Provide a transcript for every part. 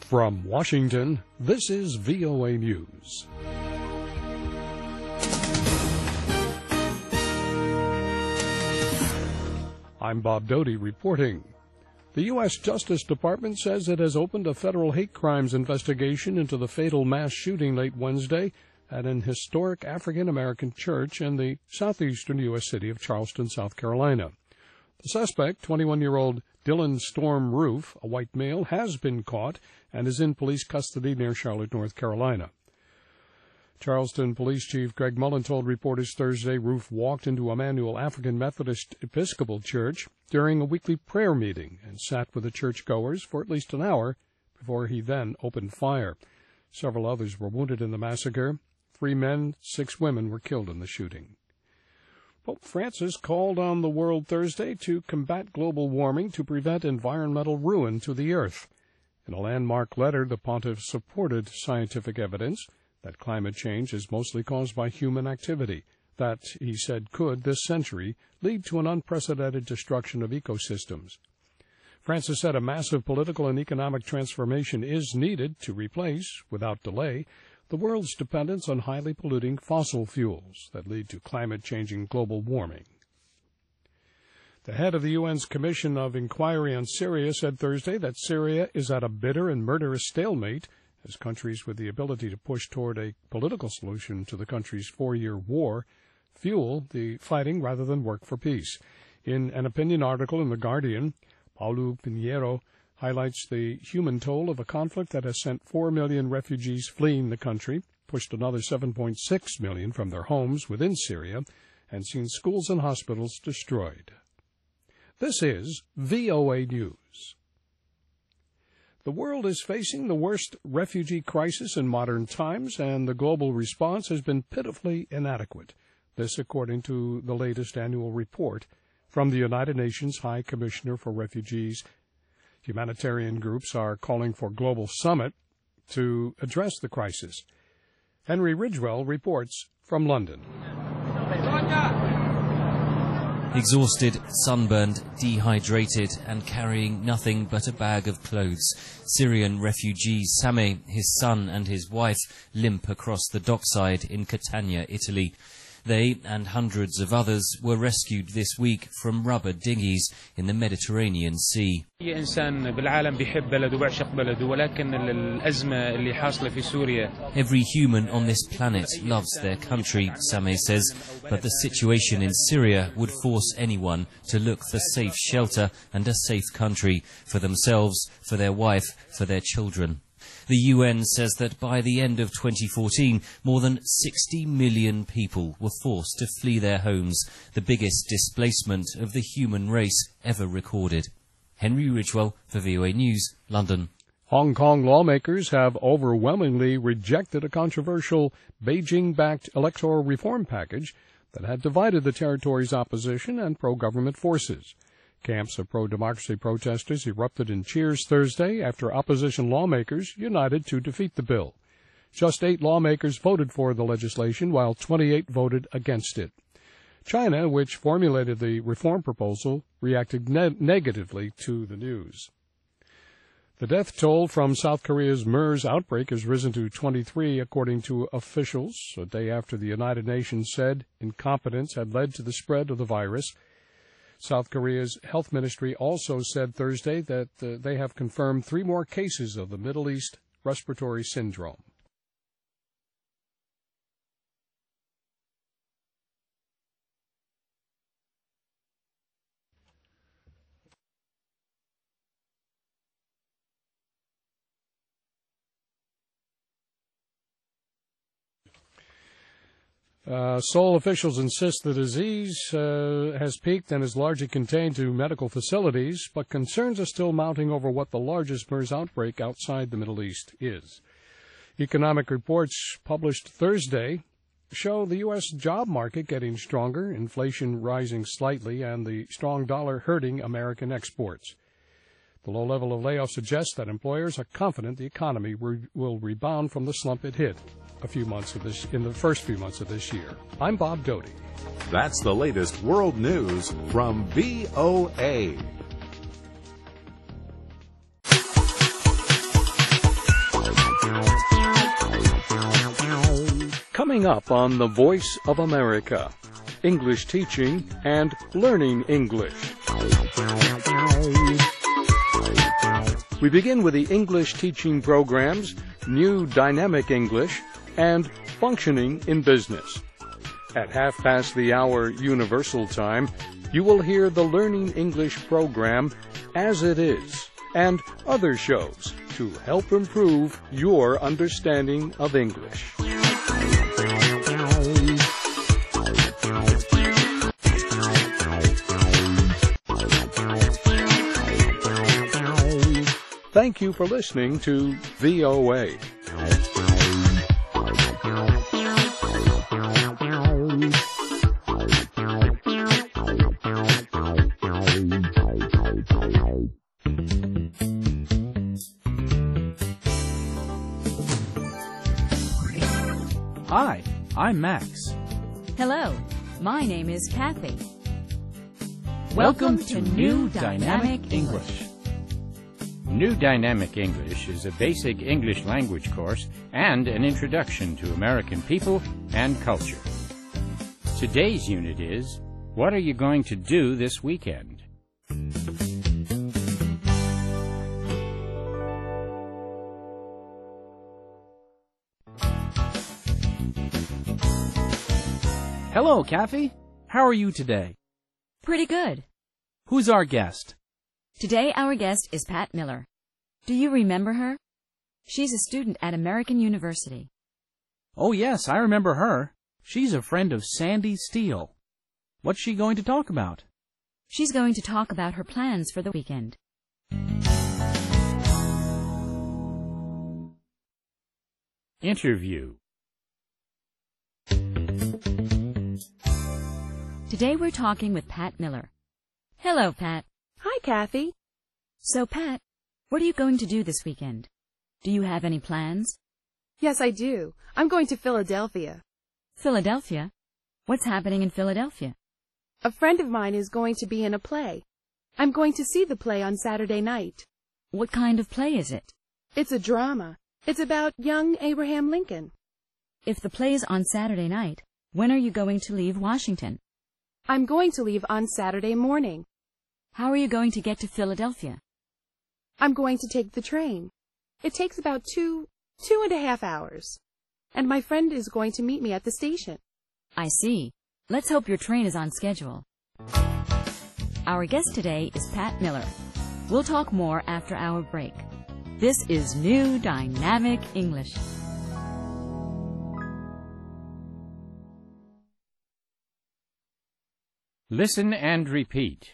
From Washington, this is VOA News. I'm Bob Doty reporting. The U.S. Justice Department says it has opened a federal hate crimes investigation into the fatal mass shooting late Wednesday at an historic African-American church in the southeastern U.S. city of Charleston, South Carolina. The suspect, 21-year-old Dylan Storm Roof, a white male, has been caught and is in police custody near Charlotte, North Carolina. Charleston Police Chief Greg Mullen told reporters Thursday Roof walked into Emmanuel African Methodist Episcopal Church during a weekly prayer meeting and sat with the churchgoers for at least an hour before he then opened fire. Several others were wounded in the massacre. 3 men, 6 women were killed in the shooting. Pope Francis called on the world Thursday to combat global warming to prevent environmental ruin to the earth. In a landmark letter, the pontiff supported scientific evidence that climate change is mostly caused by human activity, that, he said, could, this century, lead to an unprecedented destruction of ecosystems. Francis said a massive political and economic transformation is needed to replace, without delay, the world's dependence on highly polluting fossil fuels that lead to climate-changing global warming. The head of the UN's Commission of Inquiry on Syria said Thursday that Syria is at a bitter and murderous stalemate as countries with the ability to push toward a political solution to the country's 4-year war fuel the fighting rather than work for peace. In an opinion article in The Guardian, Paulo Pinheiro highlights the human toll of a conflict that has sent 4 million refugees fleeing the country, pushed another 7.6 million from their homes within Syria, and seen schools and hospitals destroyed. This is VOA News. The world is facing the worst refugee crisis in modern times, and the global response has been pitifully inadequate. This according to the latest annual report from the United Nations High Commissioner for Refugees. Humanitarian groups are calling for a global summit to address the crisis. Henry Ridgwell reports from London. Exhausted, sunburned, dehydrated, and carrying nothing but a bag of clothes, Syrian refugee Sameh, his son and his wife limp across the dockside in Catania, Italy. They and hundreds of others were rescued this week from rubber dinghies in the Mediterranean Sea. Every human on this planet loves their country, Sameh says, but the situation in Syria would force anyone to look for safe shelter and a safe country for themselves, for their wife, for their children. The UN says that by the end of 2014, more than 60 million people were forced to flee their homes, the biggest displacement of the human race ever recorded. Henry Ridgwell for VOA News, London. Hong Kong lawmakers have overwhelmingly rejected a controversial Beijing-backed electoral reform package that had divided the territory's opposition and pro-government forces. Camps of pro-democracy protesters erupted in cheers Thursday after opposition lawmakers united to defeat the bill. Just 8 lawmakers voted for the legislation, while 28 voted against it. China, which formulated the reform proposal, reacted negatively to the news. The death toll from South Korea's MERS outbreak has risen to 23, according to officials, a day after the United Nations said incompetence had led to the spread of the virus. South Korea's health ministry also said Thursday that they have confirmed 3 more cases of the Middle East respiratory syndrome. Seoul officials insist the disease has peaked and is largely contained to medical facilities, but concerns are still mounting over what the largest MERS outbreak outside the Middle East is. Economic reports published Thursday show the U.S. job market getting stronger, inflation rising slightly, and the strong dollar hurting American exports. The low level of layoffs suggests that employers are confident the economy will rebound from the slump it hit in the first few months of this year. I'm Bob Doty. That's the latest world news from VOA. Coming up on The Voice of America, English teaching and learning English. We begin with the English teaching programs, New Dynamic English, and Functioning in Business. At 1:30 Universal Time, you will hear the Learning English program, As It Is, and other shows to help improve your understanding of English. Thank you for listening to VOA. Hi, I'm Max. Hello, my name is Kathy. Welcome to New Dynamic English. New Dynamic English is a basic English language course and an introduction to American people and culture. Today's unit is, what are you going to do this weekend? Hello, Kathy. How are you today? Pretty good. Who's our guest? Today our guest is Pat Miller. Do you remember her? She's a student at American University. Oh, yes, I remember her. She's a friend of Sandy Steele. What's she going to talk about? She's going to talk about her plans for the weekend. Interview. Today we're talking with Pat Miller. Hello, Pat. Hi, Kathy. So, Pat, what are you going to do this weekend? Do you have any plans? Yes, I do. I'm going to Philadelphia. Philadelphia? What's happening in Philadelphia? A friend of mine is going to be in a play. I'm going to see the play on Saturday night. What kind of play is it? It's a drama. It's about young Abraham Lincoln. If the play's on Saturday night, when are you going to leave Washington? I'm going to leave on Saturday morning. How are you going to get to Philadelphia? I'm going to take the train. It takes about 2.5 hours. And my friend is going to meet me at the station. I see. Let's hope your train is on schedule. Our guest today is Pat Miller. We'll talk more after our break. This is New Dynamic English. Listen and repeat.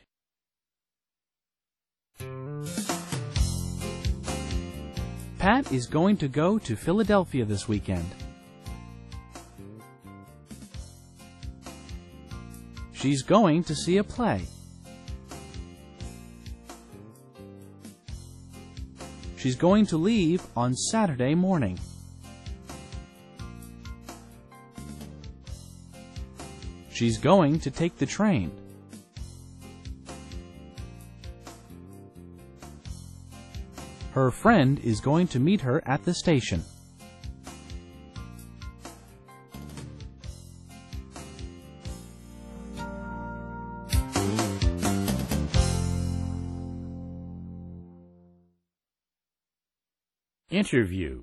Pat is going to go to Philadelphia this weekend. She's going to see a play. She's going to leave on Saturday morning. She's going to take the train. Her friend is going to meet her at the station. Interview.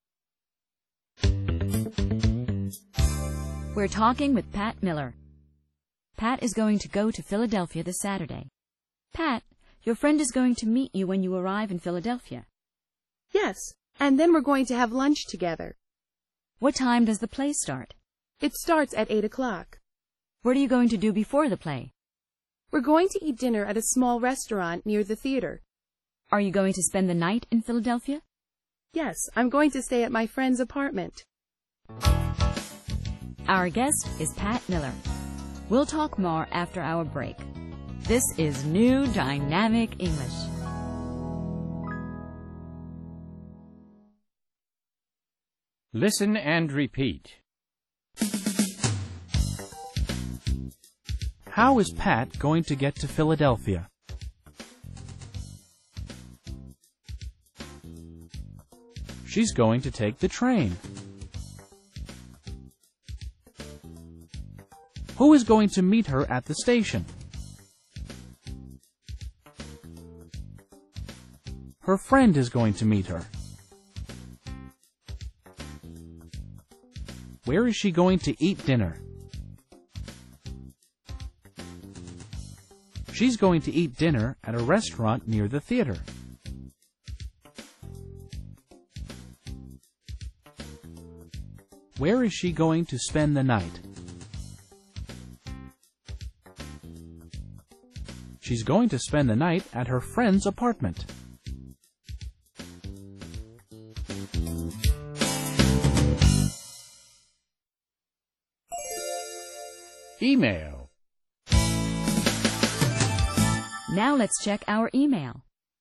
We're talking with Pat Miller. Pat is going to go to Philadelphia this Saturday. Pat, your friend is going to meet you when you arrive in Philadelphia. Yes, and then we're going to have lunch together. What time does the play start? It starts at 8 o'clock. What are you going to do before the play? We're going to eat dinner at a small restaurant near the theater. Are you going to spend the night in Philadelphia? Yes, I'm going to stay at my friend's apartment. Our guest is Pat Miller. We'll talk more after our break. This is New Dynamic English. Listen and repeat. How is Pat going to get to Philadelphia? She's going to take the train. Who is going to meet her at the station? Her friend is going to meet her. Where is she going to eat dinner? She's going to eat dinner at a restaurant near the theater. Where is she going to spend the night? She's going to spend the night at her friend's apartment. Email. Now let's check our email.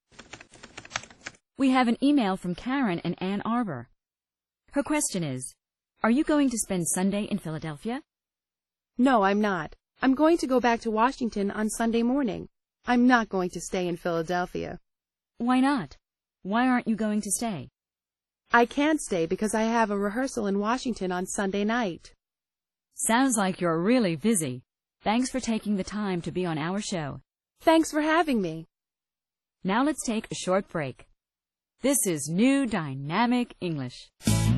We have an email from Karen in Ann Arbor. Her question is, are you going to spend Sunday in Philadelphia? No, I'm not. I'm going to go back to Washington on Sunday morning. I'm not going to stay in Philadelphia. Why not? Why aren't you going to stay? I can't stay because I have a rehearsal in Washington on Sunday night. Sounds like you're really busy. Thanks for taking the time to be on our show. Thanks for having me. Now let's take a short break. This is New Dynamic English.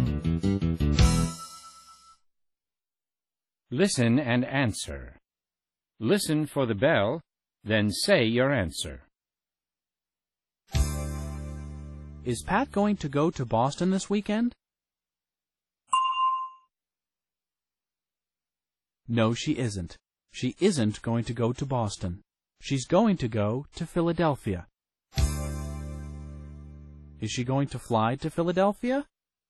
Listen and answer. Listen for the bell, then say your answer. Is Pat going to go to Boston this weekend? No, she isn't. She isn't going to go to Boston. She's going to go to Philadelphia. Is she going to fly to Philadelphia?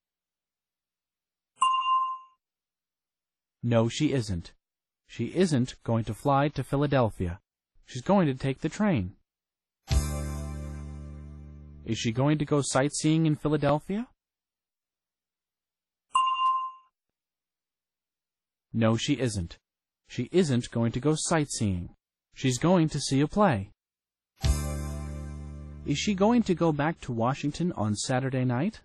No, she isn't. She isn't going to fly to Philadelphia. She's going to take the train. Is she going to go sightseeing in Philadelphia? No, she isn't. She isn't going to go sightseeing. She's going to see a play. Is she going to go back to Washington on Saturday night?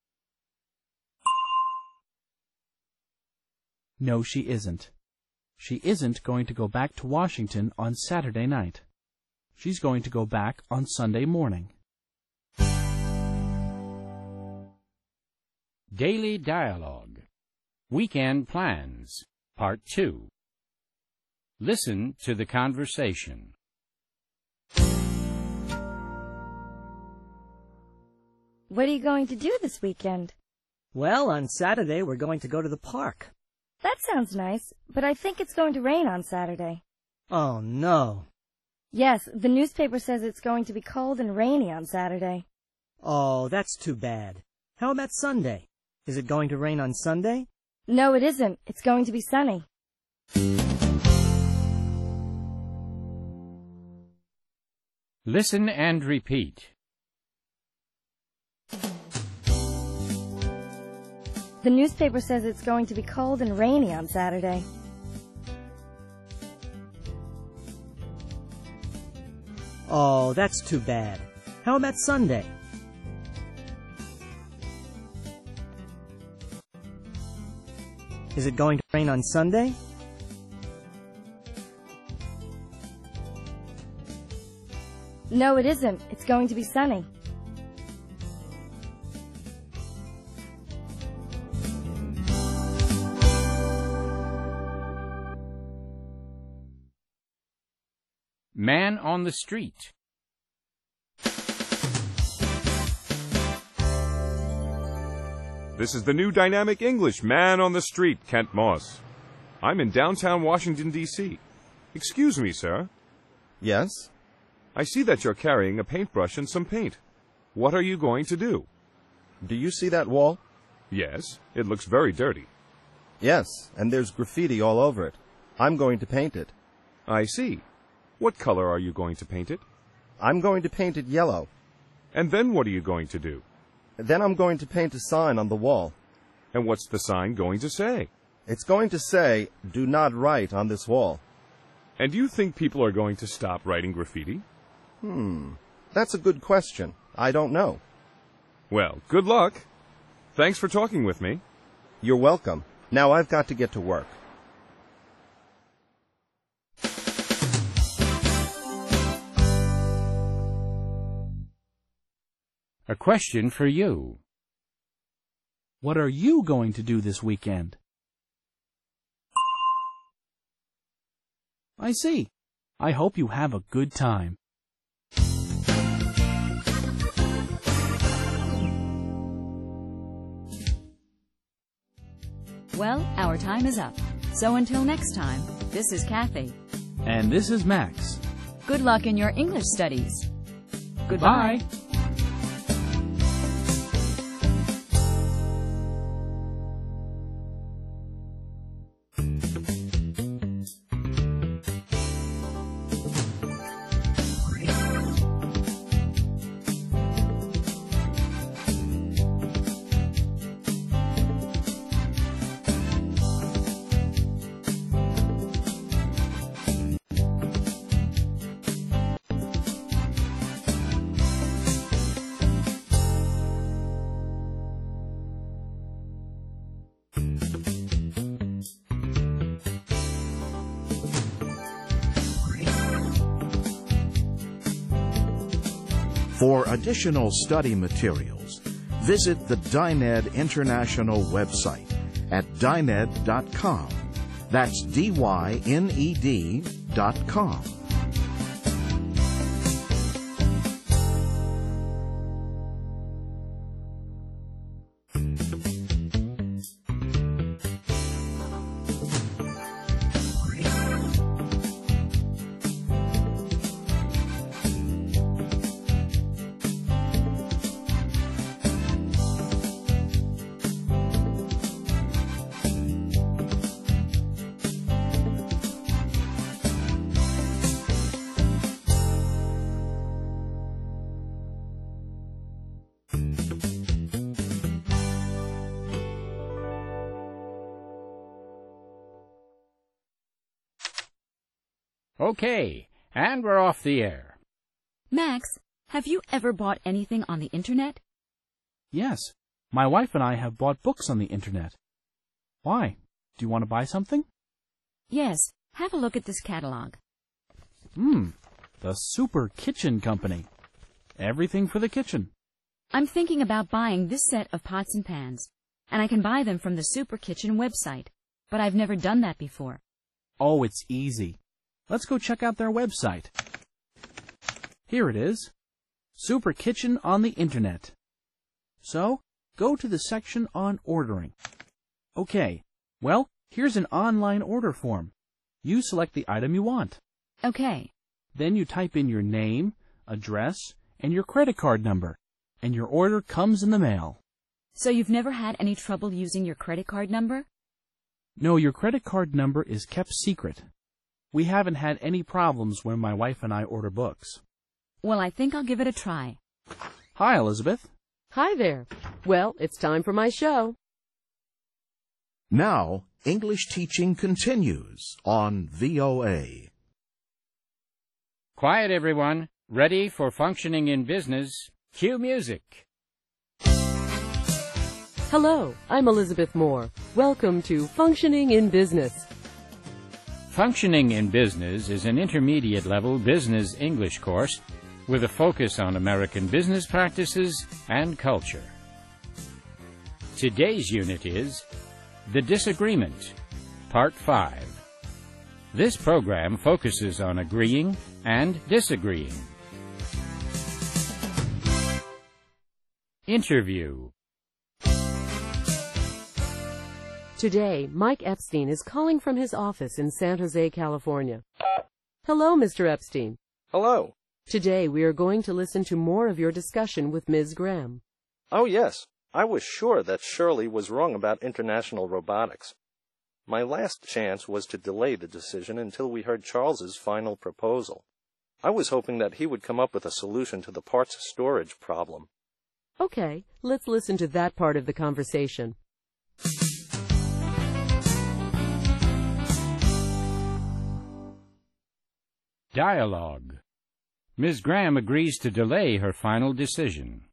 No, she isn't. She isn't going to go back to Washington on Saturday night. She's going to go back on Sunday morning. Daily Dialogue. Weekend Plans. Part 2. Listen to the conversation. What are you going to do this weekend? Well, on Saturday we're going to go to the park. That sounds nice, but I think it's going to rain on Saturday. Oh, no. Yes, the newspaper says it's going to be cold and rainy on Saturday. Oh, that's too bad. How about Sunday? Is it going to rain on Sunday? No, it isn't. It's going to be sunny. Listen and repeat. The newspaper says it's going to be cold and rainy on Saturday. Oh, that's too bad. How about Sunday? Is it going to rain on Sunday? No, it isn't. It's going to be sunny. Man on the street. This is the New Dynamic English Man on the Street, Kent Moss. I'm in downtown Washington, D.C. Excuse me, sir. Yes? I see that you're carrying a paintbrush and some paint. What are you going to do? Do you see that wall? Yes, it looks very dirty. Yes, and there's graffiti all over it. I'm going to paint it. I see. What color are you going to paint it? I'm going to paint it yellow. And then what are you going to do? Then I'm going to paint a sign on the wall. And what's the sign going to say? It's going to say, "Do not write on this wall." And do you think people are going to stop writing graffiti? That's a good question. I don't know. Well, good luck. Thanks for talking with me. You're welcome. Now I've got to get to work. A question for you. What are you going to do this weekend? I see. I hope you have a good time. Well, our time is up. So until next time, this is Kathy. And this is Max. Good luck in your English studies. Goodbye. Bye. For additional study materials, visit the Dined International website at dined.com. That's DYNED.com. Okay, and we're off the air. Max, have you ever bought anything on the Internet? Yes. My wife and I have bought books on the Internet. Why? Do you want to buy something? Yes. Have a look at this catalog. The Super Kitchen Company. Everything for the kitchen. I'm thinking about buying this set of pots and pans, and I can buy them from the Super Kitchen website, but I've never done that before. Oh, it's easy. Let's go check out their website. Here it is. Super Kitchen on the Internet. So, go to the section on ordering. Okay, well, here's an online order form. You select the item you want. Okay. Then you type in your name, address, and your credit card number, and your order comes in the mail. So you've never had any trouble using your credit card number? No, your credit card number is kept secret. We haven't had any problems when my wife and I order books. Well, I think I'll give it a try. Hi, Elizabeth. Hi there. Well, it's time for my show. Now, English teaching continues on VOA. Quiet, everyone. Ready for functioning in business. Cue music. Hello, I'm Elizabeth Moore. Welcome to Functioning in Business. Functioning in Business is an intermediate-level business English course with a focus on American business practices and culture. Today's unit is The Disagreement, Part 5. This program focuses on agreeing and disagreeing. Interview. Today, Mike Epstein is calling from his office in San Jose, California. Hello, Mr. Epstein. Hello. Today we are going to listen to more of your discussion with Ms. Graham. Oh, yes. I was sure that Shirley was wrong about international robotics. My last chance was to delay the decision until we heard Charles's final proposal. I was hoping that he would come up with a solution to the parts storage problem. Okay, let's listen to that part of the conversation. Dialogue. Ms. Graham agrees to delay her final decision.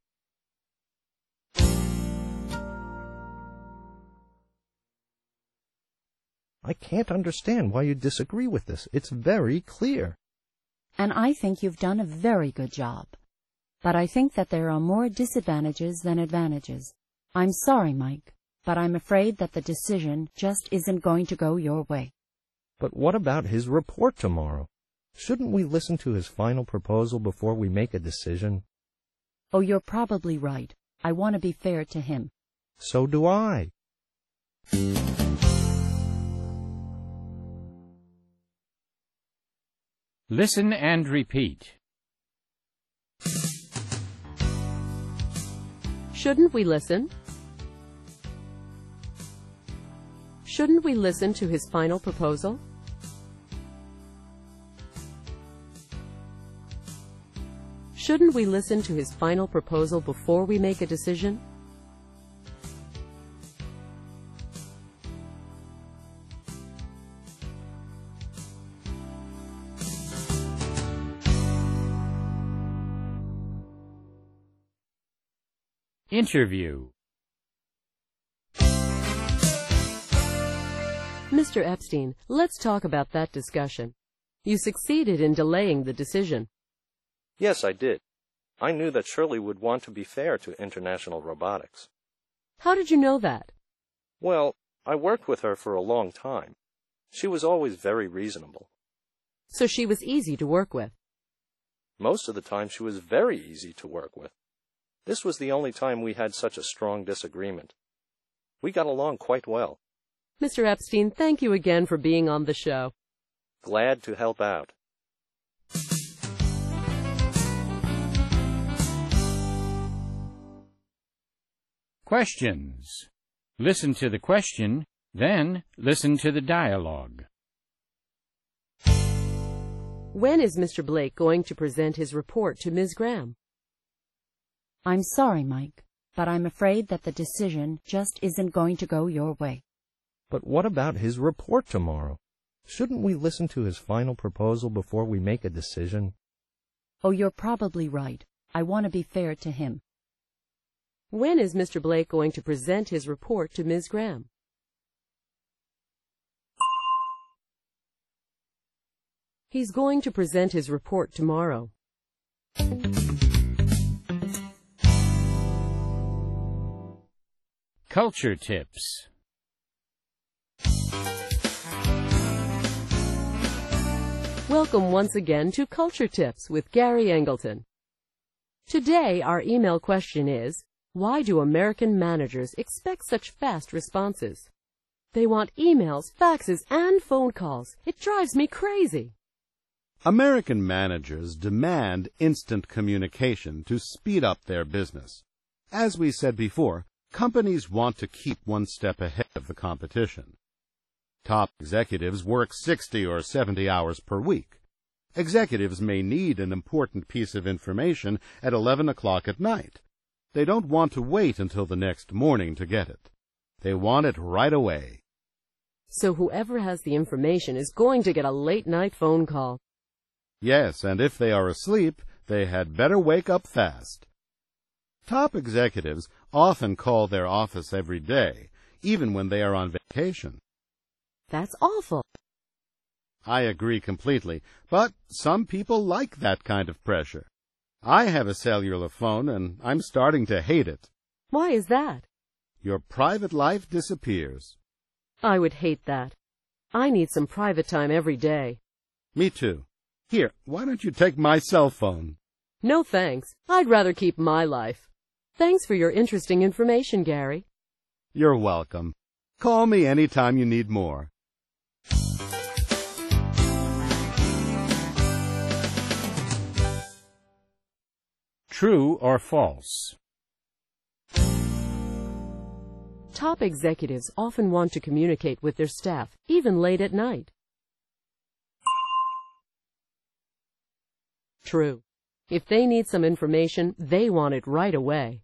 I can't understand why you disagree with this. It's very clear. And I think you've done a very good job. but I think that there are more disadvantages than advantages. I'm sorry, Mike, but I'm afraid that the decision just isn't going to go your way. But what about his report tomorrow? Shouldn't we listen to his final proposal before we make a decision? Oh, you're probably right. I want to be fair to him. So do I. Listen and repeat. Shouldn't we listen? Shouldn't we listen to his final proposal? Shouldn't we listen to his final proposal before we make a decision? Interview. Mr. Epstein, let's talk about that discussion. You succeeded in delaying the decision. Yes, I did. I knew that Shirley would want to be fair to International Robotics. How did you know that? Well, I worked with her for a long time. She was always very reasonable. So she was easy to work with? Most of the time she was very easy to work with. This was the only time we had such a strong disagreement. We got along quite well. Mr. Epstein, thank you again for being on the show. Glad to help out. Questions. Listen to the question, then listen to the dialogue. When is Mr. Blake going to present his report to Ms. Graham? I'm sorry, Mike, but I'm afraid that the decision just isn't going to go your way. But what about his report tomorrow? Shouldn't we listen to his final proposal before we make a decision? Oh, you're probably right. I want to be fair to him. When is Mr. Blake going to present his report to Ms. Graham? He's going to present his report tomorrow. Culture tips. Welcome once again to Culture Tips with Gary Engleton. Today, our email question is, why do American managers expect such fast responses? They want emails, faxes, and phone calls. It drives me crazy. American managers demand instant communication to speed up their business. As we said before, companies want to keep one step ahead of the competition. Top executives work 60 or 70 hours per week. Executives may need an important piece of information at 11 o'clock at night. They don't want to wait until the next morning to get it. They want it right away. So whoever has the information is going to get a late-night phone call. Yes, and if they are asleep, they had better wake up fast. Top executives often call their office every day, even when they are on vacation. That's awful. I agree completely, but some people like that kind of pressure. I have a cellular phone, and I'm starting to hate it. Why is that? Your private life disappears. I would hate that. I need some private time every day. Me too. Here, why don't you take my cell phone? No thanks. I'd rather keep my life. Thanks for your interesting information, Gary. You're welcome. Call me anytime you need more. True or false? Top executives often want to communicate with their staff, even late at night. True. If they need some information, they want it right away.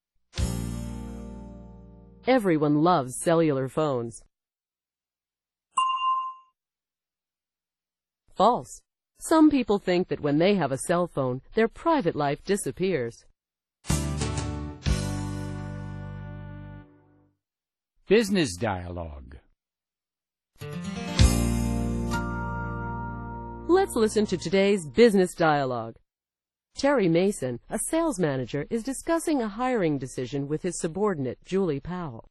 Everyone loves cellular phones. False. Some people think that when they have a cell phone, their private life disappears. Business dialogue. Let's listen to today's business dialogue. Terry Mason, a sales manager, is discussing a hiring decision with his subordinate, Julie Powell.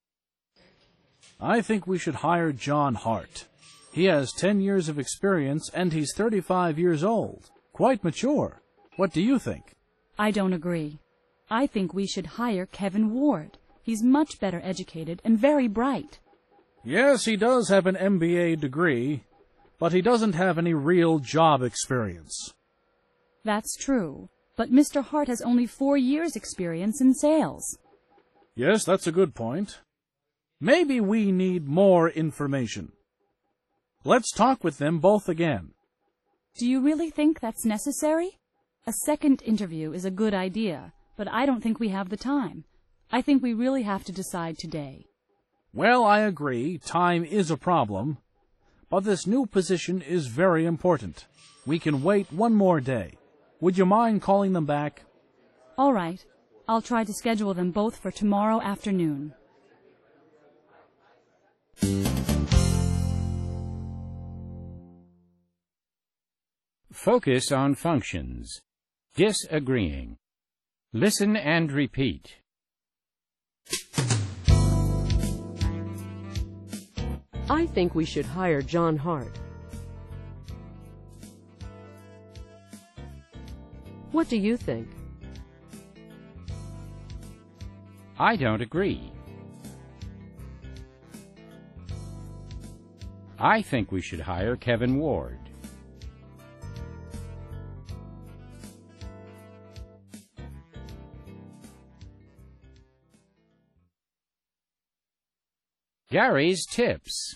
I think we should hire John Hart. He has 10 years of experience and he's 35 years old. Quite mature. What do you think? I don't agree. I think we should hire Kevin Ward. He's much better educated and very bright. Yes, he does have an MBA degree, but he doesn't have any real job experience. That's true, but Mr. Hart has only 4 years' experience in sales. Yes, that's a good point. Maybe we need more information. Let's talk with them both again. Do you really think that's necessary? A second interview is a good idea, but I don't think we have the time. I think we really have to decide today. Well, I agree, time is a problem, but this new position is very important. We can wait one more day. Would you mind calling them back? All right. I'll try to schedule them both for tomorrow afternoon. Focus on functions. Disagreeing. Listen and repeat. I think we should hire John Hart. What do you think? I don't agree. I think we should hire Kevin Ward. Gary's Tips.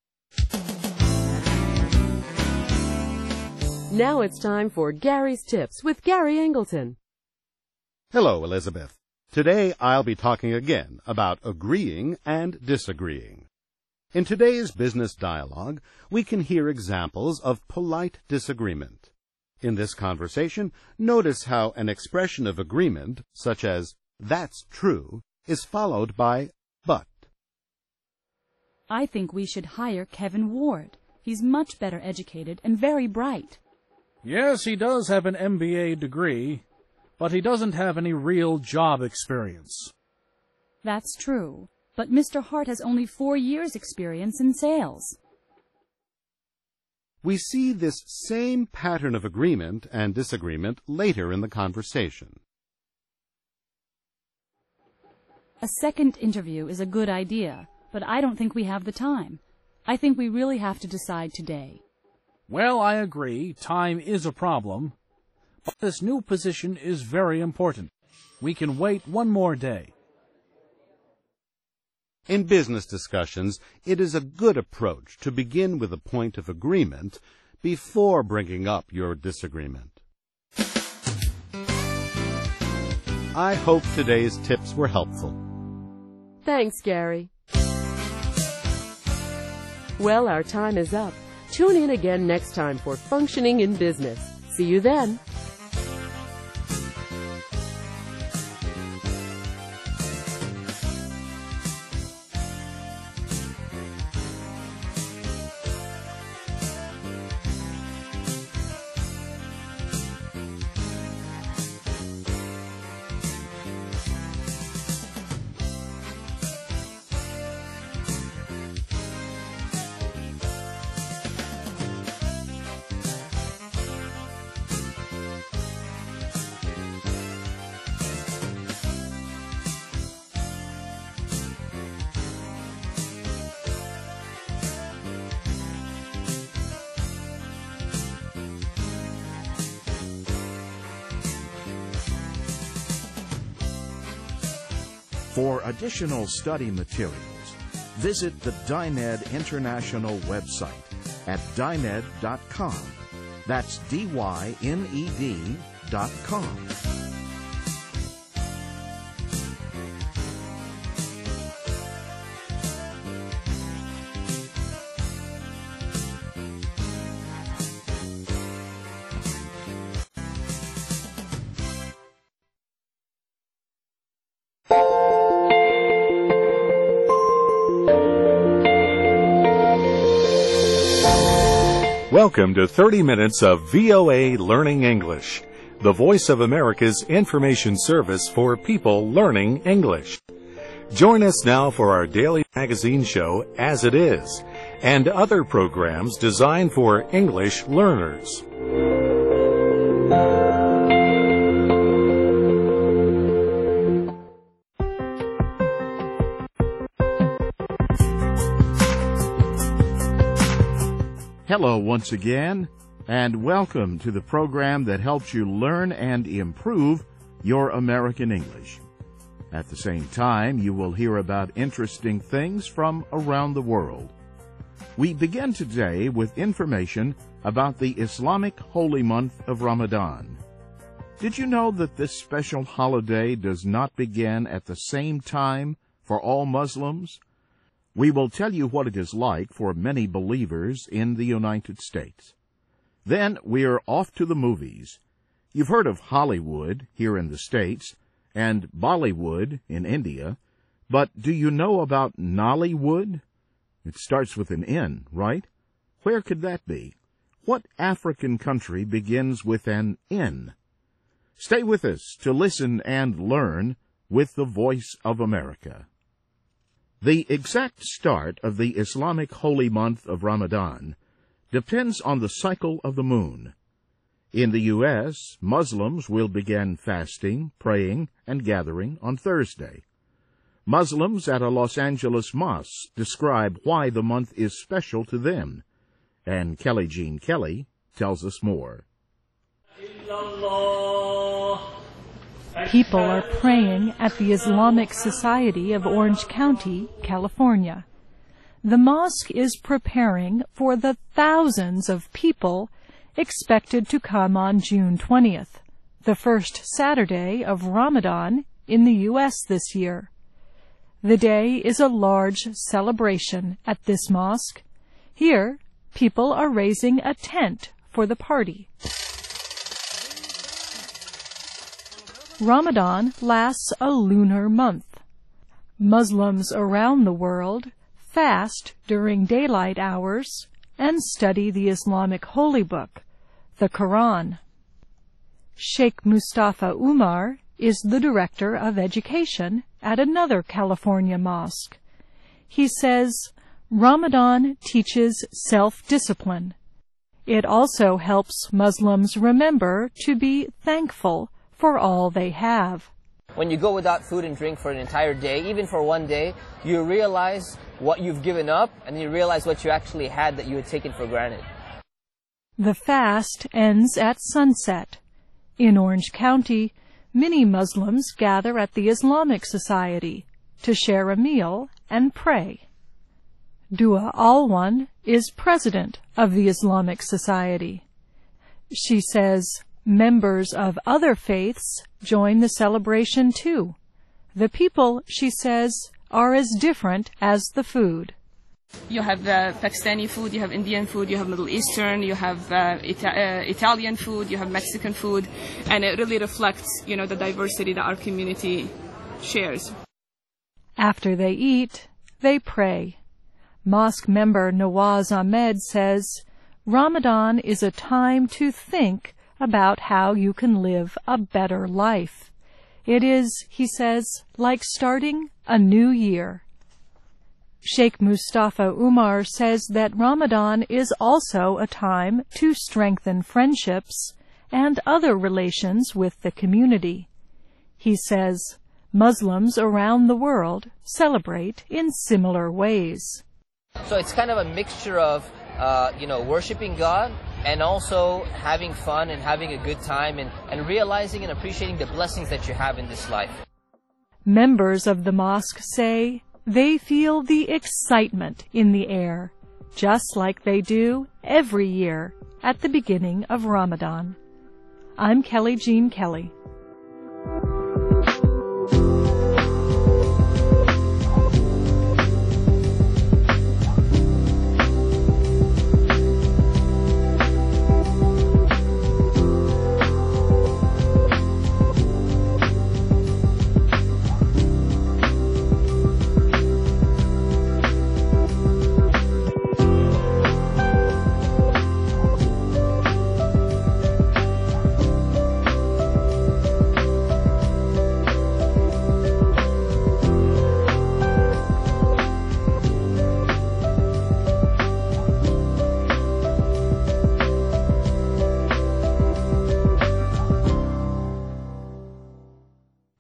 Now it's time for Gary's Tips with Gary Angleton. Hello, Elizabeth. Today I'll be talking again about agreeing and disagreeing. In today's business dialogue, we can hear examples of polite disagreement. In this conversation, notice how an expression of agreement, such as, "That's true," is followed by "but." I think we should hire Kevin Ward. He's much better educated and very bright. Yes, he does have an MBA degree, but he doesn't have any real job experience. That's true, but Mr. Hart has only 4 years' experience in sales. We see this same pattern of agreement and disagreement later in the conversation. A second interview is a good idea, but I don't think we have the time. I think we really have to decide today. Well, I agree, time is a problem, but this new position is very important. We can wait one more day. In business discussions, it is a good approach to begin with a point of agreement before bringing up your disagreement. I hope today's tips were helpful. Thanks, Gary. Well, our time is up. Tune in again next time for Functioning in Business. See you then. For additional study materials, visit the Dyned International website at dyned.com. That's DYNED.com. Welcome to 30 Minutes of VOA Learning English. the Voice of America's information service for people learning English. Join us now for our daily magazine show, As It Is, and other programs designed for English learners. Hello once again, and welcome to the program that helps you learn and improve your American English. At the same time, you will hear about interesting things from around the world. We begin today with information about the Islamic holy month of Ramadan. Did you know that this special holiday does not begin at the same time for all Muslims? We will tell you what it is like for many believers in the United States. Then we're off to the movies. You've heard of Hollywood here in the States and Bollywood in India, but do you know about Nollywood? It starts with an N, right? Where could that be? What African country begins with an N? Stay with us to listen and learn with the Voice of America. The exact start of the Islamic holy month of Ramadan depends on the cycle of the moon. In the U.S., Muslims will begin fasting, praying, and gathering on Thursday. Muslims at a Los Angeles mosque describe why the month is special to them, and Kelly Jean Kelly tells us more. People are praying at the Islamic Society of Orange County, California. The mosque is preparing for the thousands of people expected to come on June 20th, the first Saturday of Ramadan in the U.S. this year. The day is a large celebration at this mosque. Here, people are raising a tent for the party. Ramadan lasts a lunar month. Muslims around the world fast during daylight hours and study the Islamic holy book, the Quran. Sheikh Mustafa Umar is the director of education at another California mosque. He says Ramadan teaches self-discipline. It also helps Muslims remember to be thankful for all they have. When you go without food and drink for an entire day, even for one day, you realize what you've given up and you realize what you actually had that you had taken for granted. The fast ends at sunset. In Orange County, many Muslims gather at the Islamic Society to share a meal and pray. Dua Alwan is president of the Islamic Society. She says members of other faiths join the celebration too. The people, she says, are as different as the food. You have Pakistani food, you have Indian food, you have Middle Eastern, you have Italian food, you have Mexican food, and it really reflects, the diversity that our community shares. After they eat, they pray. Mosque member Nawaz Ahmed says, Ramadan is a time to think about how you can live a better life. It is, he says, like starting a new year. Sheikh Mustafa Umar says that Ramadan is also a time to strengthen friendships and other relations with the community. He says Muslims around the world celebrate in similar ways. So it's kind of a mixture of, worshiping God and also having fun and having a good time and realizing and appreciating the blessings that you have in this life. Members of the mosque say they feel the excitement in the air, just like they do every year at the beginning of Ramadan. I'm Kelly Jean Kelly.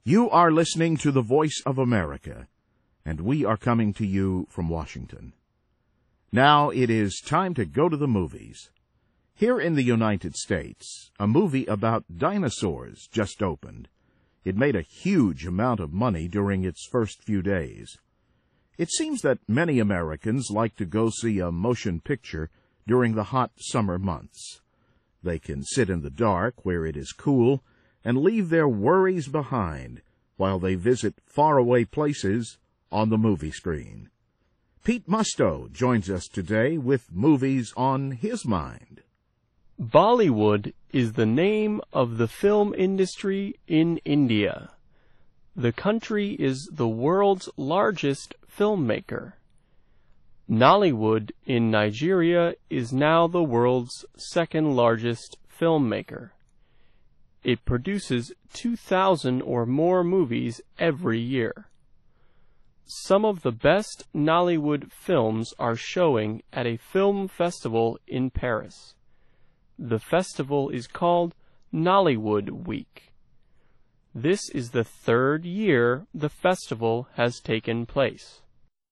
You are listening to the Voice of America, and we are coming to you from Washington. Now it is time to go to the movies. Here in the United States, a movie about dinosaurs just opened. It made a huge amount of money during its first few days. It seems that many Americans like to go see a motion picture during the hot summer months. They can sit in the dark where it is cool and leave their worries behind while they visit faraway places on the movie screen. Pete Musto joins us today with movies on his mind. Bollywood is the name of the film industry in India. The country is the world's largest filmmaker. Nollywood in Nigeria is now the world's second largest filmmaker. It produces 2,000 or more movies every year. Some of the best Nollywood films are showing at a film festival in Paris. The festival is called Nollywood Week. This is the third year the festival has taken place.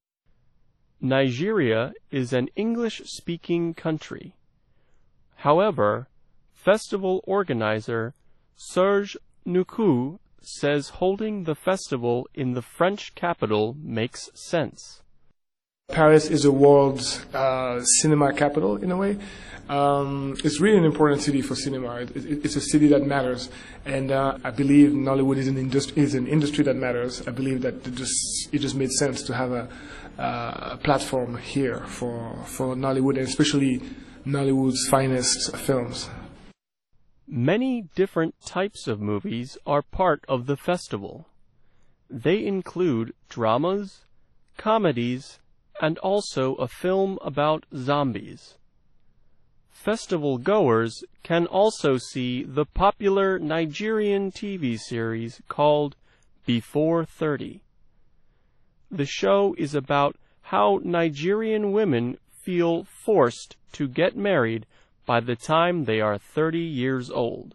Nigeria is an English-speaking country. However, festival organizer Serge Nuku says holding the festival in the French capital makes sense. Paris is a world cinema capital in a way. It's really an important city for cinema. It's a city that matters, and I believe Nollywood is an industry that matters. I believe that it just made sense to have a platform here for Nollywood, and especially Nollywood's finest films. Many different types of movies are part of the festival. They include dramas, comedies, and also a film about zombies. Festival goers can also see the popular Nigerian TV series called Before 30. The show is about how Nigerian women feel forced to get married by the time they are 30 years old.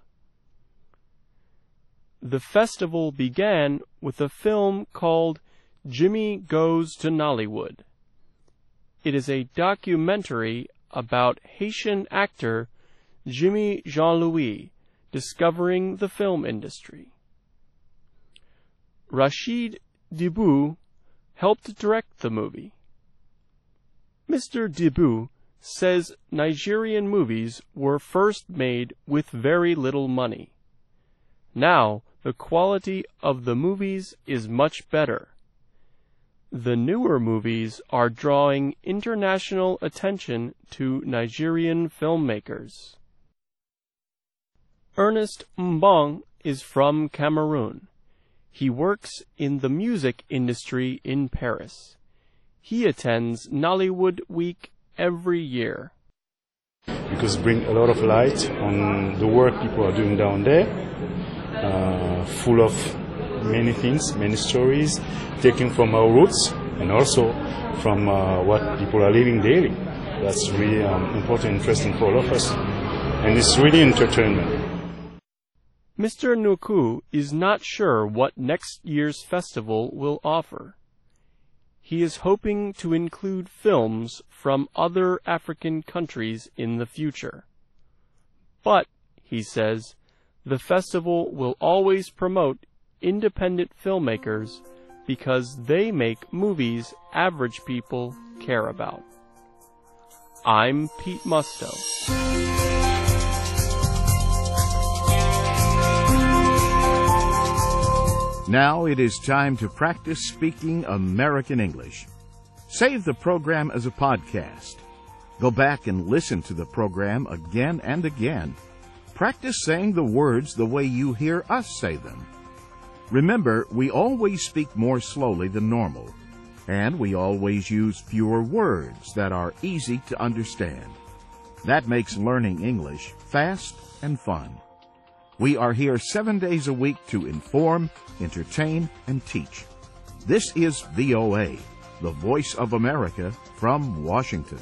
The festival began with a film called Jimmy Goes to Nollywood. It is a documentary about Haitian actor Jimmy Jean-Louis discovering the film industry. Rashid Dibou helped direct the movie. Mr. Dibou says Nigerian movies were first made with very little money. Now, the quality of the movies is much better. The newer movies are drawing international attention to Nigerian filmmakers. Ernest Mbong is from Cameroon. He works in the music industry in Paris. He attends Nollywood Week every year. Because it brings a lot of light on the work people are doing down there, full of many things, many stories, taken from our roots and also from what people are living daily. That's really important, interesting for all of us. And it's really entertainment. Mr. Nuku is not sure what next year's festival will offer. He is hoping to include films from other African countries in the future. But, he says, the festival will always promote independent filmmakers because they make movies average people care about. I'm Pete Musto. Now it is time to practice speaking American English. Save the program as a podcast. Go back and listen to the program again and again. Practice saying the words the way you hear us say them. Remember, we always speak more slowly than normal, and we always use fewer words that are easy to understand. That makes learning English fast and fun. We are here 7 days a week to inform, entertain, and teach. This is VOA, the Voice of America from Washington.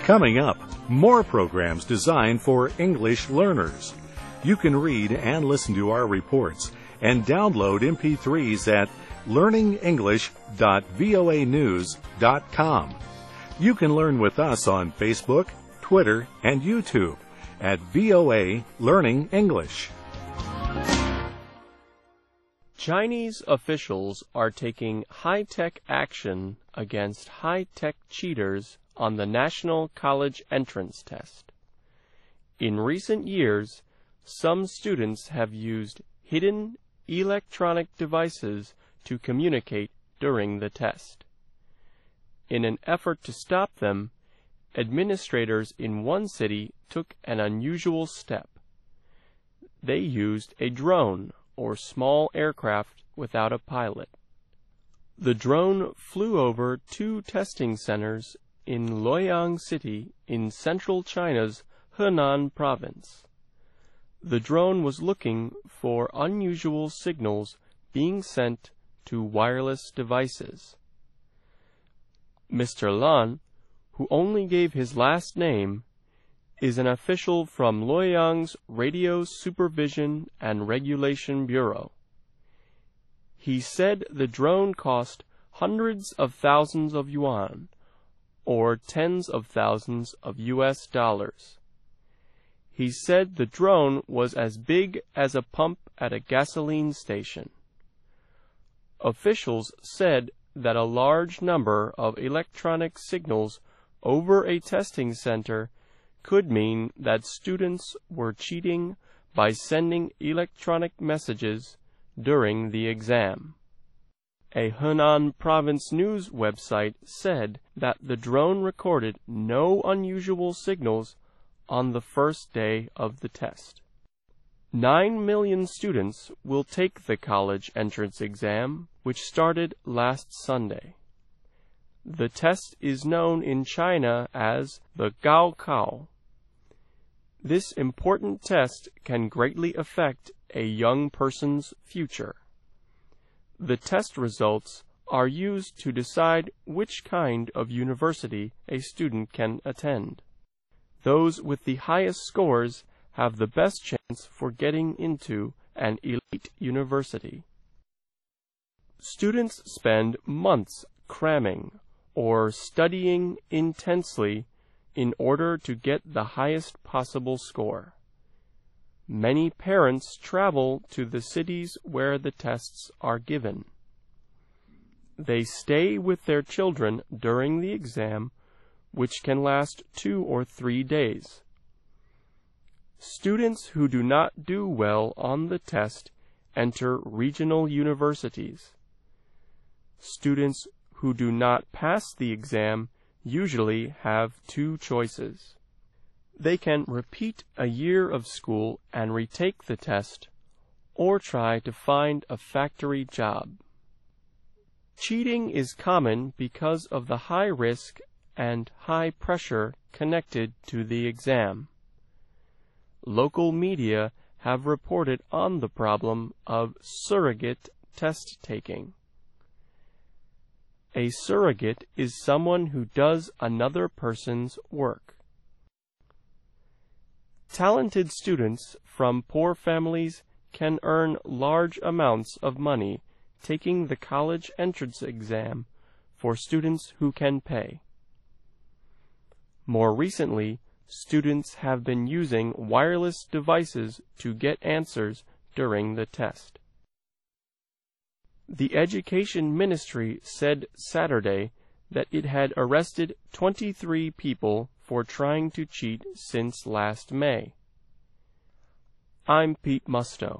Coming up, more programs designed for English learners. You can read and listen to our reports and download MP3s at learningenglish.voanews.com. You can learn with us on Facebook, Twitter, and YouTube at VOA Learning English. Chinese officials are taking high-tech action against high-tech cheaters on the National College Entrance Test. In recent years, some students have used hidden electronic devices to communicate during the test. In an effort to stop them, administrators in one city took an unusual step. They used a drone, or small aircraft without a pilot. The drone flew over 2 testing centers in Luoyang City in central China's Henan province. The drone was looking for unusual signals being sent to wireless devices. Mr. Lan, who only gave his last name, is an official from Luoyang's Radio Supervision and Regulation Bureau. He said the drone cost hundreds of thousands of yuan, or tens of thousands of US dollars. He said the drone was as big as a pump at a gasoline station. Officials said that a large number of electronic signals over a testing center could mean that students were cheating by sending electronic messages during the exam. A Henan Province news website said that the drone recorded no unusual signals on the first day of the test. 9 million students will take the college entrance exam, which started last Sunday. The test is known in China as the Gaokao. This important test can greatly affect a young person's future. The test results are used to decide which kind of university a student can attend. Those with the highest scores have the best chance for getting into an elite university. Students spend months cramming or studying intensely in order to get the highest possible score. Many parents travel to the cities where the tests are given. They stay with their children during the exam, which can last 2 or 3 days. Students who do not do well on the test enter regional universities. Students who do not pass the exam usually have 2 choices. They can repeat a year of school and retake the test, or try to find a factory job. Cheating is common because of the high risk and high pressure connected to the exam. Local media have reported on the problem of surrogate test taking. A surrogate is someone who does another person's work. Talented students from poor families can earn large amounts of money taking the college entrance exam for students who can pay. More recently, students have been using wireless devices to get answers during the test. The Education Ministry said Saturday that it had arrested 23 people for trying to cheat since last May. I'm Pete Musto.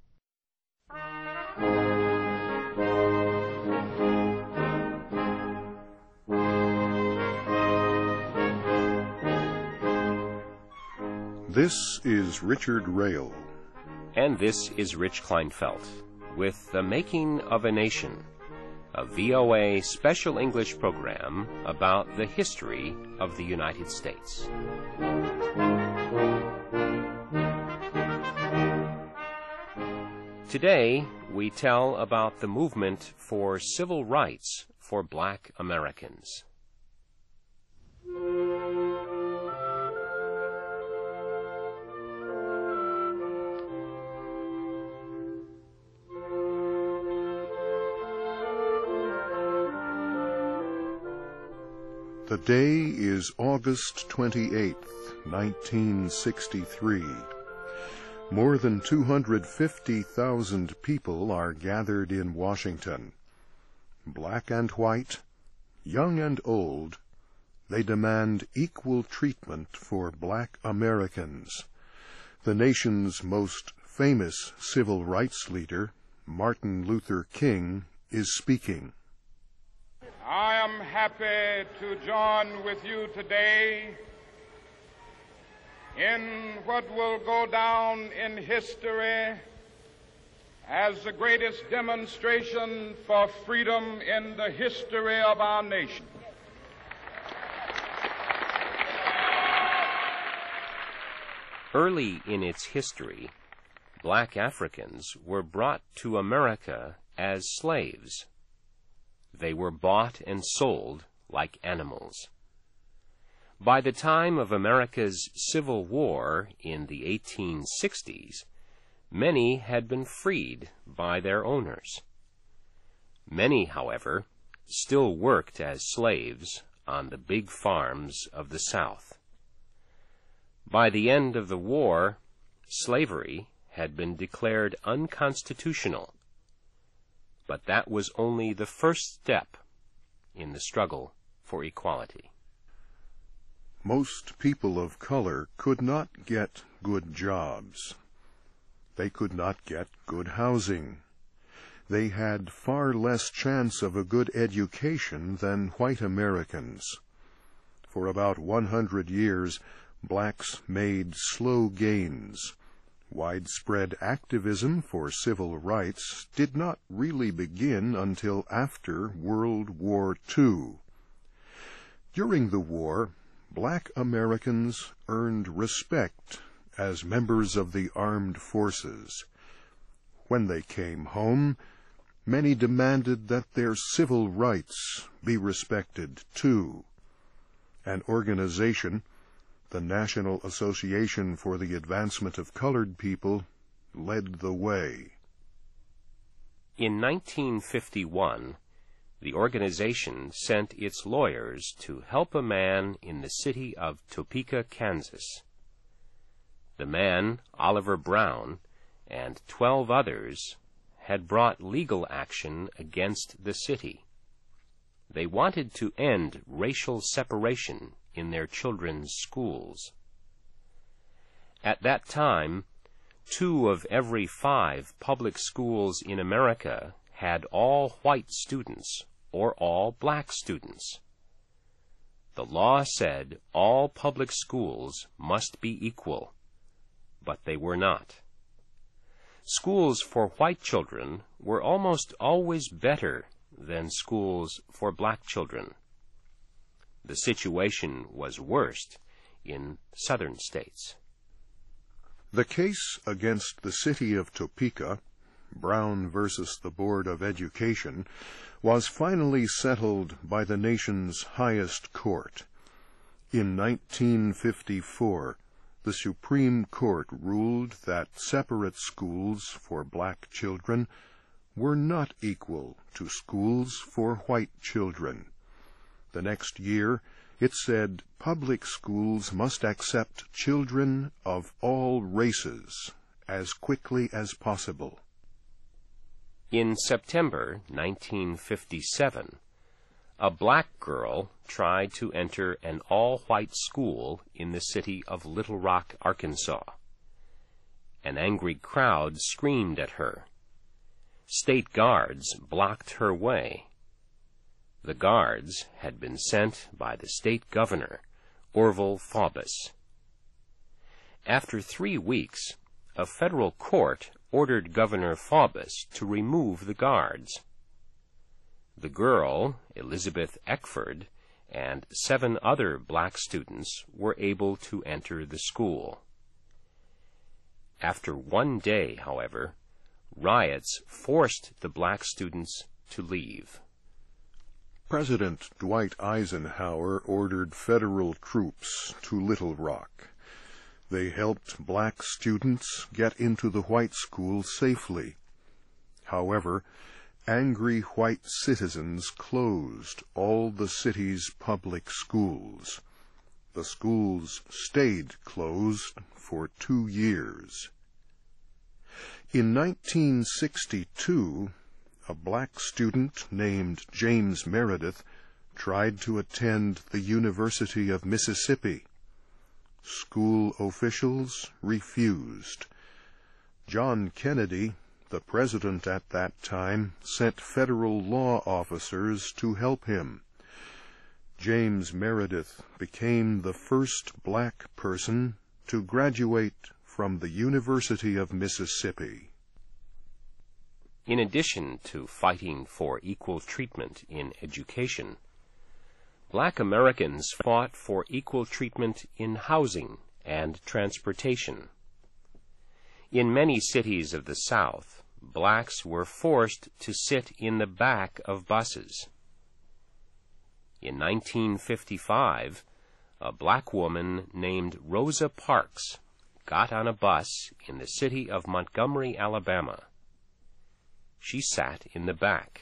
This is Richard Rail. And this is Rich Kleinfeld with The Making of a Nation, a VOA special English program about the history of the United States. Today, we tell about the movement for civil rights for Black Americans. The day is August 28th, 1963. More than 250,000 people are gathered in Washington. Black and white, young and old, they demand equal treatment for black Americans. The nation's most famous civil rights leader, Martin Luther King, is speaking. I am happy to join with you today in what will go down in history as the greatest demonstration for freedom in the history of our nation. Early in its history, black Africans were brought to America as slaves. They were bought and sold like animals. By the time of America's Civil War in the 1860s, many had been freed by their owners. Many, however, still worked as slaves on the big farms of the South. By the end of the war, slavery had been declared unconstitutional, but that was only the first step in the struggle for equality. Most people of color could not get good jobs. They could not get good housing. They had far less chance of a good education than white Americans. For about 100 years, blacks made slow gains. Widespread activism for civil rights did not really begin until after World War II. During the war, black Americans earned respect as members of the armed forces. When they came home, many demanded that their civil rights be respected too. An organization, the National Association for the Advancement of Colored People, led the way. In 1951, the organization sent its lawyers to help a man in the city of Topeka, Kansas. The man, Oliver Brown, and 12 others had brought legal action against the city. They wanted to end racial separation in their children's schools. At that time, 2 of every 5 public schools in America had all white students or all black students. The law said all public schools must be equal, but they were not. Schools for white children were almost always better than schools for black children. The situation was worst in southern states. The case against the city of Topeka, Brown versus the Board of Education, was finally settled by the nation's highest court. In 1954, the Supreme Court ruled that separate schools for black children were not equal to schools for white children. The next year, it said public schools must accept children of all races as quickly as possible. In September 1957, a black girl tried to enter an all-white school in the city of Little Rock, Arkansas. An angry crowd screamed at her. State guards blocked her way. The guards had been sent by the state governor, Orval Faubus. After 3 weeks, a federal court ordered Governor Faubus to remove the guards. The girl, Elizabeth Eckford, and 7 other black students were able to enter the school. After 1 day, however, riots forced the black students to leave. President Dwight Eisenhower ordered federal troops to Little Rock. They helped black students get into the white school safely. However, angry white citizens closed all the city's public schools. The schools stayed closed for 2 years. In 1962, a black student named James Meredith tried to attend the University of Mississippi. School officials refused. John Kennedy, the president at that time, sent federal law officers to help him. James Meredith became the first black person to graduate from the University of Mississippi. In addition to fighting for equal treatment in education, black Americans fought for equal treatment in housing and transportation. In many cities of the South, blacks were forced to sit in the back of buses. In 1955, a black woman named Rosa Parks got on a bus in the city of Montgomery, Alabama. She sat in the back.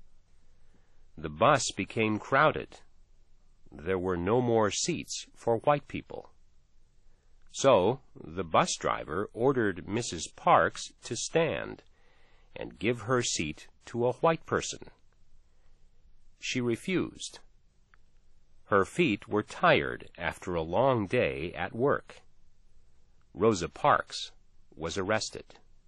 The bus became crowded. There were no more seats for white people. So the bus driver ordered Mrs. Parks to stand and give her seat to a white person. She refused. Her feet were tired after a long day at work. Rosa Parks was arrested.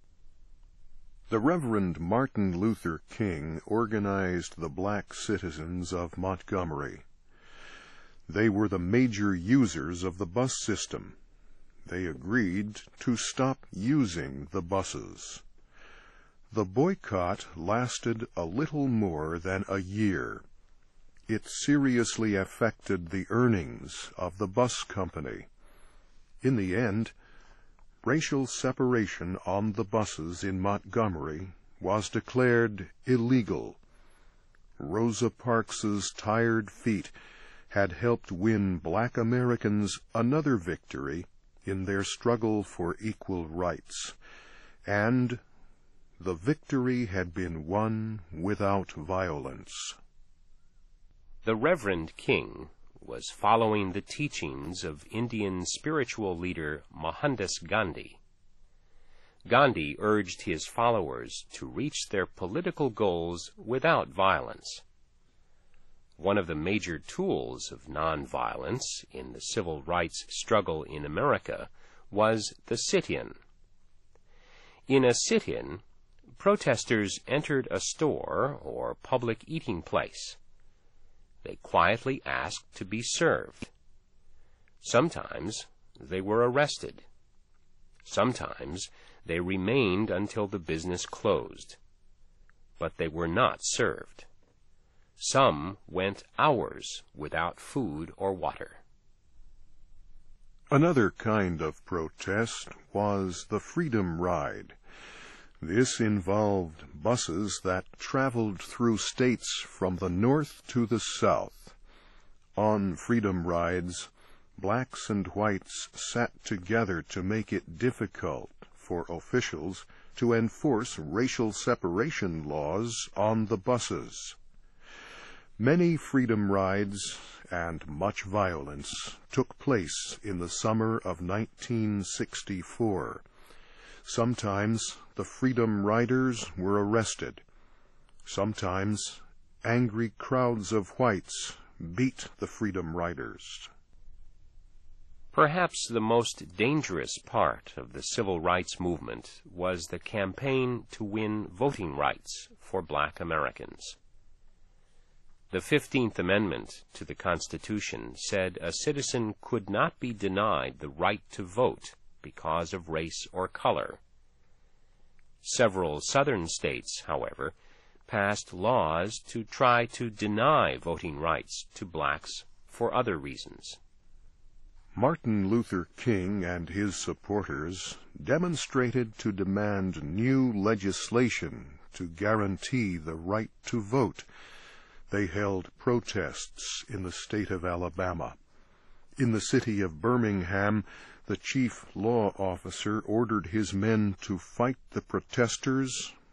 The Reverend Martin Luther King organized the black citizens of Montgomery. They were the major users of the bus system. They agreed to stop using the buses. The boycott lasted a little more than a year. It seriously affected the earnings of the bus company. In the end, racial separation on the buses in Montgomery was declared illegal. Rosa Parks's tired feet had helped win black Americans another victory in their struggle for equal rights, and the victory had been won without violence. The Reverend King was following the teachings of Indian spiritual leader Mohandas Gandhi. Gandhi urged his followers to reach their political goals without violence. One of the major tools of nonviolence in the civil rights struggle in America was the sit-in. In a sit-in, protesters entered a store or public eating place. They quietly asked to be served. Sometimes they were arrested. Sometimes they remained until the business closed. But they were not served. Some went hours without food or water. Another kind of protest was the Freedom Ride. This involved buses that traveled through states from the north to the south. On Freedom Rides, blacks and whites sat together to make it difficult for officials to enforce racial separation laws on the buses. Many Freedom Rides and much violence took place in the summer of 1964. Sometimes the Freedom Riders were arrested. Sometimes angry crowds of whites beat the Freedom Riders. Perhaps the most dangerous part of the civil rights movement was the campaign to win voting rights for black Americans. The 15th Amendment to the Constitution said a citizen could not be denied the right to vote because of race or color. Several southern states, however, passed laws to try to deny voting rights to blacks for other reasons. Martin Luther King and his supporters demonstrated to demand new legislation to guarantee the right to vote. They held protests in the state of Alabama. In the city of Birmingham, the chief law officer ordered his men to fight the protesters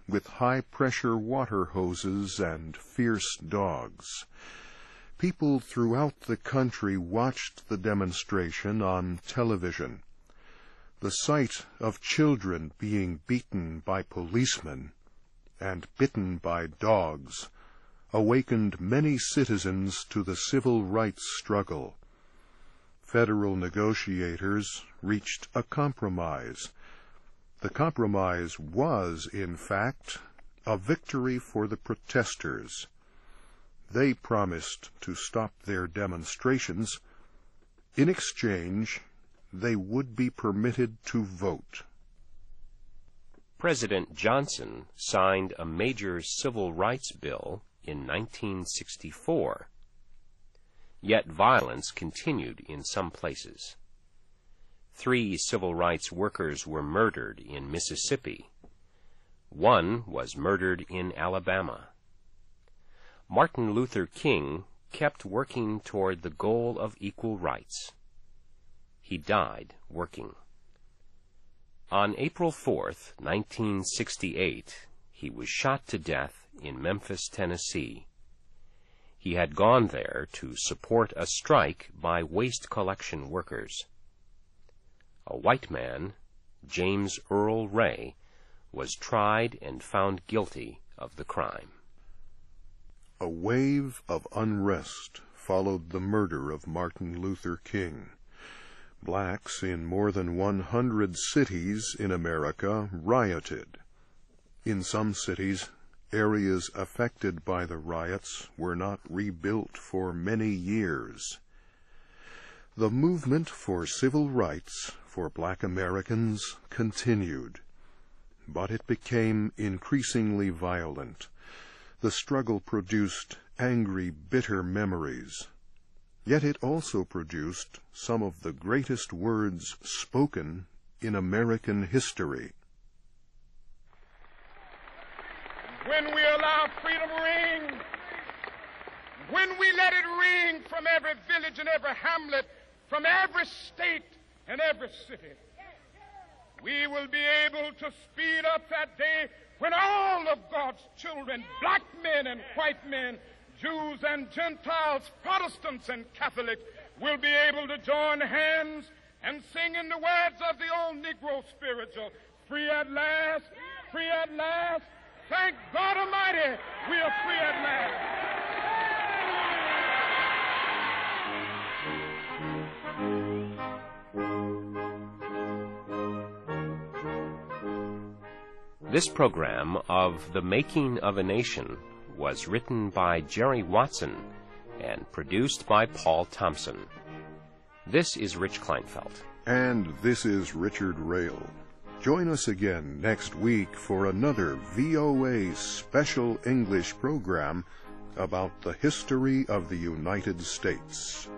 with high-pressure water hoses and fierce dogs. People throughout the country watched the demonstration on television. The sight of children being beaten by policemen and bitten by dogs awakened many citizens to the civil rights struggle. Federal negotiators reached a compromise. The compromise was, in fact, a victory for the protesters. They promised to stop their demonstrations. In exchange, they would be permitted to vote. President Johnson signed a major civil rights bill in 1964. Yet violence continued in some places. 3 civil rights workers were murdered in Mississippi. 1 was murdered in Alabama. Martin Luther King kept working toward the goal of equal rights. He died working. On April 4th, 1968, he was shot to death in Memphis, Tennessee. He had gone there to support a strike by waste collection workers. A white man, James Earl Ray, was tried and found guilty of the crime. A wave of unrest followed the murder of Martin Luther King. Blacks in more than 100 cities in America rioted. In some cities, areas affected by the riots were not rebuilt for many years. The movement for civil rights for Black Americans continued, but it became increasingly violent. The struggle produced angry, bitter memories. Yet it also produced some of the greatest words spoken in American history. When we allow freedom ring, when we let it ring from every village and every hamlet, from every state and every city, we will be able to speed up that day when all of God's children, black men and white men, Jews and Gentiles, Protestants and Catholics, will be able to join hands and sing in the words of the old Negro spiritual, free at last, free at last. Thank God Almighty, we are free at last. This program of The Making of a Nation was written by Jerry Watson and produced by Paul Thompson. This is Rich Kleinfeld. And this is Richard Rail. Join us again next week for another VOA Special English program about the history of the United States.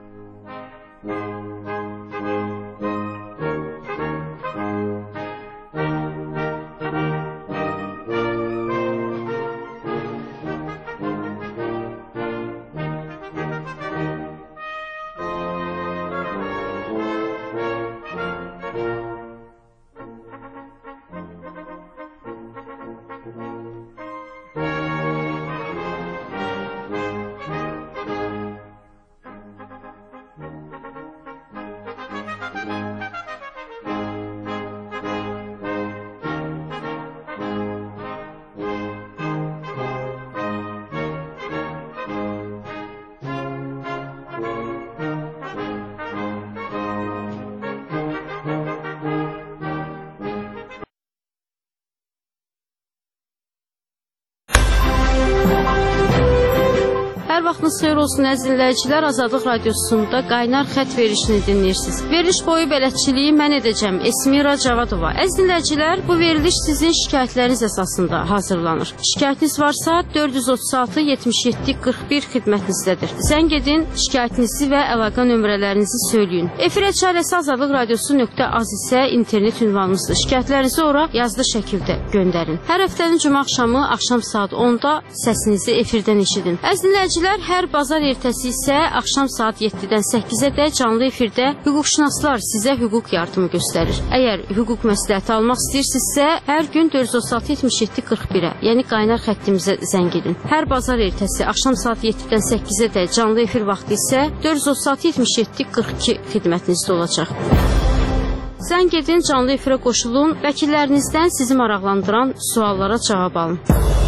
Hər vaxtınız xeyir olsun əziz dinləyicilər, Azadlıq Radiosunda qaynar xətt verişini dinləyirsiniz. Veriliş boyu bələdçiliyi mən edəcəm, Esmira Cavadova. Əziz dinləyicilər, bu veriliş sizin şikayətləriniz əsasında hazırlanır. Şikayətiniz varsa 436-77-41 xidmətinizdədir. Zəng edin, şikayətinizi və əlaqə nömrələrinizi söyləyin. Efir əçarəsi azadlıqradiosu.az isə internet ünvanımızdır. Şikayətlərinizi ora yazılı şəkildə göndərin. Hər həftənin cümə axşamı axşam saat 10-da səsinizi efirdən eşidin. Əziz dinləyicilər, İzləyicilər, hər bazar ertəsi isə axşam saat 7-dən 8-ə canlı efirdə hüquqşünaslar sizə hüquq yardımı göstərir. Əgər hüquq məsləhəti almaq istəyirsinizsə, hər gün 436-77-41-ə, yəni qaynar xəttimizə zəng edin. Hər bazar ertəsi axşam saat 7-dən 8-ə canlı efir vaxtı isə 436-77-42 xidmətinizdə olacaq. Zəng edin, canlı efirə qoşulun, vəkillərinizdən sizi maraqlandıran suallara cavab alın.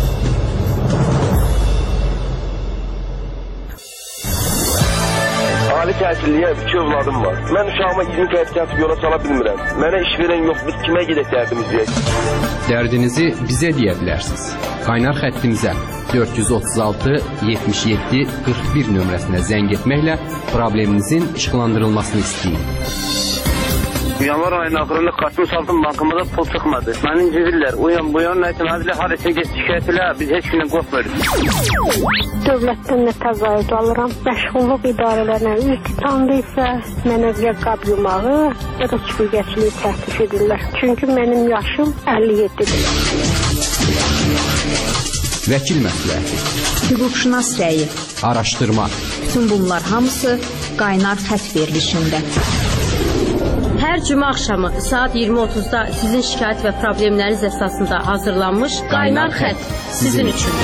Ali təhsilliyə 2 övladım var. Mən uşağıma 20 qəpik kasıb yola sala bilmirəm. Mənə iş verən yox, biz kimə gedək dərdimiz deyək? Dərdinizi bizə deyə bilərsiniz. Qaynar xəttimizə 436 77 41 nömrəsinə zəng etməklə probleminizin işıqlandırılmasını istəyin. Yanvar ayının axırında kartını saldım, bankımıza pul çıxmadı. Məni incidirlər. Bu yan nəyəsə mənə xaricə geç şikayət elə, biz heç kimdən qorxmuyoruz. Dövlətdən nə təzayüd alıram. Məşğulluq idarələrinə istihdamda isə mənə ya qab yumağı, ya da çiftçiliyi təklif edirlər. Çünki mənim yaşım 57-dir. Vəkil məsləhəti, hüquqşünas rəyi, araşdırma. Bütün bunlar hamısı qaynar xətt verilişində. Hər cümə axşamı saat 20:30-da sizin şikayət və problemləriniz əsasında hazırlanmış qaynar xətt sizin üçün.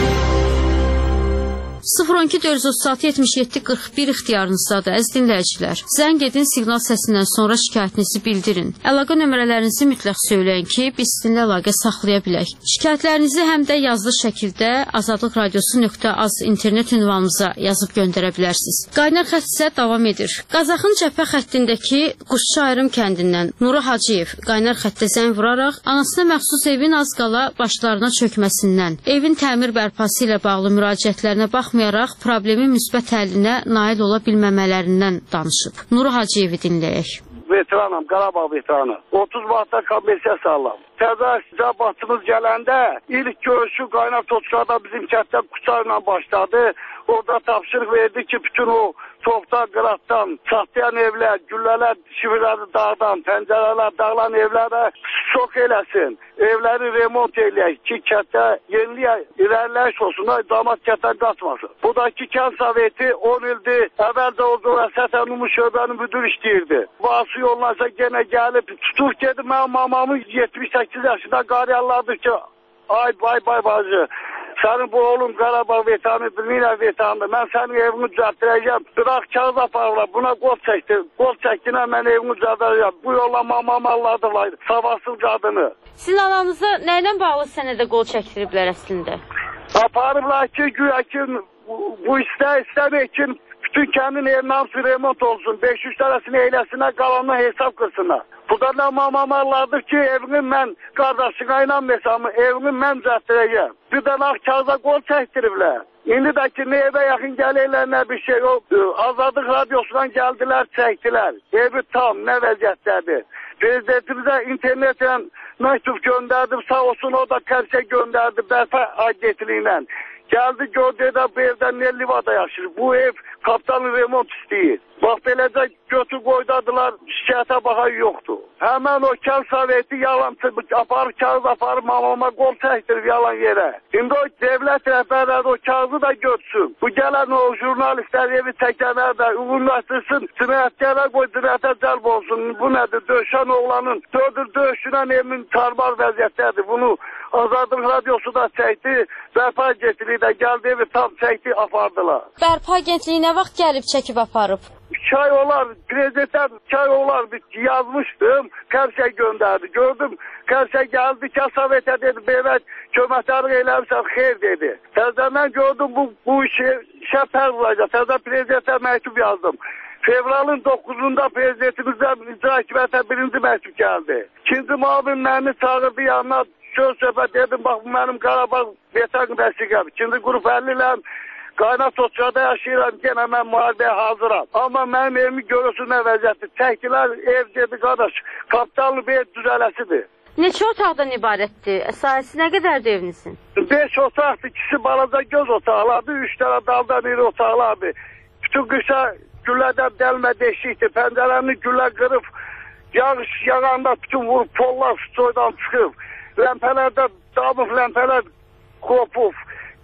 012 436 77 41 ixtiyarınızdadır, əziz dinləyicilər. Zəng edin, siqnal səsindən sonra şikayətinizi bildirin. Əlaqə nömrələrinizi mütləq söyləyin ki, biz sizinlə əlaqə saxlaya bilək. Şikayətlərinizi həm də yazılı şəkildə azadlıqradiosu.az internet ünvanımıza yazıb göndərə bilərsiniz. Qaynar xətt isə davam edir. Qazaxın cəbhə xəttindəki Quşçu Ayrım kəndindən Nuru Hacıyev qaynar xəttə zəng vuraraq anasına məxsus evin az qala başlarına çökməsindən, evin təmir bərpası ilə bağlı müraciətlərinə baxmayaraq problemin müsbət həllinə nail ola bilməmələrindən danışıb. Nuru Hacıyevi dinləyək. Veteranım, Qarabağ veteranı. 30 Mart'da kommersiya sağlam. Təzə cəbatımız gələndə ilk görüşü qaynar Toçkada bizim kənddə Quçarla başladı. Orada tapşırıq verdi ki, bütün o soğuktan, qıratdan, çatlayan evlər, güllələr, şifirləri dağdan, pəncərələr, dağılan evlərə şok eləsin. Evləri remont eləyək ki, kətdə yenilik irəliləyiş olsun, damat kətdən qatmasın. Buradakı kənd soveti 10 ildir, əvvəldə oldu və Sətən Umu şöbənin müdür işləyirdi. Bası yolunasa gene gəlib, tutur gedim, mənim mamamın 78 yaşında qaryalladı ki, ay bacı. Sənin bu oğlum Qarabağ veteranıdır, Mina veteranıdır. Mən sənin evini düzəltdirəcəm. Bırax kağız aparlar, buna qol çəkdi. Qol çəkdinə mən evimi düzəltdirəcəm. Bu yolla mamam alladılar, savasız qadını. Sizin ananıza nə ilə bağlı sənədə qol çəkdiriblər əslində? Aparıblar ki, güya ki, bu istəmək ki, bütün kəndin evinin hamısı remont olsun. 500 tənəsini eyləsinə, qalanına hesab qırsınlar. Burada mamam alladır ki, evini mən qardaşına inanmırsam, evini mən düzəltdirəcəm. Bir də kağıza qol çəkdiriblər. İndi də ki, nə evə yaxın gəlirlər, nə bir şey o. Azadlıq radiosundan gəldilər, çəkdilər. Evi tam, nə vəziyyətdədir. Prezidentimizə internetlə məktub göndərdim, sağ olsun o da kərsə göndərdi, bərpa agentliğiyle. Geldi gördü də bu evdən ne livada yaşır. Bu ev kaptanın remont istəyir. Bax beləcə götür qoydadılar, şikayətə baxan yoxdur. Həmən o kənd soveti yalançı aparır, kağız aparır, mamama qol çəkdirib yalan yerə. İndi o devlət rəhbərləri o kağızı da götsün. Bu gələn o jurnalistlər evi çəkənlər də uğurlaşdırsın, cinayətkara qoy, cinayətə cəlb olsun. Bu nədir? Döşən oğlanın döşünən emin tarbar vəziyyətdədir. Bunu Azadlıq radiosu da çəkdi, Bərpa agentliyi də gəldi, evi tam çəkdi, apardılar. Bərpa agentliyi nə vaxt gəlib çəkib aparıb? 2 ay olar, prezidentdən 2 ay olar yazmışdım, Kərsə göndərdi. Gördüm, Kərsə gəldi, Kəsavetə dedi, belə köməkdarlıq eləmişsən, xeyr dedi. Təzədən gördüm bu işə pər vuracaq, təzə prezidentə məktub yazdım. Fevralın 9'unda prezidentimizdən icra hakimiyyətə 1-ci məktub gəldi. 2-ci müavin məni çağırdı yanına, söz söhbət dedim, bax bu mənim Qarabağ veteran vəsiqəm. 2-ci qrup 50'ləm, Qaynar Toçkada yaşayıram, genə mən müharibəyə hazıram. Amma mənim evimi görürsün nə vəziyyətdir. Çəkdilər, ev dedi, qardaş, kapitallı bir ev düzələsidir. Neçə otaqdan ibarətdir? Sahəsi nə qədərdir evinizin? 5 otaqdır, 2'si balaca göz otaqlardır, 3 tane daldan iri otaqlardır. Bütün qışa güllədən dəlmə deşikdir, pəncərəni güllə qırıb, yağış yağanda bütün vurub, pollar soydan çıxıb. Ləmpələrdə damıq ləmpələr kopub.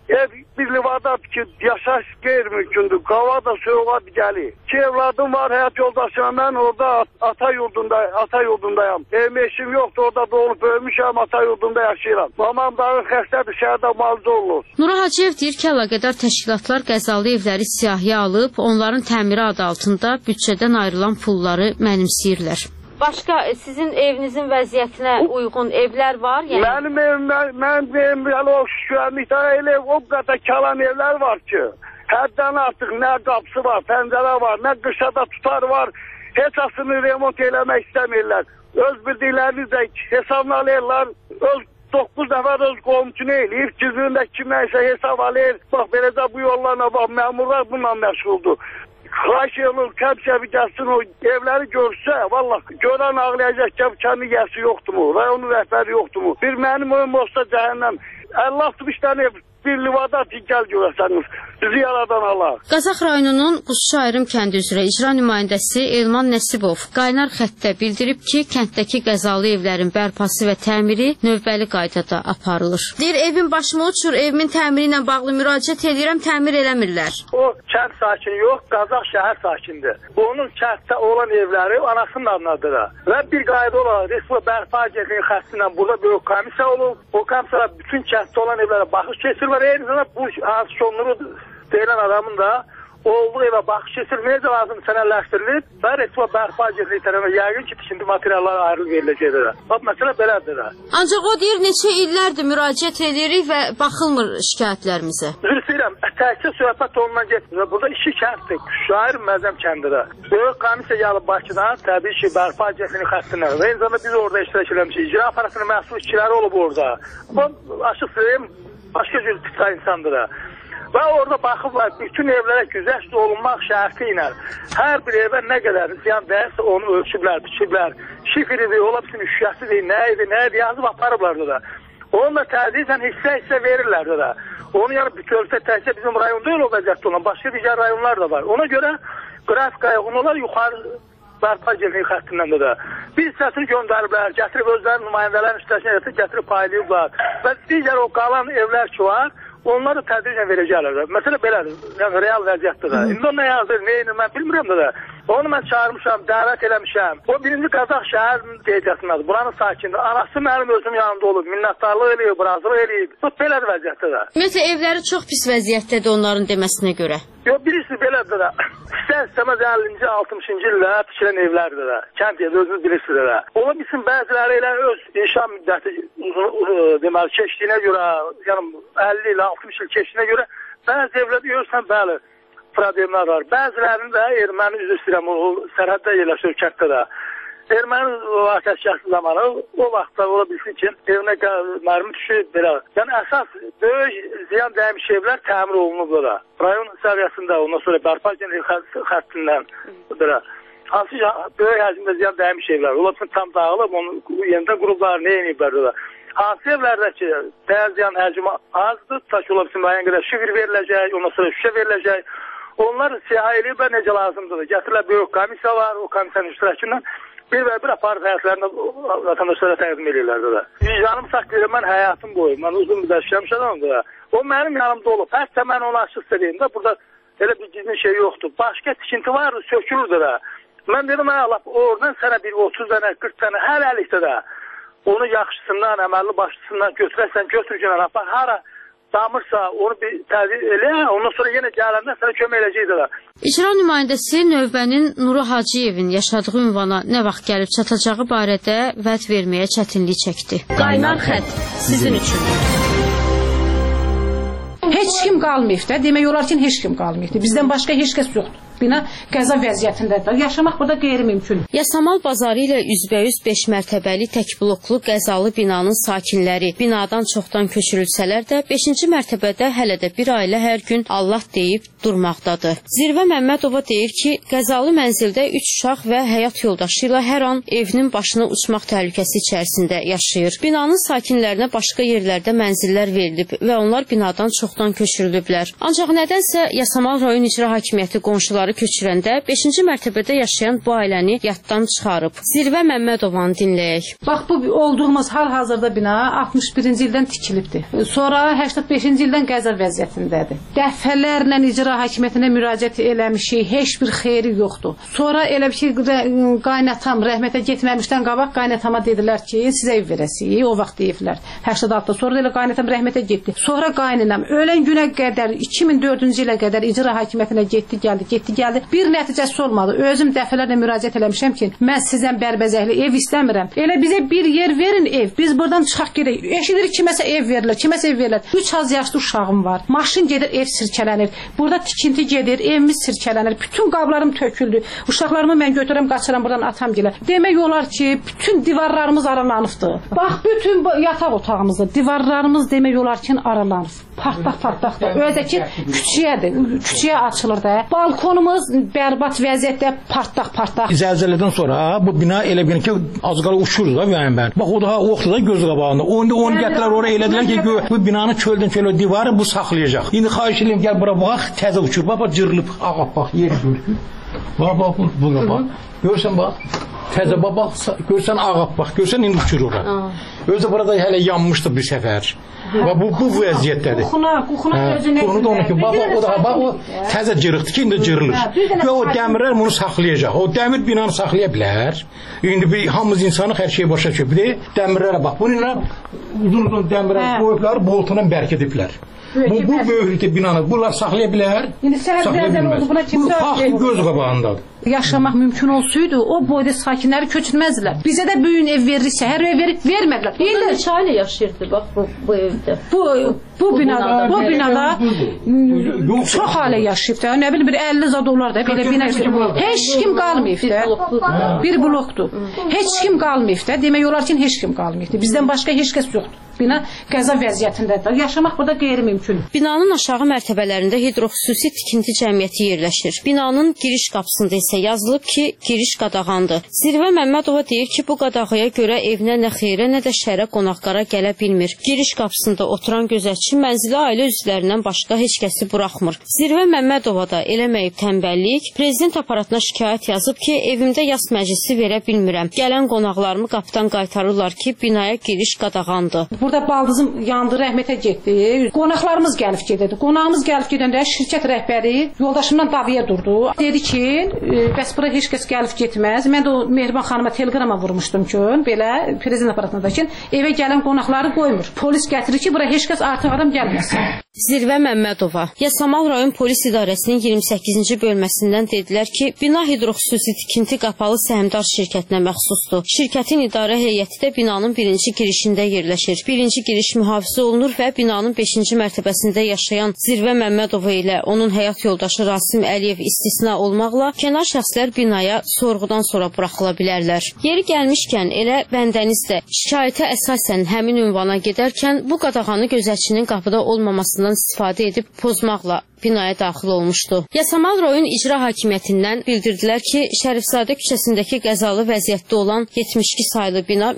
Ev bir livadadır ki yaşayış qeyri-mümkündür. Qava da soğuğa gəlir. 2 evladım var, həyat yoldaşım. Mən orada ata yurdundayam. Evim eşim yoxdur, orada doğulub böyümüşəm, ata yurdunda yaşayıram. Mamam dağın xəstədir, şəhərdə müalicə olunur. Nura Hacıyev deyir ki, əlaqədar təşkilatlar qəzalı evləri siyahıya alıb, onların təmiri adı altında büdcədən ayrılan pulları mənimsəyirlər. Başqa sizin evinizin vəziyyətinə uyğun evlər var? Yəni? Mənim evim hələ o şükürlükdə elə o qədər kalan evlər var ki, həddən artıq nə qapısı var, pəncərə var, nə qışada tutar var, heç asını remont eləmək istəmirlər. Öz bildiklərini də hesablayırlar, 9 nəfər öz qomçunu eləyir, cüzündə kimlə isə hesab alır. Bax, beləcə bu yollarına bax, məmurlar bununla məşğuldur. Xahiş edilir, kəbçəbi gəlsin, o evləri görsə, valla, görən ağlayacaq, kəbçəmi yəsi yoxdur mu, rayonun rəhbəri yoxdur mu? Bir mənim oyum olsa cəhənnəm, 50-60 dənə bir livada gəl görəsəniz, bizi yaradan Allah. Qazax rayonunun Quzçu Ayrım kəndi üzrə icra nümayəndəsi Elman Nəsibov qaynar xəttdə bildirib ki, kənddəki qəzalı evlərin bərpası və təmiri növbəli qaydada aparılır. Deyir, evin başıma uçur, evimin təmiri ilə bağlı müraciət edirəm, təmir eləmirlər. O kənd sakini yox, Qazax şəhər sakindir. Onun kənddə olan evləri anasının adınadır. Və bir qayda olaraq Respublika Bərpa Agentliyi xətti ilə burada böyük komissiya olub. O komissiyada bütün kənddə olan evlərə baxış keçir. Eyni zamanda bu hansı sonları deyilən adamın da olduğu evə baxış keçirməyəcə lazım sənədləşdirilib və Respublika Bərpa Agentliyi tərəfindən yəqin ki, tikinti materialları ayrılıb veriləcəkdir. Bax, məsələ belədir. Ancaq o deyir, neçə illərdir müraciət edirik və baxılmır şikayətlərimizə. Üzr istəyirəm, təkcə söhbət ondan getmir. Burada 2 kənddir, Şair Məzəm kəndidir. Böyük komissiya gəlib Bakıdan, təbii ki, Bərpa Agentliyinin xəttindən. Və eyni zamanda biz orada iştirak eləmişik. İcra aparatının məsul işçiləri olub orada. Bu, açıq söyləyim, başqa cür tiplər insandır. Və orada baxıblar, bütün evlərə güzəşt olunmaq şərti ilə hər bir evə nə qədər ziyan dəyərsə onu ölçüblər, biçiblər. Şifiridir, ola bilsin üşüyəsidir, nə idi, yazıb aparıblar da. Onu da tədricən hissə verirlər da. Onu yəni bütövlükdə təkcə bizim rayonda öyle olacaqdır olan, başqa digər rayonlar da var. Ona görə qrafikaya onlar yuxarı Bərpa Agentliyi xəttindən də. Bir hissəsini göndəriblər, gətirib özlərinin nümayəndələrin işləşinə gətirib paylayıblar. Və digər o qalan evlər ki var, onları tədricən verəcəklər. Məsələ belədir, yəni real vəziyyətdir də. İndi o nə yazdır, neyini mən bilmirəm də. Onu mən çağırmışam, dəvət eləmişəm. O birinci Qazax şəhərinin qeydiyyatındadır, buranın sakindir. Anası mənim özüm yanımda olub, minnətdarlıq eləyib, razılıq eləyib. Bu belədir vəziyyətdir də. Ümumiyyətlə, evləri çox pis vəziyyətdədir onların deməsinə görə. Yox, birisi belədir də. İstəməz 50-ci, 60-cı illər tikilən evlərdir də. Kənd yeri özünüz bilirsiniz də. Ola bilsin bəziləri elə öz inşa müddəti deməli keçdiyinə görə, yəni 50 ilə 60 il keçdiyinə görə bəzi evlərdə görürsən, bəli, problemlər var. Bəzilərinin də erməni üzr istəyirəm, o sərhəddə yerləşir kənddə də. Erməni atəşkəsi zamanı o vaxtda ola bilsin ki, evinə mərmi düşüb, belə. Yəni əsas böyük ziyan dəymiş evlər təmir olunub da. Rayon səviyyəsində, ondan sonra Bərpa Agentliyi xəttindən belə. Hansı böyük həcmdə ziyan dəymiş evlər. Ola bilsin tam dağılıb, onu yenidən qurublar, nə yeniblər da. Hansı evlərdə ki, dəyər ziyan həcmi azdır, tutaq ola bilsin müəyyən qədər şifir veriləcək, ondan sonra şüşə veriləcək. Onlar siyah eləyiblər necə lazımdır. Gətirirlər böyük komissiya var, o komissiyanın iştirakından bir və bir aparıb həyatlarını vətəndaşlara təqdim edirlər də. Vicdanım saxlayır, mən həyatım boyu, mən uzun müddət işləmiş adamım da. O mənim yanımda olub. Hətta mən onu açıq söyləyim də, burada elə bir gizli şey yoxdur. Başqa tikinti var, sökülürdü də. Mən dedim, oradan sənə bir 30 dənə, 40 dənə hər əlikdə də onu yaxşısından, əməlli başlısından götürərsən, götürgən apar, hara damırsa onu bir təzir elə, ondan sonra yenə gələndə sənə kömək eləyəcəkdir. İcra nümayəndəsi növbənin Nura Hacıyevin yaşadığı ünvana nə vaxt gəlib çatacağı barədə vəd verməyə çətinlik çəkdi. Qaynar xətt sizin üçün. Heç kim qalmayıb da, demək olar ki, heç kim qalmayıb. Bizdən başqa heç kəs yoxdur. Bina qəza vəziyyətindədir. Yaşamaq burada qeyri-mümkün. Yasamal bazarı ilə üzbəyüz 5 mərtəbəli tək bloklu qəzalı binanın sakinləri binadan çoxdan köçürülsələr də 5-ci mərtəbədə hələ də bir ailə hər gün Allah deyib durmaqdadır. Zirvə Məmmədova deyir ki, qəzalı mənzildə 3 uşaq və həyat yoldaşı ilə hər an evinin başına uçmaq təhlükəsi içərisində yaşayır. Binanın sakinlərinə başqa yerlərdə mənzillər verilib və onlar binadan çoxdan köçürülüblər. Ancaq nədənsə Yasamal rayon icra hakimiyyəti qonşuları binaları köçürəndə 5-ci mərtəbədə yaşayan bu ailəni yaddan çıxarıb. Zirvə Məmmədovanı dinləyək. Bax, bu olduğumuz hal-hazırda bina 61-ci ildən tikilibdir. Sonra 85-ci ildən qəza vəziyyətindədir. Dəfələrlə icra hakimiyyətinə müraciət eləmişik, heç bir xeyri yoxdur. Sonra elə bir ki, qaynatam rəhmətə getməmişdən qabaq qaynatama dedilər ki, sizə ev verəsiyik, o vaxt deyiblər. 86-da sonra elə qaynatam rəhmətə getdi. Sonra qaynanam ölən günə qədər 2004-cü ilə qədər icra hakimiyyətinə getdi, gəldi. Bir nəticəsi olmadı. Özüm dəfələrlə müraciət eləmişəm ki, mən sizdən bərbəzəkli ev istəmirəm. Elə bizə bir yer verin ev. Biz buradan çıxaq gedək. Eşidirik kiməsə ev verilir. 3 az yaşlı uşağım var. Maşın gedir, ev sirkələnir. Burada tikinti gedir, evimiz sirkələnir. Bütün qablarım töküldü. Uşaqlarımı mən götürəm, qaçıram buradan atam gələr. Demək olar ki, bütün divarlarımız aralanıbdır. Bax, bütün yataq otağımızda divarlarımız demək olar ki, aralanıb. Partlaq. Özdəki küçüyə açılır da. Balkonumuz bərbad vəziyyətdə partlaq. Zəlzələdən sonra bu bina elə bir ki, az qala uçurdu da mən. Bax, o daha oxtu da göz qabağında. Onu gətirlər oraya elədilər ki, bu binanın çöldən çölə divarı bu saxlayacaq. İndi xahiş edirəm, gəl bura bax, təzə uçur. Bax, cırılıb, bax, yeri görür. Bax, buna bax. Görsən bax, təzə bax, görsən bax, görsən indi uçur ora. Özü burada hələ yanmışdı bir səfər. Və bu vəziyyətdədir. Qoxuna gözünə. Qoxunu da onu ki, bax, o təzə cırıqdır ki, indi cırılır. Və o dəmirlər bunu saxlayacaq. O dəmir binanı saxlaya bilər. İndi hamımız insanı hər şeyi başa düşür. Dəmirlərə bax, bununla uzun dəmirlər qoyublar, boltuna bərkidiblər. Bu böyüklükdə binanı bunlar saxlaya bilər. İndi səhər zəlzələ oldu, buna kimsə faktı göz qabağındadır. Yaşamaq mümkün olsaydı, o boyda sakinləri köçürməzdilər. Bizə də böyük ev verirsə, hər ev vermədilər. Burada neçə ailə yaşayırdı bax bu evdə? Bu binada çox ailə yaşayıb da. Nə bilim, bir 50 zad olar da, belə bina. Heç kim qalmayıb da. Bir blokdur. Heç kim qalmayıb da. Demək olar ki, heç kim qalmayıb. Bizdən başqa heç kəs yoxdur. Bina qəza vəziyyətindədir. Yaşamaq burada qeyri-mümkün. Binanın aşağı mərtəbələrində hidroxüsusi tikinti cəmiyyəti yerləşir. Binanın giriş qapısında isə yazılıb ki, giriş qadağandır. Zirvə Məmmədova deyir ki, bu qadağaya görə evinə nə xeyrə, nə də şərə qonaqlara gələ bilmir. Giriş qapısında oturan gözətçi mənzili ailə üzvlərindən başqa heç kəsi buraxmır. Zirvə Məmmədova da eləməyib tənbəllik, prezident aparatına şikayət yazıb ki, evimdə yas məclisi verə bilmirəm. Gələn qonaqlarımı qapıdan qaytarırlar ki, binaya giriş qadağandır. Burada baldızım yandı, rəhmətə getdi. Qonaqlarımız gəlib gedirdi. Qonağımız gəlib gedəndə şirkət rəhbəri yoldaşımdan davaya durdu. Dedi ki, bəs bura heç kəs gəlib getməz. Mən də o Mehriban xanıma teleqrama vurmuşdum ki, belə prezident aparatında ki, evə gələn qonaqları qoymur. Polis gətirir ki, bura heç kəs artıq adam gəlməsin. Zirvə Məmmədova, Yasamal rayon polis idarəsinin 28-ci bölməsindən dedilər ki, bina hidroxüsusi tikinti qapalı səhmdar şirkətinə məxsusdur. Şirkətin idarə heyəti də binanın birinci girişində yerləşir. Birinci giriş mühafizə olunur və binanın 5-ci mərtəbəsində yaşayan Zirvə Məmmədova ilə onun həyat yoldaşı Rasim Əliyev istisna olmaqla kənar şəxslər binaya sorğudan sonra buraxıla bilərlər. Yeri gəlmişkən elə bəndəniz də şikayətə əsasən həmin ünvana gedərkən bu qadağanı gözətçinin qapıda olmamasından istifadə edib pozmaqla binaya daxil olmuşdu. Yasamal rayon icra hakimiyyətindən bildirdilər ki, Şərifzadə küçəsindəki qəzalı vəziyyətdə olan 72 saylı bina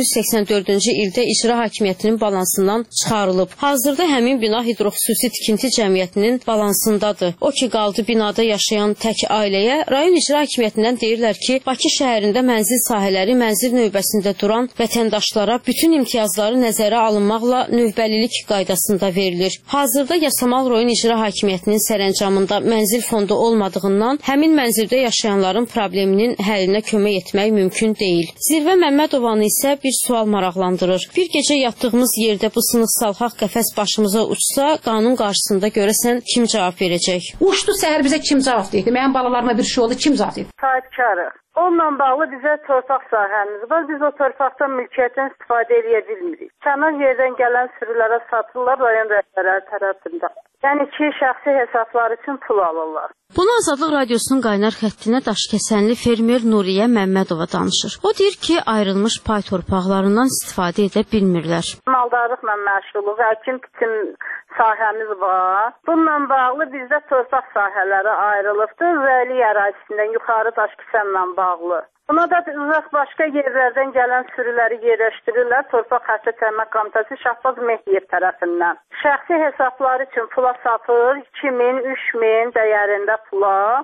1984-cü ildə icra hakimiyyətinin balansından çıxarılıb. Hazırda həmin bina hidroxüsusi tikinti cəmiyyətinin balansındadır. O ki, qaldı binada yaşayan tək ailəyə, rayon icra hakimiyyətindən deyirlər ki, Bakı şəhərində mənzil sahələri mənzil növbəsində duran vətəndaşlara bütün imtiyazları nəzərə alınmaqla növbəlilik qaydasında verilir. Hazırda Yasamal rayon icra hakimiyyətinin sərəncamında mənzil fondu olmadığından həmin mənzildə yaşayanların probleminin həllinə kömək etmək mümkün deyil. Zirvə Məmmədovanı isə bir sual maraqlandırır. Bir gecə yatdığımız yerdə bu sınıqsal haqq qəfəs başımıza uçsa, qanun qarşısında görəsən kim cavab verəcək? Uçdu səhər bizə kim cavab deyildi? Mənim balalarıma bir şey oldu, kim cavab deyildi? Sahibkarıq. Onunla bağlı bizə torpaq sahəmiz var. Biz o torpaqdan mülkiyyətdən istifadə edə bilmirik. Kənar yerdən gələn sürülərə satırlar rayon rəhbərləri tərəfindən. Yəni ki, şəxsi hesabları üçün pul alırlar. Bunu Azadlıq Radiosunun qaynar xəttinə daşkəsənli fermer Nuriyə Məmmədova danışır. O deyir ki, ayrılmış pay torpaqlarından istifadə edə bilmirlər. Maldarlıqla məşğuluq, əkin biçim sahəmiz var. Bununla bağlı bizdə torpaq sahələri ayrılıbdır. Vəli ərazisindən yuxarı daşkəsənlə bağlı. Buna da uzaq başqa yerlərdən gələn sürüləri yerləşdirirlər Torpaq Xərcə Təmin Komitəsi Şahbaz Mehdiyev tərəfindən. Şəxsi hesabları üçün pula satır, 2000, 3000 dəyərində pula.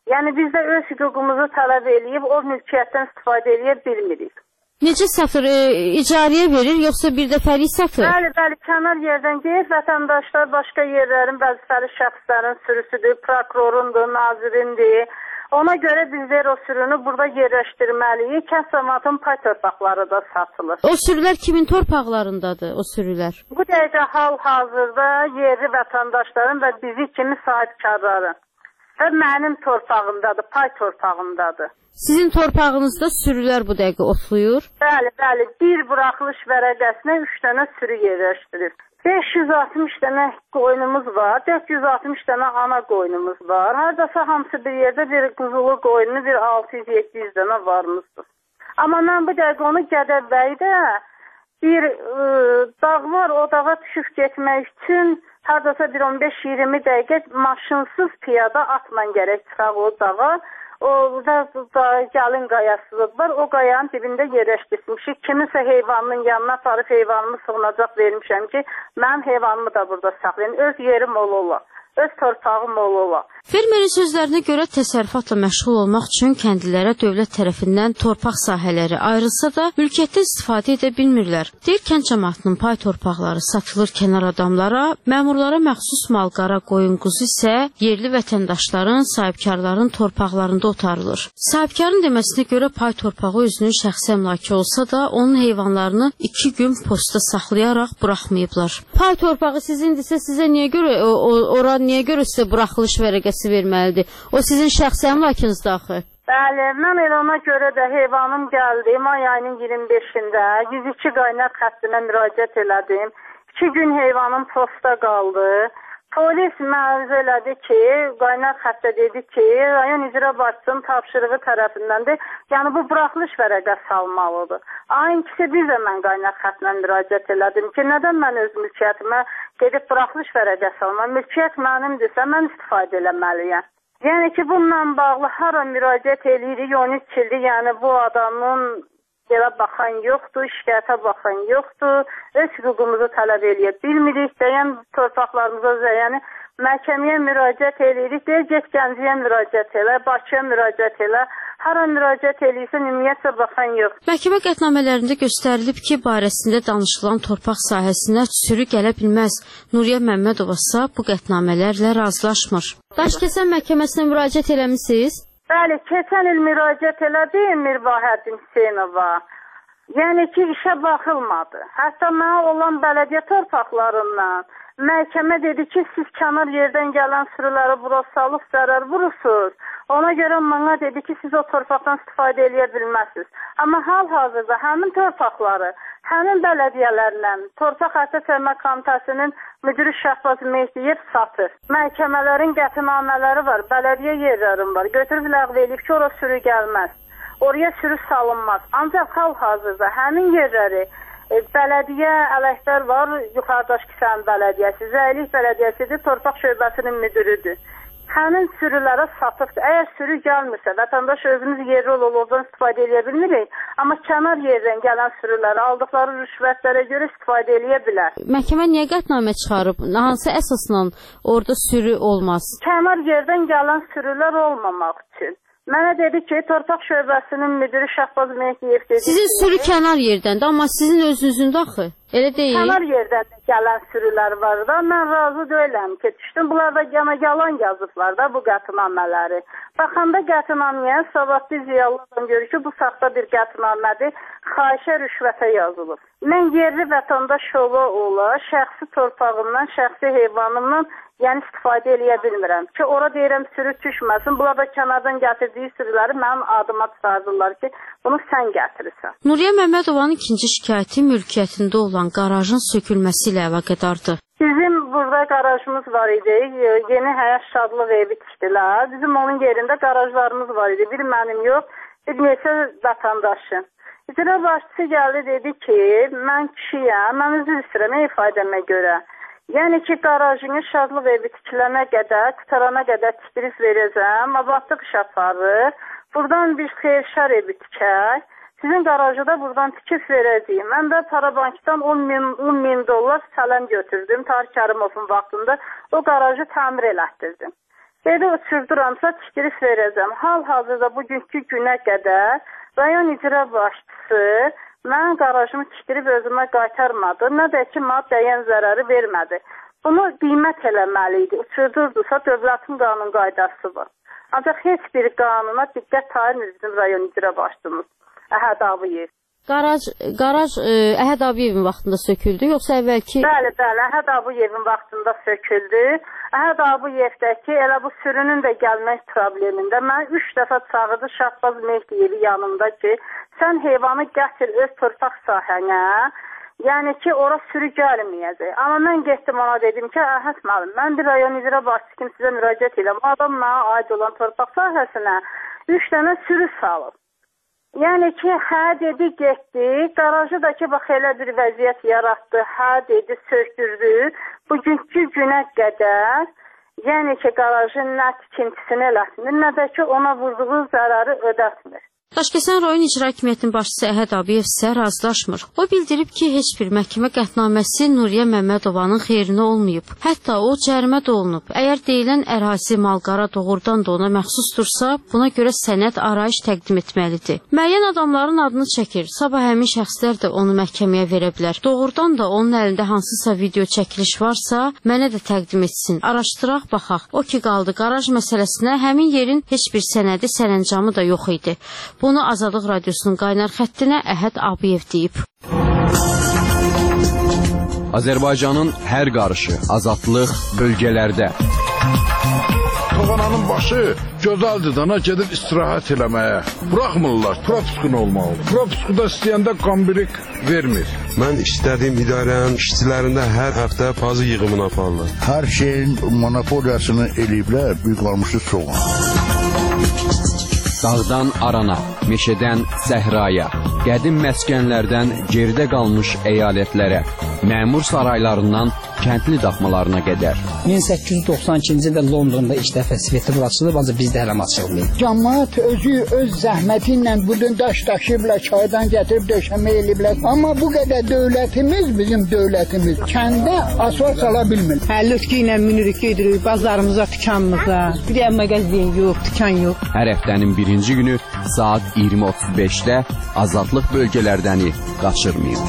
Yəni biz də öz hüququmuzu tələb eləyib o mülkiyyətdən istifadə edə bilmirik. Necə satır? İcarəyə verir, yoxsa bir dəfəlik satır? Bəli, kənar yerdən deyir, vətəndaşlar başqa yerlərin vəzifəli şəxslərin sürüsüdür, prokurorundur, nazirindir. Ona görə bizlər o sürünü burada yerləşdirməliyik. Kənd cəmiyyətinin pay torpaqları da satılır. O sürülər kimin torpaqlarındadır, o sürülər? Bu dəqiqə hal-hazırda yerli vətəndaşların və bizi kimi sahibkarların və mənim torpağımdadır, pay torpağımdadır. Sizin torpağınızda sürülər bu dəqiqə otlayır? Bəli, bir buraxılış vərəqəsinə 3 dənə sürü yerləşdirir. 560 dənə qoyunumuz var, 460 dənə ana qoyunumuz var. Hardasa hamısı bir yerdə bir quzulu qoyunu, bir 600-700 dənə varımızdır. Amma mən bu dəqiqə onu Gədəbəydə bir dağ var, o dağa düşüb getmək üçün hardasa bir 15-20 dəqiqə maşınsız piyada atman gərək çıxaq o dağa. O da gəlin qayası var. O qayanın dibində yerləşdirmişik. Kiminsə heyvanının yanına aparıb heyvanımı sığınacaq vermişəm ki, mən heyvanımı da burada saxlayın. Öz yerim ola, öz torpağım ola. Fermerin sözlərinə görə təsərrüfatla məşğul olmaq üçün kəndlilərə dövlət tərəfindən torpaq sahələri ayrılsa da mülkiyyətdən istifadə edə bilmirlər. Deyir, kənd cəmiyyətinin pay torpaqları satılır kənar adamlara, məmurlara məxsus mal-qara, qoyun, quzu isə yerli vətəndaşların, sahibkarların torpaqlarında otarılır. Sahibkarın deməsinə görə pay torpağı özünün şəxsi əmlakı olsa da, onun heyvanlarını 2 gün postda saxlayaraq buraxmayıblar. Pay torpağı sizindirsə, sizə niyə görə, ora niyə görə sizə buraxılış vərəqəsi verməlidir? O sizin şəxsi əmlakınızda axı. Bəli, mən elə ona görə də heyvanım gəldi. May ayının 25-də 102 qaynar xəttinə müraciət elədim. 2 gün heyvanım postda qaldı. Polis məruzə elədi ki, qaynar xəttə dedi ki, rayon icra başçısının tapşırığı tərəfindəndir. Yəni bu buraxılış vərəqəsi almalıdır. Ayın ikisi bir də mən qaynar xəttinə müraciət elədim ki, nədən mən öz mülkiyyətimə gedib buraxılış vərəqəsi almam? Mülkiyyət mənimdirsə, mən istifadə eləməliyəm. Yəni ki, bununla bağlı hara müraciət eləyirik, 13 ildir, yəni bu adamın yerə baxan yoxdur, şikayətə baxan yoxdur, öz hüququmuzu tələb eləyə bilmirik, deyən torpaqlarımıza yəni məhkəməyə müraciət eləyirik, deyir, get Gəncəyə müraciət elə, Bakıya müraciət elə, hara müraciət eləyirsə, ümumiyyətlə baxan yox. Məhkəmə qətnamələrində göstərilib ki, barəsində danışılan torpaq sahəsinə sürü gələ bilməz. Nuriyə Məmmədova isə bu qətnamələrlə razılaşmır. Daşkəsən məhkəməsinə müraciət eləmisiniz? Bəli, keçən il müraciət elədim Mirvahəddin Hüseynova. Yəni ki, işə baxılmadı. Hətta mənə olan bələdiyyə torpaqlarından məhkəmə dedi ki, siz kənar yerdən gələn sürüləri bura salıb zərər vurursunuz. Ona görə mənə dedi ki, siz o torpaqdan istifadə edə bilməzsiniz. Amma hal-hazırda həmin torpaqları həmin bələdiyyələrlə Torpaq Əsas Sərmə Komitəsinin müdiri Şəhbaz Mehdiyev satır. Məhkəmələrin qətimələri var, bələdiyyə yerlərim var. Götürüb ləğv eləyib ki, ora sürü gəlməz. Oraya sürü salınmaz. Ancaq hal-hazırda həmin yerləri bələdiyyə ələklər var, yuxarıdaş kisənin bələdiyyəsi, Zəylik bələdiyyəsidir, Torpaq şöbəsinin müdürüdür. Həmin sürülərə satıbdır. Əgər sürü gəlmirsə, vətəndaş özümüz yerli olurdan istifadə edə bilmirik, amma kənar yerdən gələn sürüləri aldıqları rüşvətlərə görə istifadə edə bilər. Məhkəmə niyə qətnamə çıxarıb? Hansı əsasla orada sürü olmaz? Kənar yerdən gələn sürülər olmamaq üçün. Mənə dedi ki, Torpaq şöbəsinin müdiri Şəhbaz Mehdiyev dedi. Sizin sürü kənar yerdəndir, amma sizin özünüzün daxı. Elə deyil. Kənar yerdən gələn sürülər var da, mən razı deyiləm ki, düşdüm. Bunlar da yalan yazıblar da bu qətnamələri. Baxanda qətnaməyə savadlı ziyalılardan görür ki, bu saxta bir qətnamədir, xahişə rüşvətə yazılıb. Mən yerli vətəndaş ola, şəxsi torpağımdan, şəxsi heyvanımdan yəni istifadə eləyə bilmirəm ki, ora deyirəm sürü düşməsin. Bunlar da kənardan gətirdiyi sürüləri mənim adıma çıxardırlar ki, bunu sən gətirirsən. Nuriyə Məmmədovanın ikinci şikayəti mülkiyyətində olan qarajın sökülməsi ilə əlaqədardır. Bizim burada qarajımız var idi, yeni həyat şadlıq evi tikdilər. Bizim onun yerində qarajlarımız var idi, bir mənim yox, bir neçə vətəndaşın. İcra başçısı gəldi, dedi ki, mən kişiyəm, mən üzr istəyirəm ifadəmə görə. Yəni ki, qarajını şadlıq evi tikilənə qədər, qutarana qədər tikdiriz verəcəm, abadlıq iş aparır, buradan bir xeyirşər evi tikək, sizin qarajı da buradan tikib verəcəyim. Mən də Parabankdan 10 min dollar sələm götürdüm, Tarıq Kərimovun vaxtında o qarajı təmir elətdirdim. Belə uçurduramsa tikiliş verəcəm. Hal-hazırda bugünkü günə qədər rayon icra başçısı mən qarajımı tikdirib özümə qaytarmadı. Nə də ki, maddiyyən zərəri vermədi. Bunu qiymət eləməli idi. Uçurdurdusa dövlətin qanun qaydası var. Ancaq heç bir qanuna diqqət tayin bizim rayon icra başçımız Əhəd Abiyev. Qaraj Əhəd Abiyevin vaxtında söküldü, yoxsa əvvəlki? Bəli, Əhəd Abiyevin vaxtında söküldü. Əhəd Abiyevdəki elə bu sürünün də gəlmək problemində mən 3 dəfə çağırdı Şahbaz Mehdiyevi yanımda ki, sən heyvanı gətir öz torpaq sahənə, yəni ki, ora sürü gəlməyəcək. Amma mən getdim ona dedim ki, Əhəd müəllim, mən bir rayon icra başçısı kimi sizə müraciət edirəm. Adam mənə aid olan torpaq sahəsinə 3 dənə sürü salıb. Yəni ki, hə dedi, getdi, qarajı da ki, bax elə bir vəziyyət yaratdı, hə dedi, söktürdü. Bugünkü günə qədər, yəni ki, qarajın nə tikintisini eləsinir, nə də ki, ona vurduğu zərəri ödətmir. Daşkəsən rayon icra hakimiyyətinin başçısı Əhəd Abiyev isə razılaşmır. O bildirib ki, heç bir məhkəmə qətnaməsi Nuriyə Məmmədovanın xeyrinə olmayıb. Hətta o cərimə də olunub. Əgər deyilən ərazi malqara doğrudan da ona məxsusdursa, buna görə sənəd arayış təqdim etməlidir. Müəyyən adamların adını çəkir. Sabah həmin şəxslər də onu məhkəməyə verə bilər. Doğrudan da onun əlində hansısa video çəkiliş varsa, mənə də təqdim etsin. Araşdıraq, baxaq. O ki qaldı qaraj məsələsinə, həmin yerin heç bir sənədi, sərəncamı da yox idi. Bunu Azadlıq Radiosunun qaynar xəttinə Əhəd Abiyev deyib. Azərbaycanın hər qarışı, azadlıq bölgələrdə. Toğananın başı gözəldir dana gedib istirahət eləməyə. Buraxmırlar, propiskun olmalıdır. Propiskuda istəyəndə qambirik vermir. Mən işlədiyim idarənin işçilərində hər həftə pazı yığımını aparırlar. Hər şeyin monopoliyasını eləyiblər, büyük qalmışı soğan. Dağdan arana, meşədən səhraya, qədim məskənlərdən geridə qalmış əyalətlərə, məmur saraylarından kəndli daxmalarına qədər. 1892-ci ildə Londonda ilk dəfə Svetlana açılıb, ancaq bizdə hələ açılmayıb. Cəmaət özü öz zəhməti ilə budun daş daşıyıblar, çaydan gətirib döşəmə eləyiblər. Amma bu qədər dövlətimiz, bizim dövlətimiz kəndə asfalt sala bilmir. Həllətkə ilə minirik, gedirik bazarımıza, dükanımıza. Bir də mağazin yox, dükan yox. Hər həftənin birinci günü saat 20:35-də azadlıq bölgələrdəni qaçırmayın.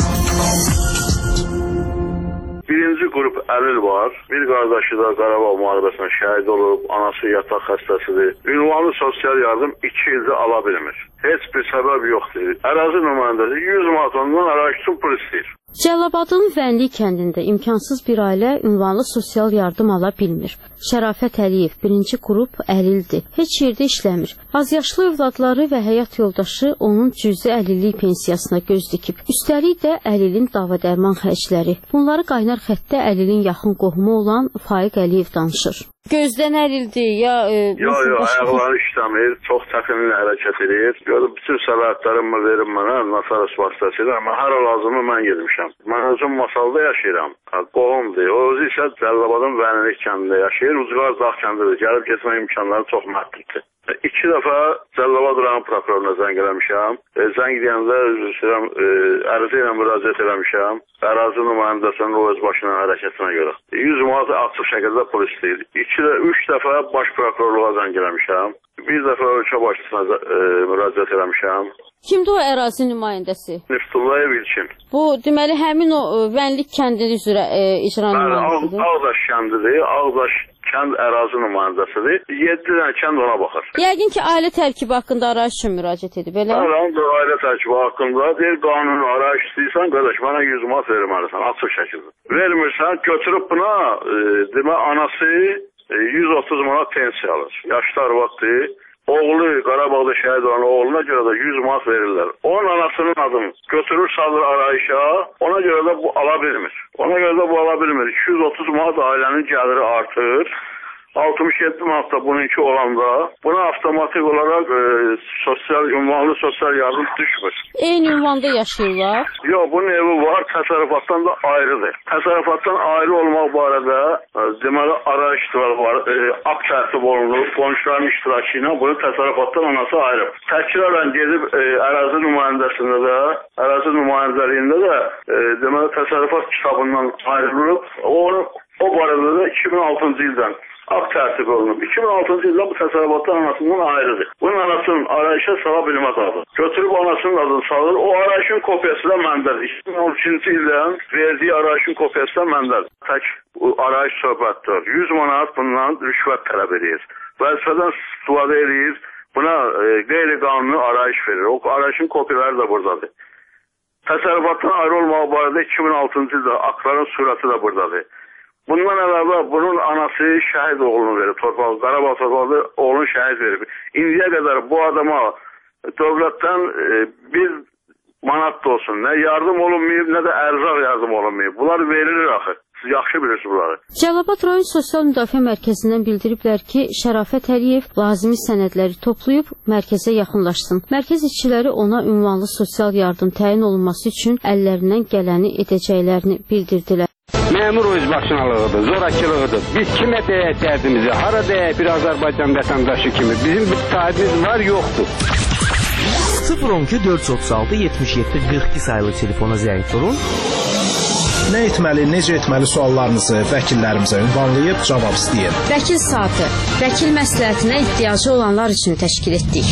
Birinci qrup əlil var. Bir qardaşı da Qarabağ müharibəsində şəhid olub, anası yataq xəstəsidir. Ünvanlı sosial yardım 2 ildə ala bilmir. Heç bir səbəb yoxdur. Ərazi nümayəndəsi 100 manat ondan ərazi üçün pul istəyir. Cəlilabadın Vənli kəndində imkansız bir ailə ünvanlı sosial yardım ala bilmir. Şərafət Əliyev birinci qrup əlildir. Heç yerdə işləmir. Azyaşlı övladları və həyat yoldaşı onun cüzi əlillik pensiyasına göz dikib. Üstəlik də əlilin dava-dərman xərcləri. Bunları qaynar xəttdə əlilin yaxın qohumu olan Faiq Əliyev danışır. Gözdən əlildir, ya... Yox, ayaqları işləmir, çox çətinliklə hərəkət edir. Görüb, bütün səlahiyyətlərimi verim mənə, Nasaras vasitəsilə, amma hər lazımı mən gedmişəm. Mən özüm Masalda yaşayıram, qohumdur. O özü isə Cəlilabadın Vənli kəndində yaşayır, Ucqar Dağ kəndidir. Gəlib getmək imkanları çox məhduddur. 2 dəfə Cəlilabad rayon prokuroruna zəng eləmişəm. Zəng deyəndə ərizə ilə müraciət eləmişəm. Ərazi nümayəndəsinin o öz başına hərəkətinə görə. 100 manat açıq şəkildə pul istəyir. 3 dəfə baş prokurorluğa zəng eləmişəm. Bir dəfə ölkə başçısına müraciət eləmişəm. Kimdir o ərazi nümayəndəsi? Niftullayev İlkin. Bu, deməli, həmin o Vənlik kəndini üzrə icra nümayəndəsidir. Ağdaş kəndidir, Ağdaş kənd ərazi nümayəndəsidir. 7 dənə kənd ona baxır. Yəqin ki, ailə tərkibi haqqında arayış üçün müraciət edib, elə? Ailə tərkibi haqqında deyir, qanun arayış istəyirsən, qardaş, mənə 100 manat verməlisən, açıq şəkildə. Vermirsən, götürüb buna, demə, anası 130 manat pensiya alır. Yaşlı arvaddır. Oğlu Qarabağda şəhid olan oğluna görə də 100 manat verirlər. Onun anasının adını götürür, salır arayışa, ona görə də bu ala bilmir. 230 manat ailənin gəliri artır. 67 manat da bununki olanda buna avtomatik olaraq ünvanlı sosial yardım düşmür. Eyni ünvanda yaşayırlar? Yox, bunun evi var, təsərrüfatdan da ayrıdır. Təsərrüfatdan ayrı olmaq barədə deməli arayışlar var, akt tərtib olunur, qonşuların iştirakı ilə bunu təsərrüfatdan anası ayrı. Təkrarən gedib ərazi nümayəndəsində də, ərazi nümayəndəliyində də deməli təsərrüfat kitabından ayrılıb. O barədə də 2006-cı ildən akt tərtib olunub. 2006-cı ildə bu təsərrüfatdan anasından ayrıdır. Bunun anasının arayışa sala bilməz adı. Götürüb anasının adını salır. O arayışın kopyası da məndədir. 2012-ci ildən verdiyi arayışın kopyası da məndədir. Tək arayış söhbətdir. 100 manat bundan rüşvət tələb edir. Vəzifədən istifadə edir. Buna qeyri-qanuni arayış verir. O arayışın kopyaları da buradadır. Təsərrüfatdan ayrı olmağı barədə 2006-cı ildə aktların surəti də buradadır. Bundan əlavə bunun anası şəhid oğlunu verib torpağı, Qarabağ torpağı oğlunu şəhid verib. İndiyə qədər bu adama dövlətdən bir manat da olsun, nə yardım olunmayıb, nə də ərzaq yardım olunmayıb. Bunlar verilir axı. Siz yaxşı bilirsiniz bunları. Cəlilabad rayon Sosial Müdafiə Mərkəzindən bildiriblər ki, Şərafət Əliyev lazımi sənədləri toplayıb mərkəzə yaxınlaşsın. Mərkəz işçiləri ona ünvanlı sosial yardım təyin olunması üçün əllərindən gələni edəcəklərini bildirdilər. Məmur özbaşınalığıdır, zorakılığıdır. Biz kimə deyək dərdimizi, hara deyək bir Azərbaycan vətəndaşı kimi. Bizim bir sahibimiz var, yoxdur. 012 436 77 42 sayılı telefona zəng vurun. Nə etməli, necə etməli suallarınızı vəkillərimizə ünvanlayıb cavab istəyin. Vəkil saatı, vəkil məsləhətinə ehtiyacı olanlar üçün təşkil etdik.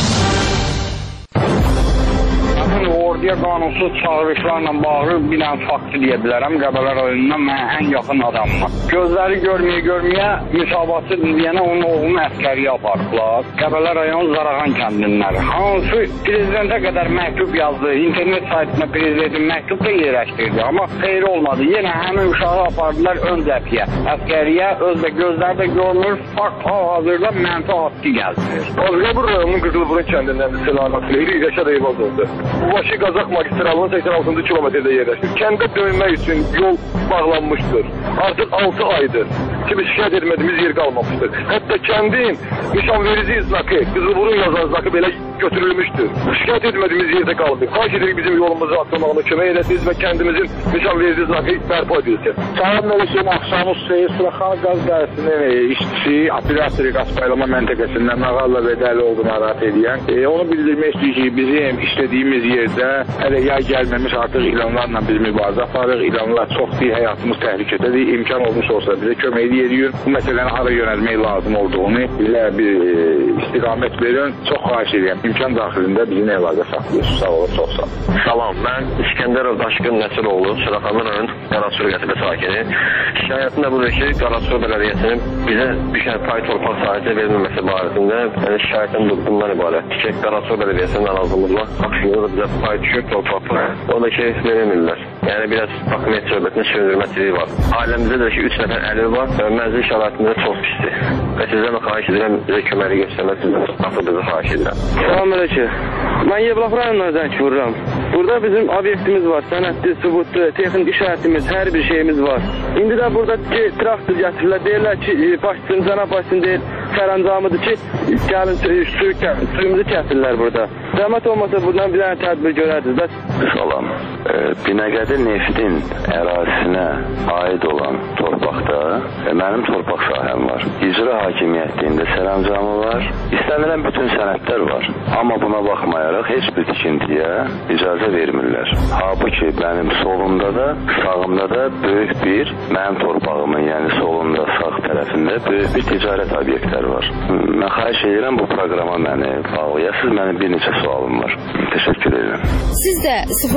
Orduya qanunsuz çağırışlarla bağlı bir dənə faktı deyə bilərəm. Qəbələ rayonundan mən ən yaxın adamım. Gözləri görməyə müsabatı deyənə onun oğlunu əskəriyə apardılar. Qəbələ rayon Zarağan kəndinlər. Hansı prezidentə qədər məktub yazdı. İnternet saytına prezidentin məktub da yerləşdirdi. Amma xeyri olmadı. Yenə həmin uşağı apardılar ön cəbhəyə. Əskəriyə özdə gözlər də görmür. Fakt hal-hazırda mənfi haqqı gəldirir. Azqabur rayonunun Qızılburun kəndindən Selamat Leyli Rəşad Eyvaz oldu. Bu başı Qazaq magistralının 86-cı kilometrdə yerləşir. Kəndə dönmək üçün yol bağlanmışdır. Artıq 6 aydır ki, biz şikayət etmədiyimiz yer qalmamışdır. Hətta kəndin nişanverici znakı, Qızılburun yazan znakı belə götürülmüşdür. Şikayət etmədiyimiz yerdə qalıb. Xahiş edirik bizim yolumuzu açılmağına kömək edəsiniz və kəndimizin nişanverici znakı bərpa edilsin. Sağ Mələkəyin Axşamı Hüseyin Suraxan qaz dərsinin işçisi, operatori qaz paylama məntəqəsindən Məğalla və Dəli oldu narahat edən. Onu bildirmək istəyir ki, bizim işlədiyimiz yerdə hələ yay gəlməmiş artıq ilanlarla biz mübarizə aparırıq. İlanlar çox bir həyatımız təhlükədədir. İmkan olmuş olsa bizə kömək edirik. Bu məsələni hara yönəlmək lazım olduğunu bizə bir istiqamət verin. Çox xahiş edirəm. İmkan daxilində bizim əlaqə saxlayırsınız. Sağ olun, çox sağ olun. Salam, mən İskəndərov Daşqın Nəsiroğlu, Suraxanlı rayon Qarasur qəsəbə sakini. Şikayətim də budur ki, Qarasur bələdiyyəsinin bizə düşən pay torpaq sahəsi verilməməsi barəsində şikayətim bundan ibarət. Ki, Qarasur bələdiyyəsinin narazılıqla haqqında da bizə pay düşür torpaqlar. O da ki, verilmirlər. Yəni, biraz hakimiyyət söhbətinin söndürməsiliyi var. Ailəmizdə də ki, 3 nəfər əlil var və mənzil şəraitində çox pisdir. Və sizdən də xahiş edirəm, bizə köməkli göstərmək sizdən atılığınızı xahiş edirəm. Salam əleykum. Mən Yevlax rayonundan zəng vururam. Burada bizim obyektimiz var, sənədli, sübutlu, texnik işarətimiz, hər bir şeyimiz var. İndi də burada ki, traktor gətirirlər, deyirlər ki, başçısın, cənab başçısın deyil, sərəncamıdır ki, gəlin suyumuzu kəsirlər burada. Zəhmət olmasa buradan bir dənə tədbir görərdiniz. Salam. Binəqədi neftin ərazisinə aid olan torpaqda mənim torpaq sahəm var. İcra hakimiyyətliyində sərəncamı var. İstənilən bütün sənədlər var. Amma buna baxmayaraq heç bir tikintiyə icazə vermirlər. Halbuki mənim solumda da, sağımda da böyük bir mənim torpağımın, yəni solumda, sağ tərəfində böyük bir ticarət obyektləri var. Mən xahiş edirəm bu proqrama məni bağlayasınız. Mənim bir neçə sualım var. Təşəkkür edirəm. Siz də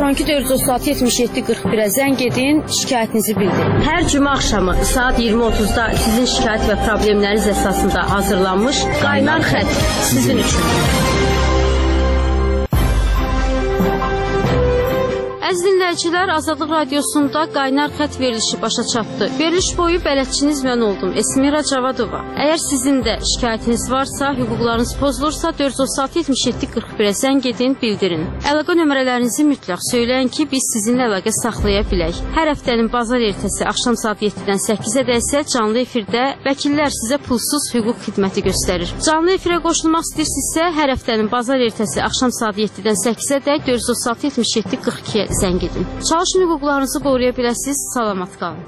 012-436-77-41-ə zəng edin, şikayətinizi bildirin. Hər cümə axşamı saat 20:30-da sizin şikayət və problemləriniz əsasında hazırlanmış Qaynar Xətt sizin üçün. Əziz dinləyicilər, Azadlıq Radiosunda Qaynar Xətt verilişi başa çatdı. Veriliş boyu bələdçiniz mən oldum, Esmira Cavadova. Əgər sizin də şikayətiniz varsa, hüquqlarınız pozulursa 436-77-41-ə zəng edin, bildirin. Əlaqə nömrələrinizi mütləq söyləyin ki, biz sizinlə əlaqə saxlaya bilək. Hər həftənin bazar ertəsi axşam saat 7-dən 8-ə isə canlı efirdə vəkillər sizə pulsuz hüquq xidməti göstərir. Canlı efirə qoşulmaq istəyirsinizsə, hər həftənin bazar ertəsi axşam saat 7-dən 8-ə də 436-77-42-ə zəng edin. Çalışın hüquqlarınızı qoruya biləsiniz. Salamat qalın.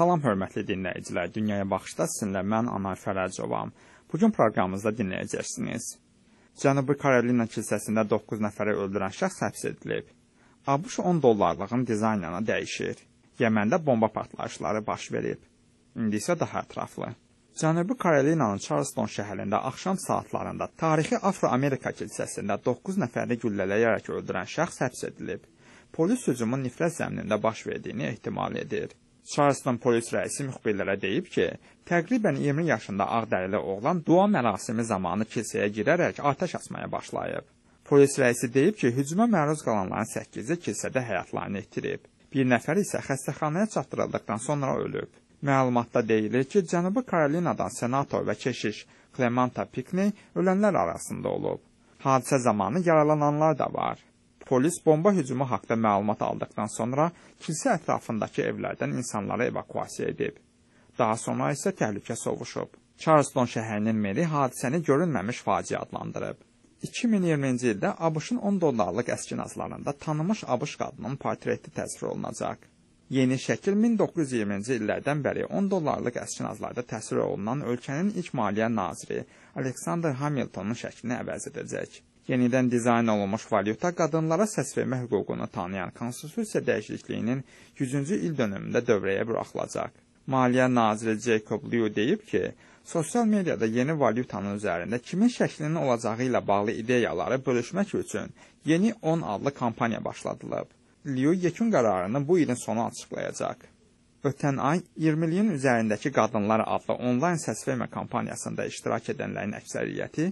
Salam hörmətli dinləyicilər, Dünyaya Baxışda sizinlə mən Anar Fərəcovam. Bugün proqramımızda dinləyəcəksiniz. Cənubi Karolina kilsəsində 9 nəfəri öldürən şəxs həbs edilib. ABŞ $10 dizaynını dəyişir. Yəməndə bomba partlayışları baş verib. İndi isə daha ətraflı. Cənubi Karolinanın Charleston şəhərində axşam saatlarında tarixi Afro-Amerika kilsəsində 9 nəfəri güllələyərək öldürən şəxs həbs edilib. Polis hücumun nifrət zəminində baş verdiyini ehtimal edir. Charleston polis rəisi müxbirlərə deyib ki, təqribən 20 yaşında ağdərili oğlan dua mərasimi zamanı kilsəyə girərək atəş açmaya başlayıb. Polis rəisi deyib ki, hücuma məruz qalanların 8-i kilsədə həyatlarını itirib. Bir nəfər isə xəstəxanaya çatdırıldıqdan sonra ölüb. Məlumatda deyilir ki, Cənubi Karolinadan senator və keşiş Clementa Pinckney ölənlər arasında olub. Hadisə zamanı yaralananlar da var. Polis bomba hücumu haqda məlumat aldıqdan sonra kilsə ətrafındakı evlərdən insanları evakuasiya edib. Daha sonra isə təhlükə sovuşub. Charleston şəhərinin meri hadisəni görünməmiş faciə adlandırıb. 2020-ci ildə ABŞ-ın $10 əskinazlarında tanınmış ABŞ qadının portreti təsvir olunacaq. Yeni şəkil 1920-ci illərdən bəri $10 əskinazlarda təsvir olunan ölkənin ilk maliyyə naziri Alexander Hamiltonun şəklini əvəz edəcək. Yenidən dizayn olunmuş valyuta qadınlara səs vermə hüququnu tanıyan konstitusiya dəyişikliyinin 100-cü il dönümündə dövrəyə buraxılacaq. Maliyyə naziri Jacob Lew deyib ki, sosial mediada yeni valyutanın üzərində kimin şəklinin olacağı ilə bağlı ideyaları bölüşmək üçün Yeni 10 adlı kampaniya başladılıb. Lew yekun qərarını bu ilin sonu açıqlayacaq. Ötən ay 20-nin üzərindəki qadınlar adlı onlayn səs vermə kampaniyasında iştirak edənlərin əksəriyyəti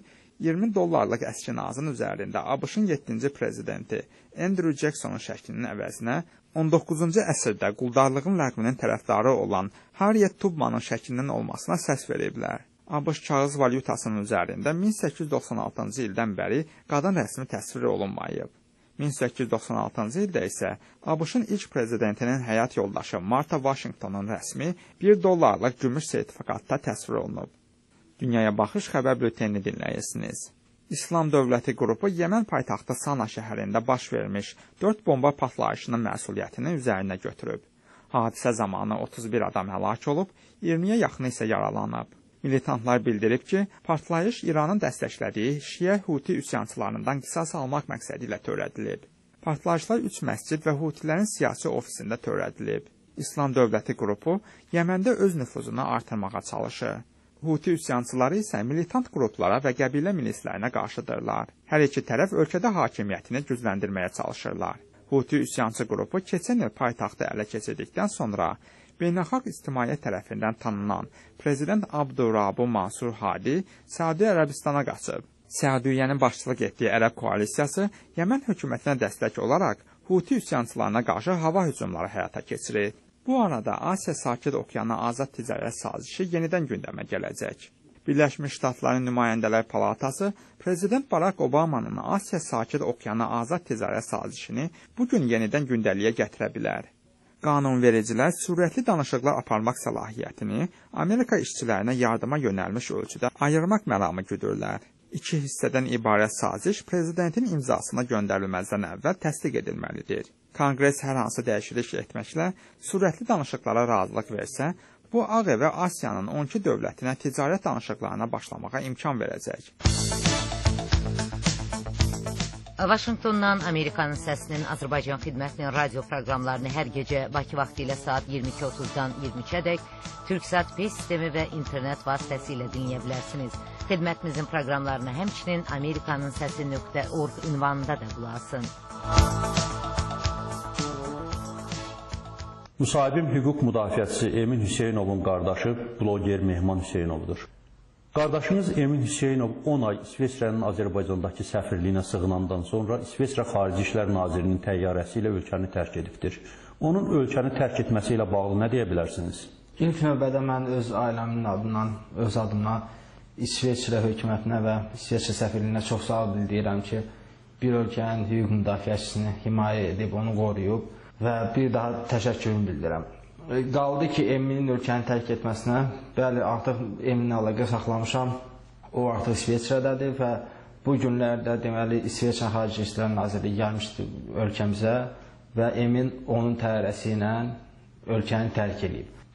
$20 əskinazın üzərində ABŞ-ın 7-ci prezidenti Andrew Jacksonun şəklinin əvəzinə 19-cu əsrdə quldarlığın ləğvinin tərəfdarı olan Harriet Tubmanın şəklinin olmasına səs veriblər. ABŞ kağız valyutasının üzərində 1896-cı ildən bəri qadın rəsmi təsvir olunmayıb. 1896-cı ildə isə ABŞ-ın ilk prezidentinin həyat yoldaşı Martha Washingtonun rəsmi $1 gümüş sertifikatda təsvir olunub. Dünyaya Baxış xəbər bültenini dinləyirsiniz. İslam Dövləti qrupu Yəmən paytaxtı Sana şəhərində baş vermiş 4 bomba partlayışının məsuliyyətini üzərinə götürüb. Hadisə zamanı 31 adam həlak olub, 20-yə yaxını isə yaralanıb. Militantlar bildirib ki, partlayış İranın dəstəklədiyi Şiə Huti üsyançılarından qisas almaq məqsədi ilə törədilib. Partlayışlar 3 məscid və Hutilərin siyasi ofisində törədilib. İslam Dövləti qrupu Yəməndə öz nüfuzunu artırmağa çalışır. Huti üsyançıları isə militant qruplara və qəbilə milislərinə qarşıdırlar. Hər iki tərəf ölkədə hakimiyyətini gücləndirməyə çalışırlar. Huti üsyançı qrupu keçən il paytaxtı ələ keçirdikdən sonra beynəlxalq ictimaiyyət tərəfindən tanınan prezident Abdurabu Mansur Hadi Səudiyyə Ərəbistana qaçıb. Səudiyyənin başçılıq etdiyi Ərəb koalisiyası Yəmən hökumətinə dəstək olaraq Huti üsyançılarına qarşı hava hücumları həyata keçirir. Bu arada Asiya Sakit Okeanı Azad Ticarət Sazişi yenidən gündəmə gələcək. Birləşmiş Ştatların Nümayəndələr Palatası Prezident Barack Obamanın Asiya Sakit Okeanı Azad Ticarət Sazişini bugün yenidən gündəliyə gətirə bilər. Qanunvericilər sürətli danışıqlar aparmaq səlahiyyətini Amerika işçilərinə yardıma yönəlmiş ölçüdə ayırmaq məramı güdürlər. 2 hissədən ibarət saziş prezidentin imzasına göndərilməzdən əvvəl təsdiq edilməlidir. Konqres hər hansı dəyişiklik etməklə sürətli danışıqlara razılıq versə, bu Ağ Evə Asiyanın 12 dövlətinə ticarət danışıqlarına başlamağa imkan verəcək. Vaşinqtondan Amerikanın səsinin Azərbaycan xidmətinin radio proqramlarını hər gecə Bakı vaxtı ilə saat 22:30-dan 23-ədək Türksat Pay sistemi və internet vasitəsilə dinləyə bilərsiniz. Xidmətimizin proqramlarını həmçinin Amerikanın səsi.org ünvanında da qulaq asın. Müsahibim hüquq müdafiəçisi Emin Hüseynovun qardaşı bloger Mehman Hüseynovdur. Qardaşımız Emin Hüseynov 10 ay İsveçrənin Azərbaycandakı səfirliyinə sığınandan sonra İsveçrə Xarici İşlər Nazirinin təyyarəsi ilə ölkəni tərk edibdir. Onun ölkəni tərk etməsi ilə bağlı nə deyə bilərsiniz? İlk növbədə mən öz ailəmin adından, öz adımdan İsveçrə hökumətinə və İsveçrə səfirliyinə çox sağ ol bildirirəm ki, bir ölkənin hüquq müdafiəçisini himayə edib, onu qoruyub və bir daha təşəkkürümü bildirirəm. Qaldı ki, Eminin ölkəni tərk etməsinə, bəli, artıq Eminlə əlaqə saxlamışam, o artıq İsveçrədədir və bu günlərdə deməli İsveçrə Xarici İşlər Nazirliyi gəlmişdi ölkəmizə və Emin onun təyyarəsi ilə ölkəni tərk edib.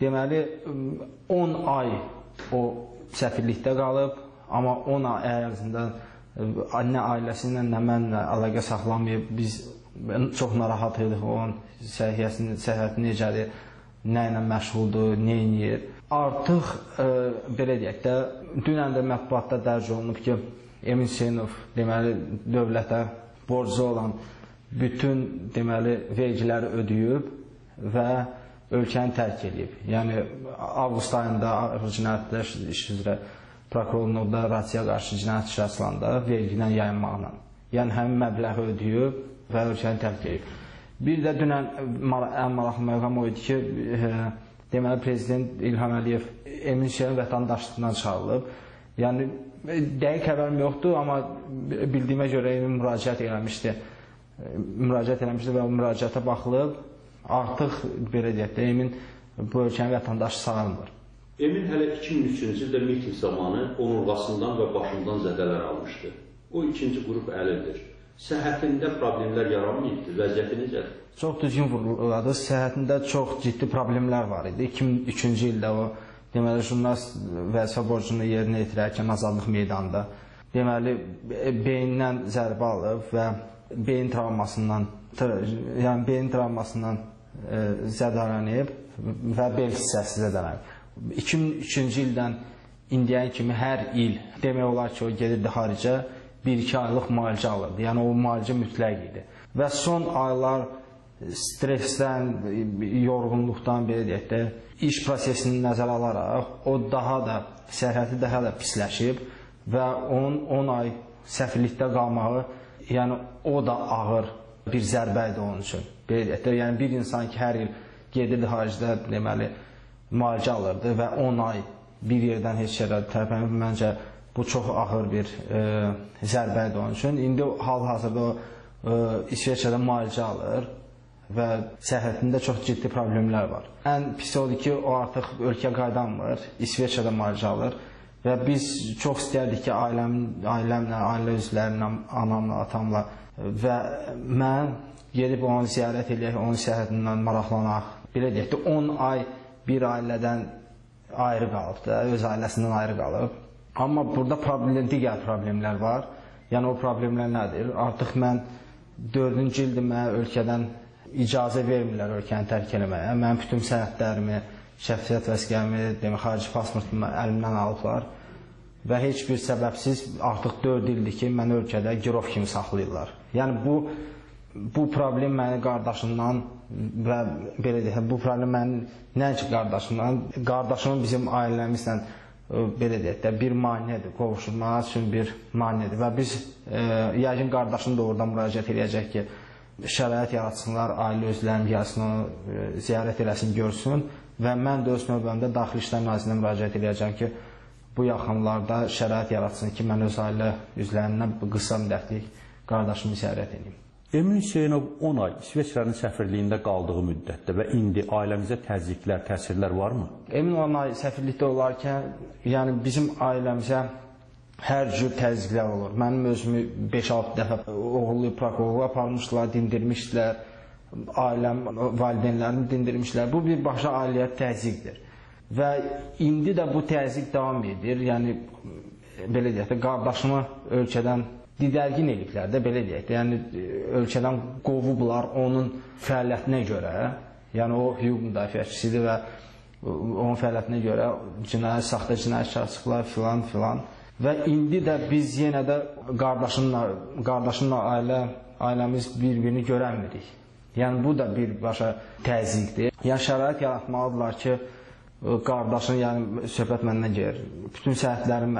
Deməli 10 ay o səfirlikdə qalıb, amma 10 ay ərzində nə ailəsi ilə, nə mənlə əlaqə saxlamayıb. Biz çox narahat idik onun səhhəti necədir, nə ilə məşğuldur, nə edir. Artıq belə deyək də, dünən də mətbuatda dərc olunub ki, Emin Hüseynov deməli dövlətə borcu olan bütün deməli vergiləri ödəyib və ölkəni tərk edib. Yəni avqust ayında cinayətlər işi üzrə prokurorun orada Rasiya qarşı cinayət işi açılanda vergidən yayınmaqla. Yəni həmin məbləği ödəyib və ölkəni tərk edib. Bir də dünən ən maraqlı məqam o idi ki, deməli prezident İlham Əliyev Emin Hüseynov vətəndaşlıqdan çıxarılıb. Yəni dəqiq xəbərim yoxdur, amma bildiyimə görə Emin müraciət eləmişdi və o müraciətə baxılıb. Artıq belə deyək də Emin bu ölkənin vətəndaşı sayılmır. Emin hələ 2003-cü ildə miting zamanı onurğasından və başından zədələr almışdı. O ikinci qrup əlildir. Səhhətində problemlər yaranmayıbdır, vəziyyəti necədir? Çox düzgün vurğuladı. Səhhətində çox ciddi problemlər var idi. 2003-cü ildə o deməli jurnalist vəzifə borcunu yerinə yetirərkən Azadlıq meydanında deməli beynindən zərbə alıb və beyin travmasından zədələnib və bel hissəsi zədələnib. 2003-cü ildən indiyə kimi hər il demək olar ki, o gedirdi xaricə, 1-2 aylıq müalicə alırdı. Yəni o müalicə mütləq idi. Və son aylar stressdən, yorğunluqdan belə deyək də, iş prosesini nəzərə alaraq o daha da səhhəti daha da pisləşib və onun 10 ay səfirlikdə qalmağı, yəni o da ağır bir zərbə idi onun üçün. Belə deyək də, yəni bir insan ki, hər il gedirdi xaricdə deməli müalicə alırdı və 10 ay bir yerdən heç yerə tərpənib, məncə bu çox ağır bir zərbə idi onun üçün. İndi hal-hazırda o İsveçrədə müalicə alır və səhhətində çox ciddi problemlər var. Ən pis odur ki, o artıq ölkə qaydanmır, İsveçrədə müalicə alır və biz çox istərdik ki, ailəmlə, ailə üzvlərimlə, anamla, atamla və mən gedib onu ziyarət edək, onun səhhətindən maraqlanaq. Belə deyək də, 10 ay bir ailədən ayrı qalıb da, öz ailəsindən ayrı qalıb. Amma burada digər problemlər var. Yəni o problemlər nədir? Artıq mən 4-cü ildir mənə ölkədən icazə vermirlər ölkəni tərk eləməyə. Mənim bütün sənədlərimi, şəxsiyyət vəsiqəmi, xarici pasportumu əlimdən alıblar və heç bir səbəbsiz artıq 4 ildir ki, məni ölkədə girov kimi saxlayırlar. Yəni bu problem məni qardaşımdan və belə deyək, bu problem məni nəinki qardaşımın bizim ailəmizlə belə deyək də bir maneədir, qovuşulması üçün bir maneədir və biz yəqin qardaşım da orada müraciət edəcək ki, şərait yaratsınlar, ailə üzvlərim gəlsin, onu ziyarət eləsin, görsün və mən də öz növbəmdə Daxili İşlər Nazirinə müraciət edəcəm ki, bu yaxınlarda şərait yaratsın ki, mən öz ailə üzvlərindən qısa müddətlik qardaşımı ziyarət edeyim. Emin Hüseynov 10 ay İsveçrənin səfirliyində qaldığı müddətdə və indi ailəmizə təzyiqlər, təsirlər varmı? Emin 10 ay səfirlikdə olarkən, yəni bizim ailəmizə hər cür təzyiqlər olur. Mənim özümü 5-6 dəfə oğullu prokurorluğa aparmışdılar, dindirmişdilər, ailəm, valideynlərimi dindirmişdilər. Bu birbaşa ailəyə təzyiqdir. Və indi də bu təzyiq davam edir. Yəni, belə deyək də, qardaşımı ölkədən didərgin ediblər də, belə deyək də, yəni ölkədən qovublar onun fəaliyyətinə görə, yəni o hüquq müdafiəçisidir və onun fəaliyyətinə görə saxta cinayət açıqlar filan. Və indi də biz yenə də qardaşımla ailəmiz bir-birini görənmirik. Yəni bu da birbaşa təzyiqdir. Yəni şərait yaratmalıdırlar ki, qardaşın, yəni söhbət məndən gedir, bütün səhətlərim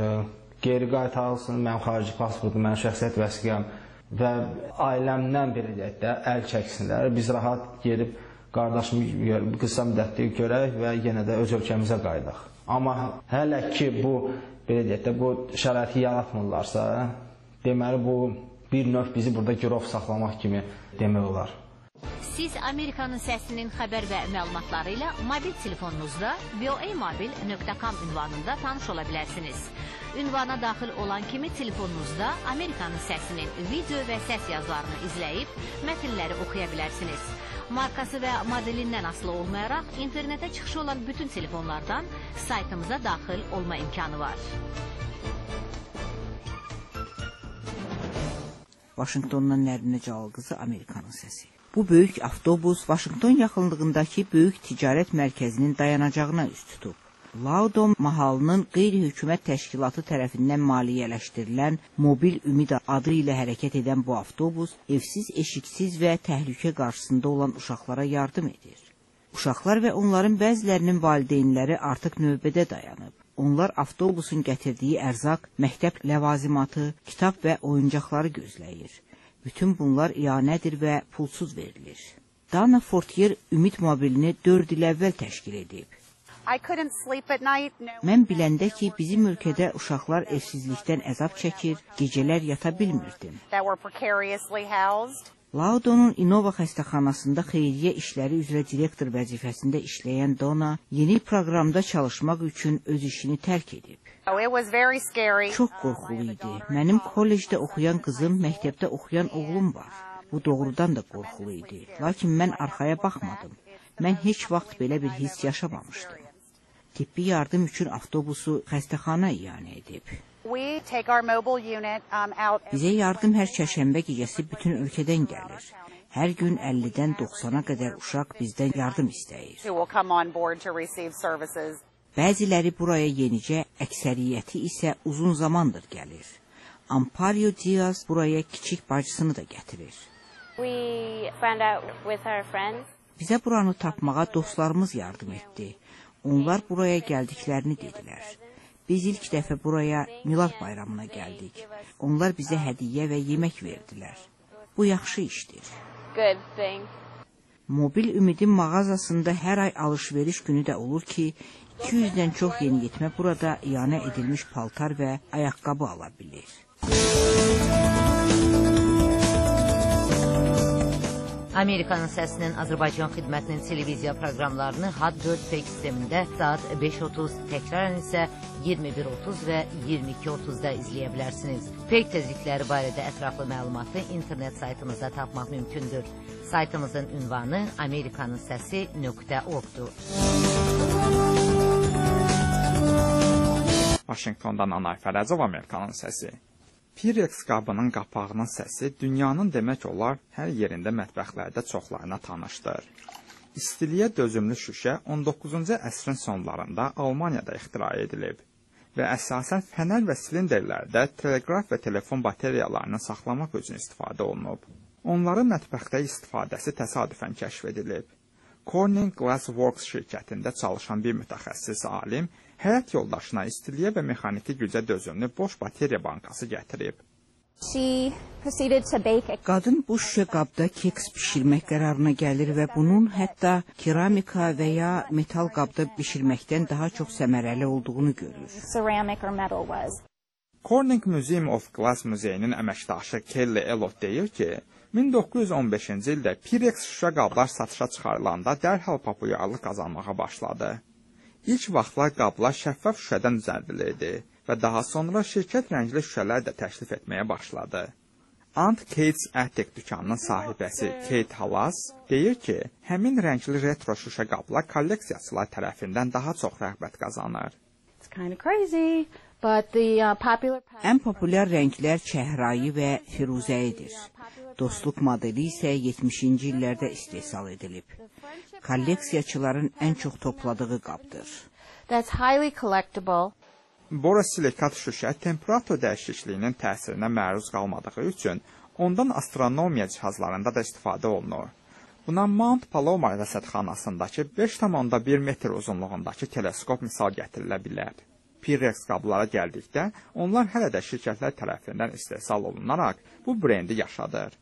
geri qaytarılsın, mənim xarici pasportum, mənim şəxsiyyət vəsiqəm və ailəmdən belə deyək də əl çəksinlər. Biz rahat gedib qardaşımı qısa müddətli görək və yenə də öz ölkəmizə qayıdaq. Amma hələ ki bu belə deyək də bu şəraiti yaratmırlarsa, deməli bu bir növ bizi burada girov saxlamaq kimi demək olar. Siz Amerikanın səsinin xəbər və məlumatları ilə mobil telefonunuzda voamobil.com ünvanında tanış ola bilərsiniz. Ünvana daxil olan kimi telefonunuzda Amerikanın səsinin video və səs yazılarını izləyib mətnləri oxuya bilərsiniz. Markası və modelindən asılı olmayaraq internetə çıxışı olan bütün telefonlardan saytımıza daxil olma imkanı var. Vaşinqtondan Nərminə Cəlal Amerikanın səsi. Bu böyük avtobus Vaşinqton yaxınlığındakı böyük ticarət mərkəzinin dayanacağına üst tutub. Loudoun mahalının qeyri-hökumət təşkilatı tərəfindən maliyyələşdirilən Mobil Ümid adı ilə hərəkət edən bu avtobus evsiz, eşiksiz və təhlükə qarşısında olan uşaqlara yardım edir. Uşaqlar və onların bəzilərinin valideynləri artıq növbədə dayanıb. Onlar avtobusun gətirdiyi ərzaq, məktəb ləvazimatı, kitab və oyuncaqları gözləyir. Bütün bunlar iyanədir və pulsuz verilir. Dana Fortier Ümid mobilini 4 il əvvəl təşkil edib. Mən biləndə ki, bizim ölkədə uşaqlar evsizlikdən əzab çəkir, gecələr yata bilmirdim. Loudoun'un Innova xəstəxanasında xeyriyyə işləri üzrə direktor vəzifəsində işləyən Donna yeni proqramda çalışmaq üçün öz işini tərk edib. Çox qorxulu idi. Mənim kollecdə oxuyan qızım, məktəbdə oxuyan oğlum var. Bu doğrudan da qorxulu idi. Lakin mən arxaya baxmadım. Mən heç vaxt belə bir hiss yaşamamışdım. Tibbi yardım üçün avtobusu xəstəxana iyanə edib. Bizə yardım hər çərşənbə gecəsi bütün ölkədən gəlir. Hər gün 50-dən 90-a qədər uşaq bizdən yardım istəyir. Bəziləri buraya yenicə, əksəriyyəti isə uzun zamandır gəlir. Amparo Diaz buraya kiçik bacısını da gətirir. Bizə buranı tapmağa dostlarımız yardım etdi. Onlar buraya gəldiklərini dedilər. Biz ilk dəfə buraya Milad bayramına gəldik. Onlar bizə hədiyyə və yemək verdilər. Bu yaxşı işdir. Mobil Ümidin mağazasında hər ay alış-veriş günü də olur ki, 200-dən çox yeniyetmə burada iyanə edilmiş paltar və ayaqqabı ala bilir. Amerikanın səsinin Azərbaycan xidmətinin televiziya proqramlarını HAD 4 pek sistemində saat 5:30, təkrarən isə 21:30 və 22:30-da izləyə bilərsiniz. Pek tezlikləri barədə ətraflı məlumatı internet saytımızda tapmaq mümkündür. Saytımızın ünvanı amerikanınsəsi.org-dur. Vaşinqtondan Anar Fərəcov, Amerikanın səsi. Pirex qabının qapağının səsi dünyanın demək olar hər yerində mətbəxlərdə çoxlarına tanışdır. İstiliyə dözümlü şüşə 19-cu əsrin sonlarında Almaniyada ixtira edilib və əsasən fənər və silinderlərdə teleqraf və telefon bateriyalarını saxlamaq üçün istifadə olunub. Onların mətbəxdə istifadəsi təsadüfən kəşf edilib. Corning Glass Works şirkətində çalışan bir mütəxəssis alim həyat yoldaşına istiliyə və mexaniki gücə dözümlü boş bateriya bankası gətirib. Qadın bu şüşə qabda keks bişirmək qərarına gəlir və bunun hətta keramika və ya metal qabda bişirməkdən daha çox səmərəli olduğunu görür. Corning Museum of Glass muzeyinin əməkdaşı Kelly Elot deyir ki, 1915-ci ildə Pirex şüşə qablar satışa çıxarılanda dərhal populyarlıq qazanmağa başladı. İlk vaxtlar qablar şəffaf şüşədən düzəldilirdi və daha sonra şirkət rəngli şüşələr də təklif etməyə başladı. Aunt Kate's Attic dükanının sahibəsi Kate Halas deyir ki, həmin rəngli retro şüşə qablar kolleksiyaçılar tərəfindən daha çox rəğbət qazanır. Ən populyar rənglər çəhrayı və firuzəyidir. Dostluq modeli isə 70-ci illərdə istehsal edilib. Kolleksiyaçıların ən çox topladığı qabdır. Borosilikat şüşə temperatur dəyişikliyinin təsirinə məruz qalmadığı üçün ondan astronomiya cihazlarında da istifadə olunur. Buna Mount Palomar rəsədxanasındakı 5,1 metr uzunluğundakı teleskop misal gətirilə bilər. Pirex qablara gəldikdə, onlar hələ də şirkətlər tərəfindən istehsal olunaraq bu brendi yaşadır.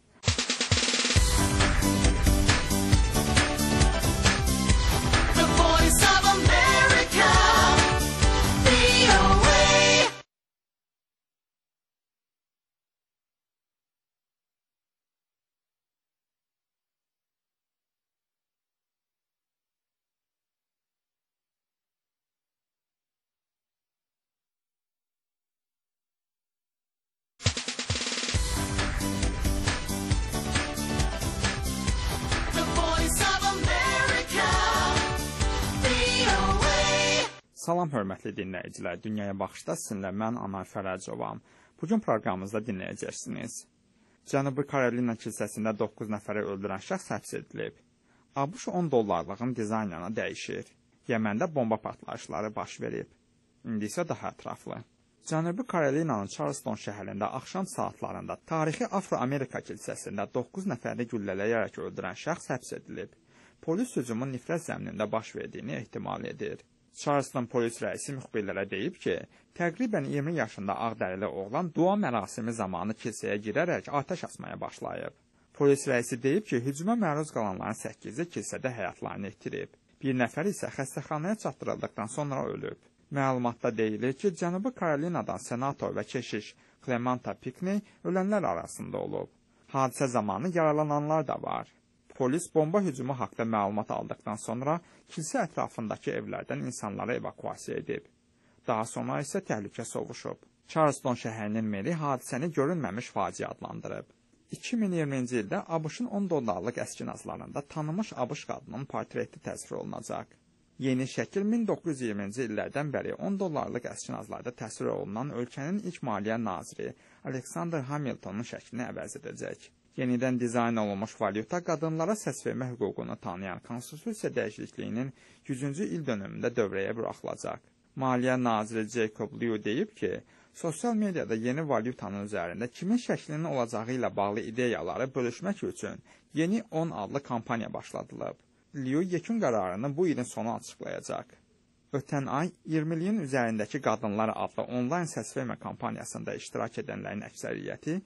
Salam hörmətli dinləyicilər, Dünyaya Baxışda sizinlə mən Anar Fərəcovam. Bugün proqramımızda dinləyəcəksiniz. Cənubi Karolina kilsəsində 9 nəfəri öldürən şəxs həbs edilib. ABŞ $10 dizaynını dəyişir. Yəməndə bomba partlayışları baş verib. İndi isə daha ətraflı. Cənubi Karolinanın Charleston şəhərində axşam saatlarında tarixi Afro-Amerika kilsəsində 9 nəfəri güllələyərək öldürən şəxs həbs edilib. Polis hücumun nifrət zəminində baş verdiyini ehtimal edir. Charleston polis rəisi müxbirlərə deyib ki, təqribən 20 yaşında ağdərili oğlan dua mərasimi zamanı kilsəyə girərək atəş açmaya başlayıb. Polis rəisi deyib ki, hücuma məruz qalanların 8-i kilsədə həyatlarını itirib. Bir nəfər isə xəstəxanaya çatdırıldıqdan sonra ölüb. Məlumatda deyilir ki, Cənubi Karolinadan senator və keşiş Clementa Pinckney ölənlər arasında olub. Hadisə zamanı yaralananlar da var. Polis bomba hücumu haqda məlumat aldıqdan sonra kilsə ətrafındakı evlərdən insanları evakuasiya edib. Daha sonra isə təhlükə sovuşub. Charleston şəhərinin meri hadisəni görünməmiş faciə adlandırıb. 2020-ci ildə ABŞ-ın $10 əskinazlarında tanınmış ABŞ qadının portreti təsvir olunacaq. Yeni şəkil 1920-ci illərdən bəri $10 əskinazlarda təsvir olunan ölkənin ilk maliyyə naziri Alexander Hamiltonun şəklini əvəz edəcək. Yenidən dizayn olunmuş valyuta qadınlara səs vermə hüququnu tanıyan konstitusiya dəyişikliyinin 100-cü il dönümündə dövrəyə buraxılacaq. Maliyyə naziri Jacob Lew deyib ki, sosial mediada yeni valyutanın üzərində kimin şəklinin olacağı ilə bağlı ideyaları bölüşmək üçün Yeni 10 adlı kampaniya başladılıb. Lew yekun qərarını bu ilin sonu açıqlayacaq. Ötən ay 20-liyin üzərindəki qadınlar adlı onlayn səs vermə kampaniyasında iştirak edənlərin əksəriyyəti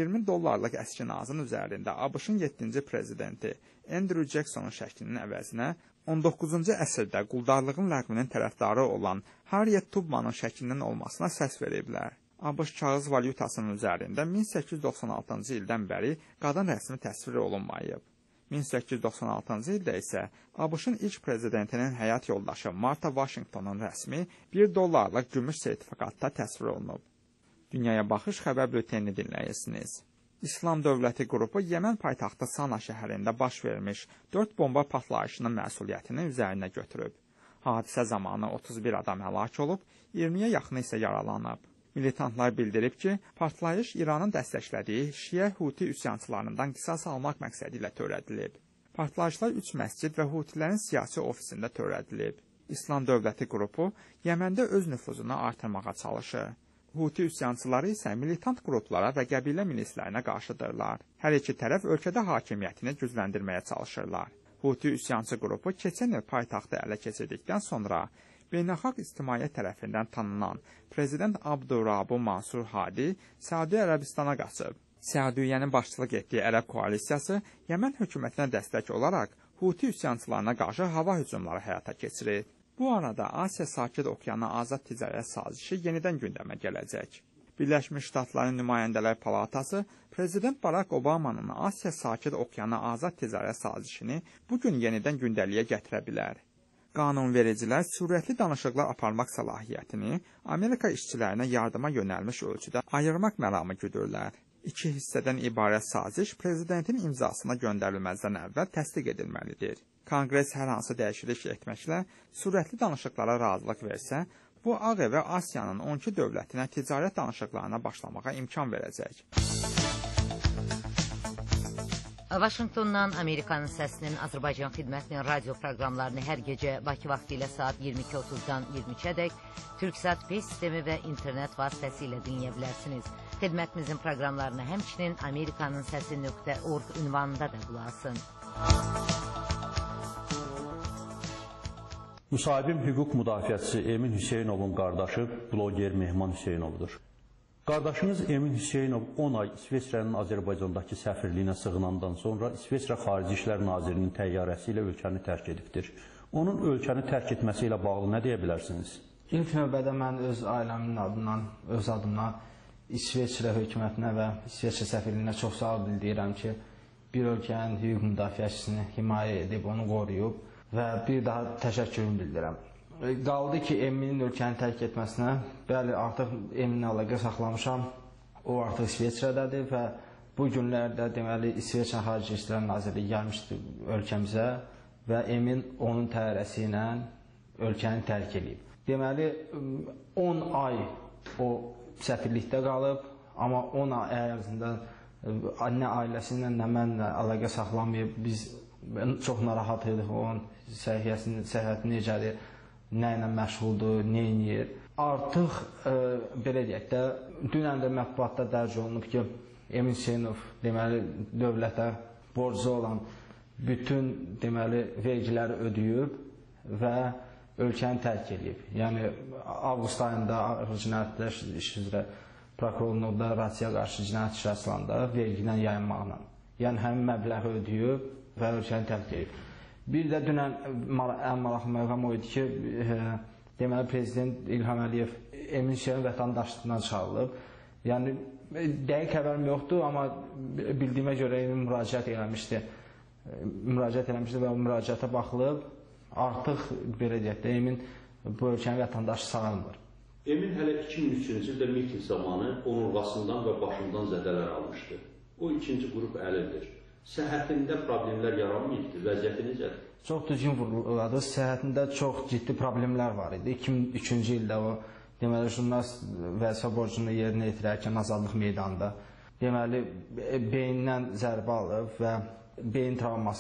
$20 əskinazın üzərində ABŞ-ın 7-ci prezidenti Andrew Jacksonun şəklinin əvəzinə 19-cu əsrdə quldarlığın ləğvinin tərəfdarı olan Harriet Tubmanın şəklinin olmasına səs veriblər. ABŞ kağız valyutasının üzərində 1896-cı ildən bəri qadın rəsmi təsvir olunmayıb. 1896-cı ildə isə ABŞ-ın ilk prezidentinin həyat yoldaşı Martha Washingtonun rəsmi $1 gümüş sertifikatda təsvir olunub. Dünyaya Baxış xəbər bültenini dinləyirsiniz. İslam Dövləti qrupu Yəmən paytaxtı Sana şəhərində baş vermiş 4 bomba partlayışının məsuliyyətini üzərinə götürüb. Hadisə zamanı 31 adam həlak olub, 20-yə yaxını isə yaralanıb. Militantlar bildirib ki, partlayış İranın dəstəklədiyi Şiə Huti üsyançılarından qisas almaq məqsədi ilə törədilib. Partlayışlar 3 məscid və Hutilərin siyasi ofisində törədilib. İslam Dövləti qrupu Yəməndə öz nüfuzunu artırmağa çalışır. Huti üsyançıları isə militant qruplara və qəbilə milislərinə qarşıdırlar. Hər iki tərəf ölkədə hakimiyyətini gücləndirməyə çalışırlar. Huti üsyançı qrupu keçən il paytaxtı ələ keçirdikdən sonra beynəlxalq ictimaiyyət tərəfindən tanınan Prezident Abdurabu Mansur Hadi Səudiyyə Ərəbistana qaçıb. Səudiyyənin başçılıq etdiyi Ərəb koalisiyası Yəmən hökumətinə dəstək olaraq Huti üsyançılarına qarşı hava hücumları həyata keçirir. Bu arada Asiya Sakit Okeanı Azad Ticarət Sazişi yenidən gündəmə gələcək. Birləşmiş Ştatların Nümayəndələr Palatası Prezident Barack Obamanın Asiya Sakit Okeanı Azad Ticarət Sazişini bugün yenidən gündəliyə gətirə bilər. Qanunvericilər sürətli danışıqlar aparmaq səlahiyyətini Amerika işçilərinə yardıma yönəlmiş ölçüdə ayırmaq məramı güdürlər. 2 hissədən ibarət saziş prezidentin imzasına göndərilməzdən əvvəl təsdiq edilməlidir. Konqres hər hansı dəyişiklik etməklə sürətli danışıqlara razılıq versə, bu Ağ Evə Asiyanın 12 dövlətinə ticarət danışıqlarına başlamağa imkan verəcək. Vaşinqtondan Amerikanın səsinin Azərbaycan xidmətinin radio proqramlarını hər gecə Bakı vaxtı ilə saat 22:30-dan 23-ədək Türksat Pay sistemi və internet vasitəsilə dinləyə bilərsiniz. Xidmətimizin proqramlarını həmçinin amerikanınsəsi.org ünvanında da qulaq asın. Müsahibim hüquq müdafiəçisi Emin Hüseynovun qardaşı bloger Mehman Hüseynovdur. Qardaşınız Emin Hüseynov 10 ay İsveçrənin Azərbaycandakı səfirliyinə sığınandan sonra İsveçrə Xarici İşlər Nazirinin təyyarəsi ilə ölkəni tərk edibdir. Onun ölkəni tərk etməsi ilə bağlı nə deyə bilərsiniz? İlk növbədə mən öz ailəmin adından, öz adımdan İsveçrə hökumətinə və İsveçrə səfirliyinə çox sağ ol bildirirəm ki, bir ölkənin hüquq müdafiəçisini himayə edib, onu qoruyub və bir daha təşəkkürümü bildirirəm. Qaldı ki, Eminin ölkəni tərk etməsinə, bəli, artıq Eminlə əlaqə saxlamışam, o artıq İsveçrədədir və bu günlərdə deməli İsveçrə Xarici İşlər Nazirliyi gəlmişdi ölkəmizə və Emin onun təyyarəsi ilə ölkəni tərk edib. Deməli 10 ay o səfirlikdə qalıb, amma 10 ay ərzində nə ailəsi ilə, nə mənlə əlaqə saxlamayıb. Biz çox narahat idik, onun səhhəti necədir, nə ilə məşğuldur, nə edir. Artıq belə deyək də, dünən də mətbuatda dərc olunub ki, Emin Hüseynov deməli dövlətə borcu olan bütün deməli vergiləri ödəyib və ölkəni tərk edib. Yəni avqust ayında ağır cinayətlər işi üzrə prokurorluqda Rusiya qarşı cinayət işi açılanda vergidən yayınmaqla. Yəni həmin məbləği ödəyib və ölkəni tərk edib. Bir də dünən ən maraqlı məqam o idi ki, deməli Prezident İlham Əliyev Emin Hüseynov vətəndaşlıqdan çıxarılıb. Yəni dəqiq xəbərim yoxdur, amma bildiyimə görə müraciət eləmişdi və o müraciətə baxılıb, artıq belə deyək də, Emin bu ölkənin vətəndaşı sayılmır. Emin hələ 2003-cü ildə miting zamanı onurğasından və başından zədələr almışdı. O ikinci qrup əlildir. Səhhətində problemlər yaranmayıbdır, vəziyyəti necədir? Çox düzgün vurğuladı, səhhətində çox ciddi problemlər var idi. 2003-cü ildə o deməli, jurnalist vəzifə borcunu yerinə yetirərkən Azadlıq meydanında deməli, beynindən zərbə alıb və beyin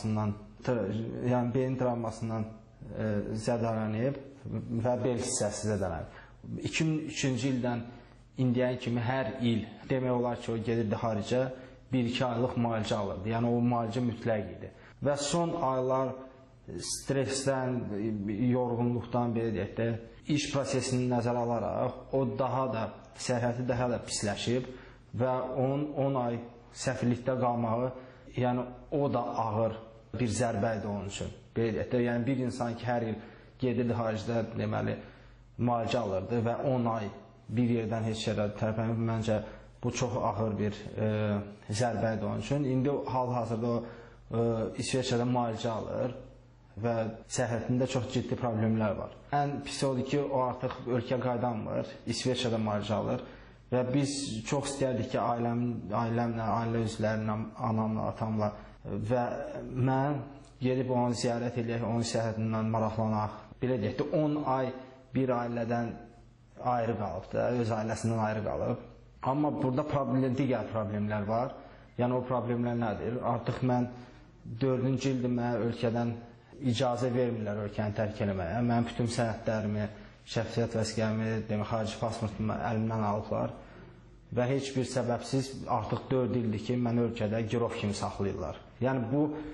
travmasından zədələnib və bel hissəsi zədələnib. 2003-cü ildən indiyə kimi hər il demək olar ki, o gedirdi xaricə, 1-2 aylıq müalicə alırdı. Yəni o müalicə mütləq idi. Və son aylar stressdən, yorğunluqdan belə deyək də, iş prosesini nəzərə alaraq o daha da səhhəti daha da pisləşib və onun 10 ay səfirlikdə qalmağı, yəni o da ağır bir zərbə idi onun üçün. Belə deyək də, yəni bir insan ki, hər il gedirdi xaricdə deməli müalicə alırdı və 10 ay bir yerdən heç yerə tərpənib, məncə bu çox ağır bir zərbə idi onun üçün. İndi hal-hazırda o İsveçrədə müalicə alır və səhhətində çox ciddi problemlər var. Ən pis odur ki, o artıq ölkə qaydanmır, İsveçrədə müalicə alır və biz çox istərdik ki, ailəmlə, ailə üzvlərimlə, anamla, atamla və mən gedib onu ziyarət edək, onun səhhətindən maraqlanaq. Belə deyək də, 10 ay bir ailədən ayrı qalıb da, öz ailəsindən ayrı qalıb. Amma burada digər problemlər var. Yəni o problemlər nədir? Artıq mən 4-cü ildir mənə ölkədən icazə vermirlər ölkəni tərk eləməyə. Mənim bütün sənədlərimi, şəxsiyyət vəsiqəmi, xarici pasportumu əlimdən alıblar və heç bir səbəbsiz artıq 4 ildir ki, mən ölkədə girov kimi saxlayırlar. Yəni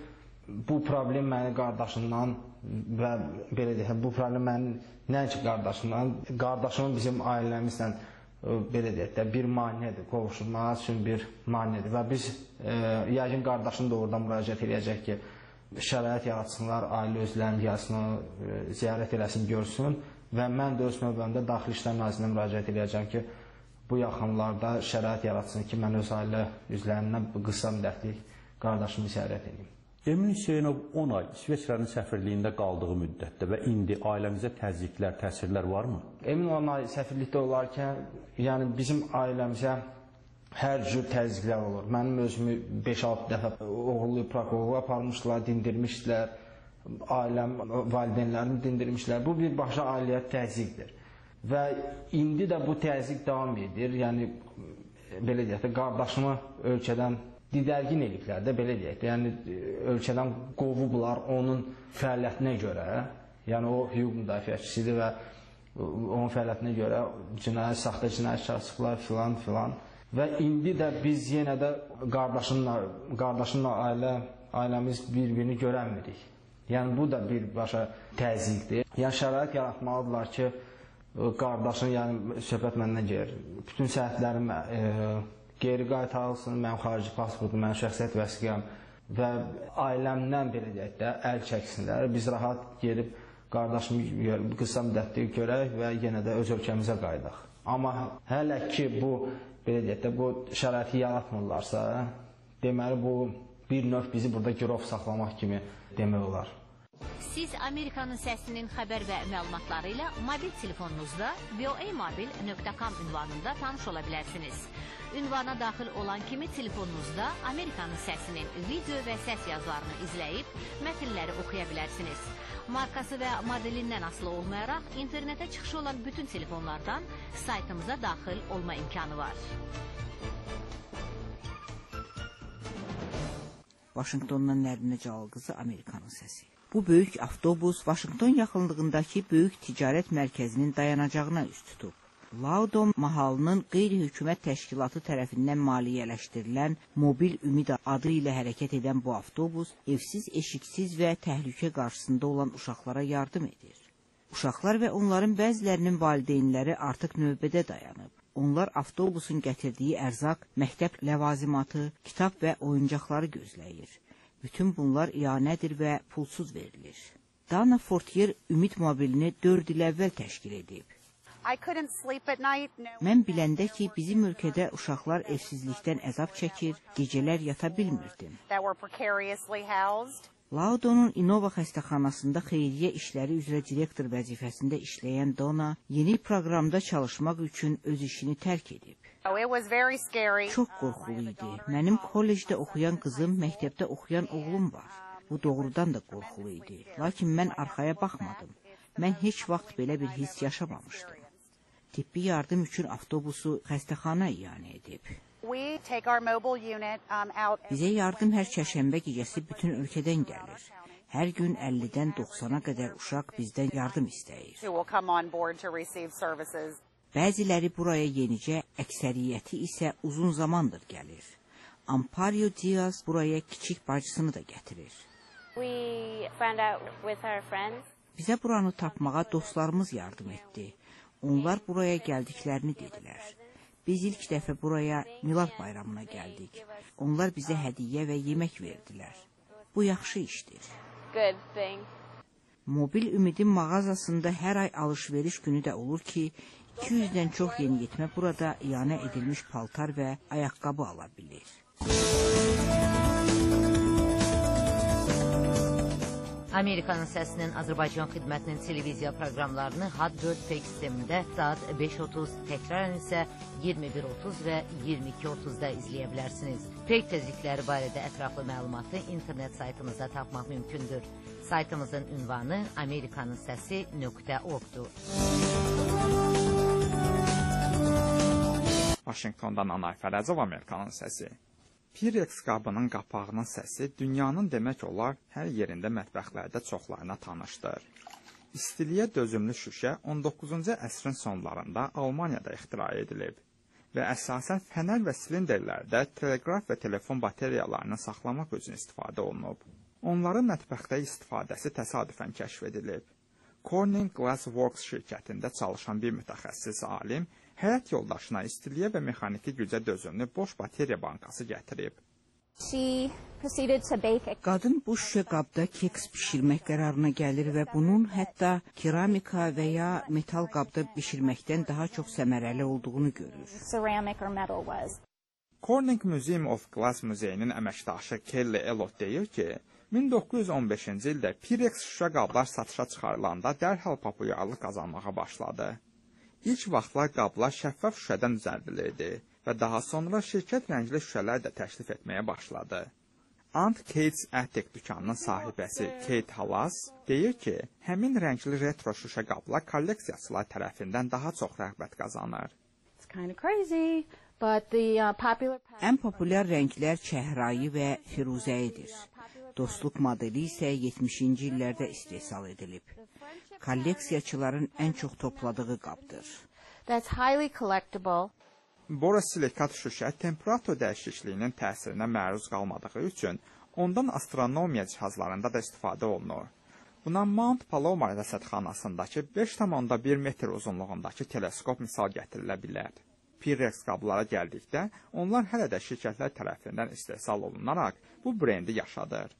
bu problem məni qardaşımdan və belə deyək, bu problem məni nəinki qardaşımdan, qardaşımın bizim ailəmizlə belə deyək də, bir maneədir, qovuşulması üçün bir maneədir və biz yəqin qardaşım da orada müraciət edəcək ki, şərait yaratsınlar, ailə özlərinin gəlsin, ziyarət eləsin, görsün və mən də öz növbəmdə Daxili İşlər Nazirinə müraciət edəcəm ki, bu yaxınlarda şərait yaratsın ki, mən öz ailə üzvlərindən qısa müddətlik qardaşımı ziyarət edeyim. Emin Hüseynov 10 ay İsveçrənin səfirliyində qaldığı müddətdə və indi ailəmizə təzyiqlər, təsirlər varmı? Emin 10 ay səfirlikdə olarkən, yəni bizim ailəmizə hər cür təzyiqlər olur. Mənim özümü 5-6 dəfə oğullu prokurorluğa aparmışdılar, dindirmişdilər, ailəm, valideynlərimi dindirmişdilər. Bu birbaşa ailəyə təzyiqdir. Və indi də bu təzyiq davam edir. Yəni, belə deyək də, qardaşımı ölkədən didərgin ediblər də, belə deyək də, yəni ölkədən qovublar onun fəaliyyətinə görə, yəni o hüquq müdafiəçisidir və onun fəaliyyətinə görə saxta cinayət açıqlar filan. Və indi də biz yenə də qardaşımla ailəmiz bir-birini görənmirik. Yəni bu da birbaşa təzyiqdir. Yəni şərait yaratmalıdırlar ki, qardaşın, yəni söhbət məndən gedir, bütün səhətlərim geri qaytarılsın, mənim xarici pasportum, mənim şəxsiyyət vəsiqəm və ailəmdən belə deyək də əl çəksinlər. Biz rahat gedib qardaşımı qısa müddətli görək və yenə də öz ölkəmizə qayıdaq. Amma hələ ki bu belə deyək də bu şəraiti yaratmırlarsa, deməli bu bir növ bizi burada girov saxlamaq kimi demək olar. Siz Amerikanın səsinin xəbər və məlumatları ilə mobil telefonunuzda voamobil.com ünvanında tanış ola bilərsiniz. Ünvana daxil olan kimi telefonunuzda Amerikanın səsinin video və səs yazılarını izləyib mətnləri oxuya bilərsiniz. Markası və modelindən asılı olmayaraq internetə çıxışı olan bütün telefonlardan saytımıza daxil olma imkanı var. Vaşinqtondan Nərinə Cəlal Amerikanın səsi. Bu böyük avtobus Vaşinqton yaxınlığındakı böyük ticarət mərkəzinin dayanacağına üst tutub. Loudoun mahalının qeyri-hökumət təşkilatı tərəfindən maliyyələşdirilən Mobil Ümid adı ilə hərəkət edən bu avtobus evsiz, eşiksiz və təhlükə qarşısında olan uşaqlara yardım edir. Uşaqlar və onların bəzilərinin valideynləri artıq növbədə dayanıb. Onlar avtobusun gətirdiyi ərzaq, məktəb ləvazimatı, kitab və oyuncaqları gözləyir. Bütün bunlar iyanədir və pulsuz verilir. Dana Fortier Ümid mobilini 4 il əvvəl təşkil edib. Mən biləndə ki, bizim ölkədə uşaqlar evsizlikdən əzab çəkir, gecələr yata bilmirdim. Loudoun'un Innova xəstəxanasında xeyriyyə işləri üzrə direktor vəzifəsində işləyən Donna yeni proqramda çalışmaq üçün öz işini tərk edib. Çox qorxulu idi. Mənim kollecdə oxuyan qızım, məktəbdə oxuyan oğlum var. Bu doğrudan da qorxulu idi. Lakin mən arxaya baxmadım. Mən heç vaxt belə bir hiss yaşamamışdım. Tibbi yardım üçün avtobusu xəstəxana iyanə edib. Bizə yardım hər çərşənbə gecəsi bütün ölkədən gəlir. Hər gün 50-dən 90-a qədər uşaq bizdən yardım istəyir. Bəziləri buraya yenicə, əksəriyyəti isə uzun zamandır gəlir. Ampario Diaz buraya kiçik bacısını da gətirir. Bizə buranı tapmağa dostlarımız yardım etdi. Onlar buraya gəldiklərini dedilər. Biz ilk dəfə buraya Milad bayramına gəldik. Onlar bizə hədiyyə və yemək verdilər. Bu yaxşı işdir. Mobil Ümidin mağazasında hər ay alış-veriş günü də olur ki, 200-dən çox yeniyetmə burada iyanə edilmiş paltar və ayaqqabı ala bilir. Amerikanın səsinin Azərbaycan xidmətinin televiziya proqramlarını HAD 4 pek sistemində saat 5:30, təkrarən isə 21:30 və 22:30-da izləyə bilərsiniz. Pek tezlikləri barədə ətraflı məlumatı internet saytımızda tapmaq mümkündür. Saytımızın ünvanı amerikanınsəsi.org-dur. Vaşinqtondan Anar Fərəcov, Amerikanın səsi. Pirex qabının qapağının səsi dünyanın demək olar hər yerində mətbəxlərdə çoxlarına tanışdır. İstiliyə dözümlü şüşə 19-cu əsrin sonlarında Almaniyada ixtira edilib və əsasən fənər və silinderlərdə teleqraf və telefon bateriyalarını saxlamaq üçün istifadə olunub. Onların mətbəxdə istifadəsi təsadüfən kəşf edilib. Corning Glass Works şirkətində çalışan bir mütəxəssis alim həyat yoldaşına istiliyə və mexaniki gücə dözümlü boş bateriya bankası gətirib. Qadın bu şüşə qabda keks bişirmək qərarına gəlir və bunun hətta keramika və ya metal qabda bişirməkdən daha çox səmərəli olduğunu görür. Corning Museum of Glass muzeyinin əməkdaşı Kelly Elot deyir ki, 1915-ci ildə Pirex şüşə qablar satışa çıxarılanda dərhal populyarlıq qazanmağa başladı. İlk vaxtlar qablar şəffaf şüşədən düzəldilirdi və daha sonra şirkət rəngli şüşələr də təklif etməyə başladı. Aunt Kate's Attic dükanının sahibəsi Kate Halas deyir ki, həmin rəngli retro şüşə qablar kolleksiyaçılar tərəfindən daha çox rəğbət qazanır. Ən populyar rənglər çəhrayı və firuzəyidir. Dostluq modeli isə 70-ci illərdə istehsal edilib. Kolleksiyaçıların ən çox topladığı qabdır. Borosilikat şüşə temperatur dəyişikliyinin təsirinə məruz qalmadığı üçün ondan astronomiya cihazlarında da istifadə olunur. Buna Mount Palomar rəsədxanasındakı 5,1 metr uzunluğundakı teleskop misal gətirilə bilər. Pirex qablara gəldikdə, onlar hələ də şirkətlər tərəfindən istehsal olunaraq bu brendi yaşadır.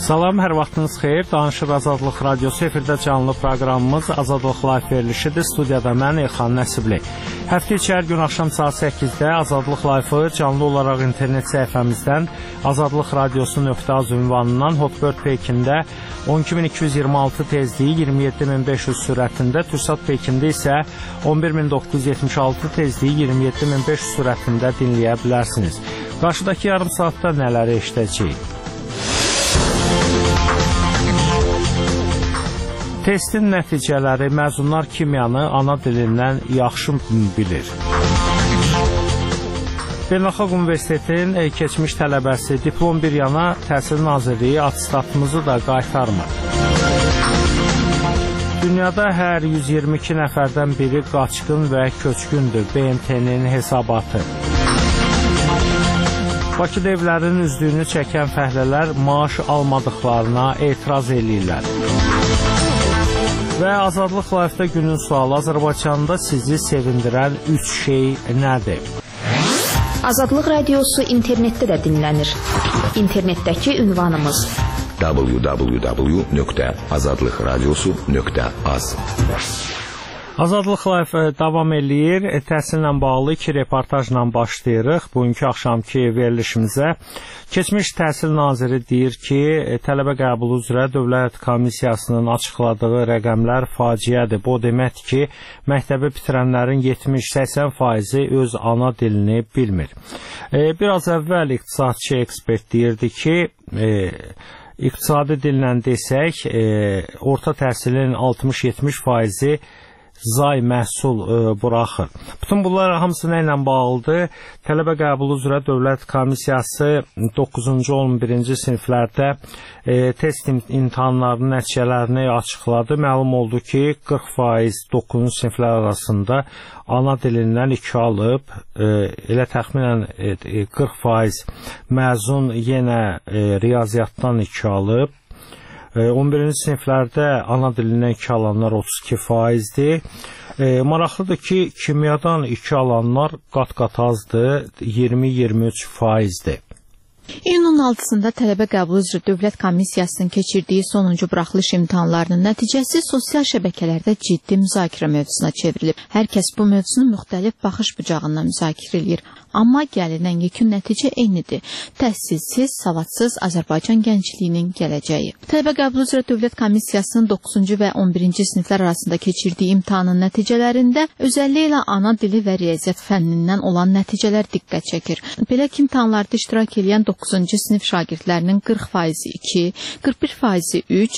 Salam, hər vaxtınız xeyir. Danışır Azadlıq Radiosu efirdə canlı proqramımız Azadlıq Live verilişidir. Studiyada mən Elxan Nəsibli. Həftə içi hər gün axşam saat 8-də Azadlıq Live-ı canlı olaraq internet səhifəmizdən azadlıqradiosu.az ünvanından Hotbird Pekində 12226 tezliyi 27500 sürətində, Türksat Pekində isə 11976 tezliyi 27500 sürətində dinləyə bilərsiniz. Qarşıdakı yarım saatda nələri eşidəcəyik? Testin nəticələri məzunlar kimyanı ana dilindən yaxşı bilir. Beynəlxalq Universitetin keçmiş tələbəsi diplom bir yana Təhsil Nazirliyi atestatımızı da qaytarmır. Dünyada hər 122 nəfərdən biri qaçqın və köçkündür. BMT-nin hesabatı. Bakıda evlərin üzdüyünü çəkən fəhlələr maaş almadıqlarına etiraz edirlər. Və Azadlıq Live-da günün sualı: Azərbaycanda sizi sevindirən 3 şey nədir? Azadlıq Radiosu internetdə də dinlənir. İnternetdəki ünvanımız www.azadlıqradiosu.az. Azadlıq Live davam eləyir. Təhsillə bağlı 2 reportajla başlayırıq bugünkü axşamki verilişimizə. Keçmiş Təhsil Naziri deyir ki, tələbə qəbulu üzrə Dövlət Komissiyasının açıqladığı rəqəmlər faciədir. Bu deməkdir ki, məktəbi bitirənlərin 70-80%-i öz ana dilini bilmir. Biraz əvvəl iqtisadçı ekspert deyirdi ki, iqtisadi dillə desək, orta təhsilin 60-70%-i zay məhsul buraxır. Bütün bunlar hamısı nə ilə bağlıdır? Tələbə qəbulu üzrə Dövlət Komissiyası 9-cu 11-ci siniflərdə test imtahanlarının nəticələrini açıqladı. Məlum oldu ki, 40% 9-cu siniflər arasında ana dilindən 2 alıb, elə təxminən 40% məzun yenə riyaziyyatdan 2 alıb. 11-ci siniflərdə ana dilindən 2 alanlar 32%-dir. Maraqlıdır ki, kimyadan 2 alanlar qat-qat azdır, 20-23%-dir. İyunun 6-sında tələbə qəbulu üzrə Dövlət Komissiyasının keçirdiyi sonuncu buraxılış imtahanlarının nəticəsi sosial şəbəkələrdə ciddi müzakirə mövzusuna çevrilib. Hər kəs bu mövzunu müxtəlif baxış bucağından müzakirə edir. Amma gəlinən yekun nəticə eynidir. Təhsilsiz, savadsız Azərbaycan gəncliyinin gələcəyi. Tələbə qəbulu üzrə Dövlət Komissiyasının 9-cu və 11-ci siniflər arasında keçirdiyi imtahanın nəticələrində özəlliklə ana dili və riyaziyyat fənnindən olan nəticələr diqqət çəkir. Belə ki, imtahanlarda iştirak edən 9-cu sinif şagirdlərinin 40%-i 2, 41%-i 3,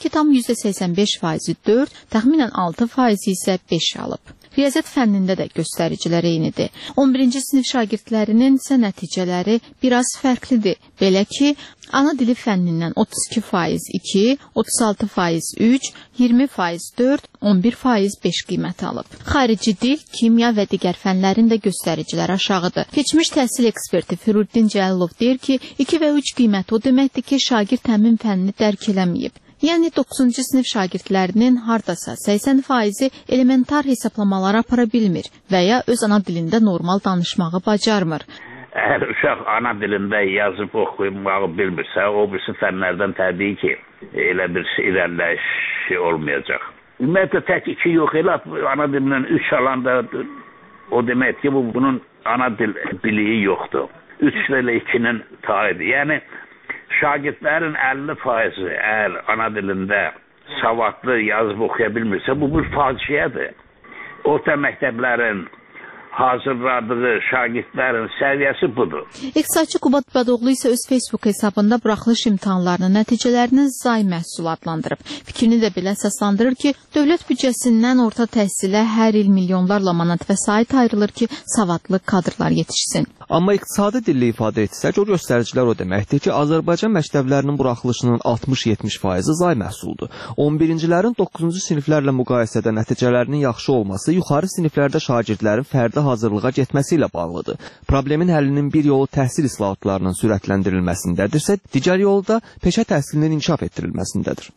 12,85%-i 4, təxminən 6%-i isə 5 alıb. Riyaziyyat fənnində də göstəricilər eynidir. 11-ci sinif şagirdlərinin isə nəticələri biraz fərqlidir. Belə ki, ana dili fənnindən 32% 2, 36% 3, 20% 4, 11% 5 qiyməti alıb. Xarici dil, kimya və digər fənlərin də göstəricilər aşağıdır. Keçmiş təhsil eksperti Firuddin Cəlilov deyir ki, 2 və 3 qiyməti o deməkdir ki, şagird həmin fənni dərk eləməyib. Yəni 9-cu sinif şagirdlərinin hardasa 80%-i elementar hesablamaları apara bilmir və ya öz ana dilində normal danışmağı bacarmır. Əgər uşaq ana dilində yazıb oxumağı bilmirsə, o birisi fənlərdən təbii ki, elə bir irəliləyiş olmayacaq. Ümumiyyətlə tək 2 yox, elə ana dilindən 3 alanda o demək ki, bunun ana dil biliyi yoxdur. 3 ilə 2-nin tayıdır. Yəni şagirdlərin 50%-i əgər ana dilində savadlı yazıb oxuya bilmirsə, bu bir faciədir. Orta məktəblərin hazırladığı şagirdlərin səviyyəsi budur. İqtisadçı Qubad Badoğlu isə öz Facebook hesabında buraxılış imtahanlarının nəticələrini zay məhsulu adlandırıb. Fikrini də belə əsaslandırır ki, dövlət büdcəsindən orta təhsilə hər il milyonlarla manat vəsait ayrılır ki, savadlı kadrlar yetişsin. Amma iqtisadi dillə ifadə etsək, o göstəricilər o deməkdir ki, Azərbaycan məktəblərinin buraxılışının 60-70%-i zay məhsuldur. 11-cilərin 9-cu siniflərlə müqayisədə nəticələrinin yaxşı olması yuxarı siniflərdə şagirdlərin fərdi hazırlığa getməsi ilə bağlıdır. Problemin həllinin bir yolu təhsil islahatlarının sürətləndirilməsindədirsə, digər yolu da peşə təhsilinin inkişaf etdirilməsindədir.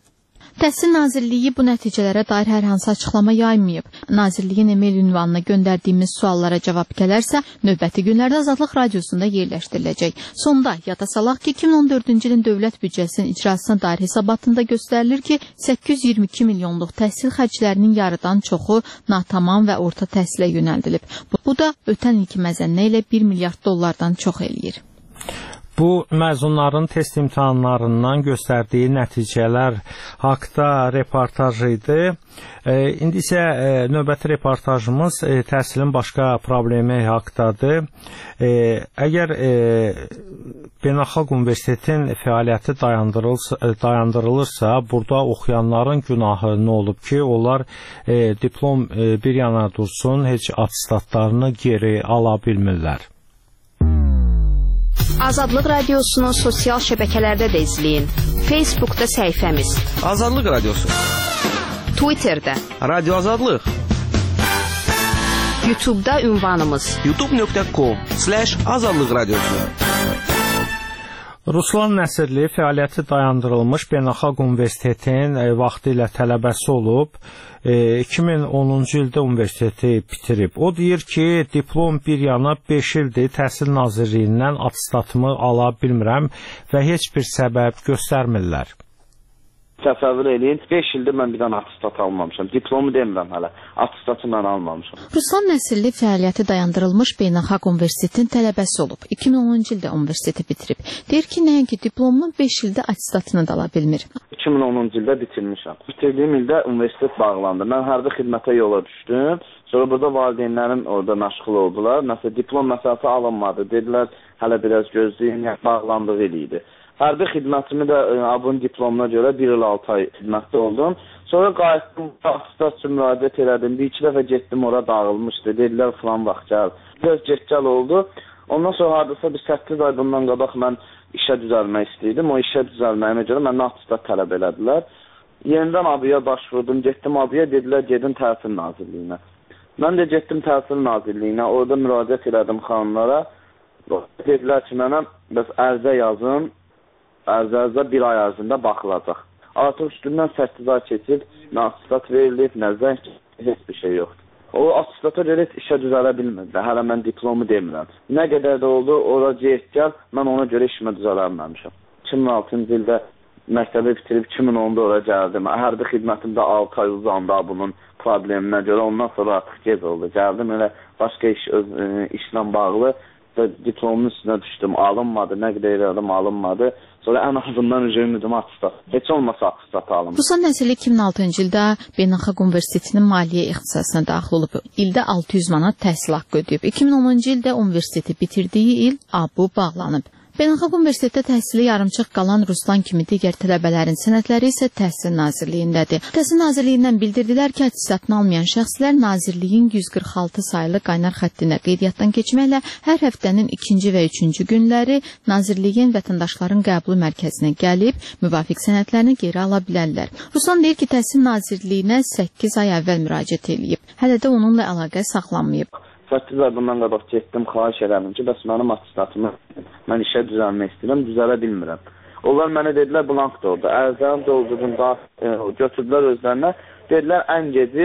Təhsil Nazirliyi bu nəticələrə dair hər hansı açıqlama yaymayıb. Nazirliyin e-mail ünvanına göndərdiyimiz suallara cavab gələrsə, növbəti günlərdə Azadlıq Radiosunda yerləşdiriləcək. Sonda yada salaq ki, 2014-cü ilin dövlət büdcəsinin icrasına dair hesabatında göstərilir ki, 822 milyonluq təhsil xərclərinin yarıdan çoxu natamam və orta təhsilə yönəldilib. Bu da ötən ilki məzənnə ilə 1 milyard dollardan çox eləyir. Bu məzunların test imtahanlarından göstərdiyi nəticələr haqda reportaj idi. İndi isə növbəti reportajımız təhsilin başqa problemi haqdadır. Əgər Beynəlxalq Universitetin fəaliyyəti dayandırılırsa, burada oxuyanların günahı nə olub ki, onlar diplom bir yana dursun, heç attestatlarını geri ala bilmirlər. Azadlıq Radiosunu sosial şəbəkələrdə də izləyin. Facebookda səhifəmiz Azadlıq Radiosu, Twitterdə Radio Azadlıq, YouTube'da ünvanımız youtube.com/Azadlıq Radiosu. Ruslan Nəsirli fəaliyyəti dayandırılmış Beynəlxalq Universitetin vaxtilə tələbəsi olub. 2010-cu ildə universiteti bitirib. O deyir ki, diplom bir yana 5 ildir Təhsil Nazirliyindən attestatımı ala bilmirəm və heç bir səbəb göstərmirlər. Təsəvvür eləyin, 5 ildir mən bir dənə attestat almamışam. Diplomu demirəm hələ, attestatı mən almamışam. Ruslan Nəsirli fəaliyyəti dayandırılmış Beynəlxalq Universitetin tələbəsi olub. 2010-cu ildə universiteti bitirib. Deyir ki, nəinki diplomunu 5 ildə attestatını da ala bilmir. 2010-cu ildə bitirmişəm. Bitirdiyim ildə universitet bağlandı. Mən hərbi xidmətə yola düşdüm. Sonra burada valideynlərim orada məşğul oldular. Məsələn, diplom məsələsi alınmadı. Dedilər, hələ biraz gözləyin, bağlandığı il idi. Hərbi xidmətimi də abunun diplomuna görə 1 il 6 ay xidmətdə oldum. Sonra qayıtdım, attestat üçün müraciət elədim. Bir-iki dəfə getdim, ora dağılmışdı. Dedilər, falan vaxt gəl. Biraz getgəl oldu. Ondan sonra hardasa bir 8 ay bundan qabaq mən işə düzəlmək istəyirdim. O işə düzəlməyimə görə məndən attestat tələb elədilər. Yenidən ABİyə başvurdum, getdim ABİyə, dedilər, gedin Təhsil Nazirliyinə. Mən də getdim Təhsil Nazirliyinə, orada müraciət elədim xanımlara. Dedilər ki, mənə bəs ərizə yazın. Ərzə 1 ay ərzində baxılacaq. Artıq üstündən 8 ay keçib, nə attestat verilib, nə zəng, heç bir şey yoxdur. O attestata görə işə düzələ bilmirdi. Hələ mən diplomu demirəm. Nə qədər də oldu, ora getgəl, mən ona görə işimə düzələnməmişəm. 2006-cı ildə məktəbi bitirib 2010-da ora gəldim. Hərbi xidmətimdə 6 ay uzandı bunun probleminə görə. Ondan sonra artıq gec oldu. Gəldim, elə başqa işlə bağlı diplomun üstünə düşdüm. Alınmadı, nə qədər elədim, alınmadı. Sonra ən azından ümumidim attestat. Heç olmasa attestat alınmadı. Ruslan Nəsirli 2006-cı ildə Beynəlxalq Universitetinin maliyyə ixtisasına daxil olub. İldə 600 manat təhsil haqqı ödəyib. 2010-cu ildə universiteti bitirdiyi il ABU bağlanıb. Beynəlxalq Universitetdə təhsili yarımçıq qalan Ruslan kimi digər tələbələrin sənədləri isə Təhsil Nazirliyindədir. Təhsil Nazirliyindən bildirdilər ki, attestatını almayan şəxslər Nazirliyin 146 sayılı qaynar xəttinə qeydiyyatdan keçməklə hər həftənin 2-ci və 3-cü günləri Nazirliyin vətəndaşların qəbulu mərkəzinə gəlib, müvafiq sənədlərini geri ala bilərlər. Ruslan deyir ki, Təhsil Nazirliyinə 8 ay əvvəl müraciət edib. Hələ də onunla əlaqə saxlanmayıb. 8 ay bundan qabaq getdim, xahiş elədim ki, bəs mənim attestatımı mən işə düzəlmək istəyirəm, düzələ bilmirəm. Onlar mənə dedilər, blank da oldu. Ərzəni doldurdum, götürdülər özlərinə. Dedilər, ən geci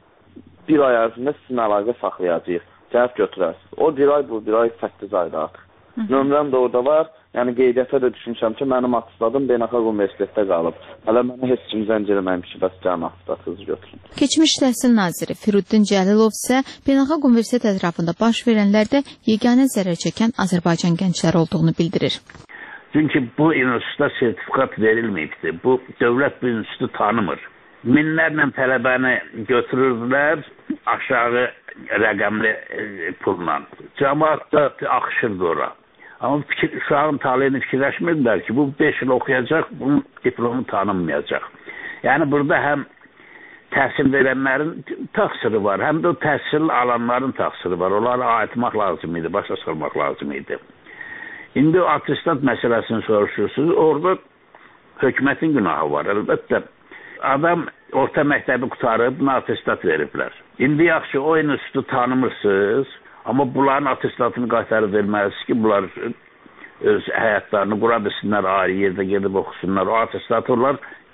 1 ay ərzində sizin əlaqə saxlayacağıq. Cəhət götürərsiniz. O 1 ay, bu 1 ay 8 ayda artıq. Nömrəm də orada var. Yəni qeydiyyata da düşünmüşəm ki, mənim attestadım Beynəlxalq Universitetdə qalıb. Hələ mənə heç kim zəng eləməyim ki, bəs gəlin attestatınızı götürün. Keçmiş Təhsil Naziri Firuddin Cəlilov isə Beynəlxalq Universitet ətrafında baş verənlərdə yeganə zərər çəkən Azərbaycan gəncləri olduğunu bildirir. Çünki bu institutda sertifikat verilməyibdir. Bu dövlət bu institutu tanımır. Minlərlə tələbəni götürürdülər aşağı rəqəmli pulla. Cəmaat da axışırdı ora. Amma uşağın taleyini fikirləşmirdilər ki, bu 5 il oxuyacaq, bunun diplomu tanınmayacaq. Yəni burada həm təhsil verənlərin təqsiri var, həm də o təhsil alanların təqsiri var. Onları ayıtmaq lazım idi, başa salmaq lazım idi. İndi o attestat məsələsini soruşursunuz, orada hökumətin günahı var. Əlbəttə, adam orta məktəbi qutarıb, buna attestat veriblər. İndi yaxşı, o institutu tanımırsınız, amma bunların attestatını qaytarıb verməlisiniz ki, bunlar öz həyatlarını qura bilsinlər, ayrı yerdə gedib oxusunlar. O attestatı onlar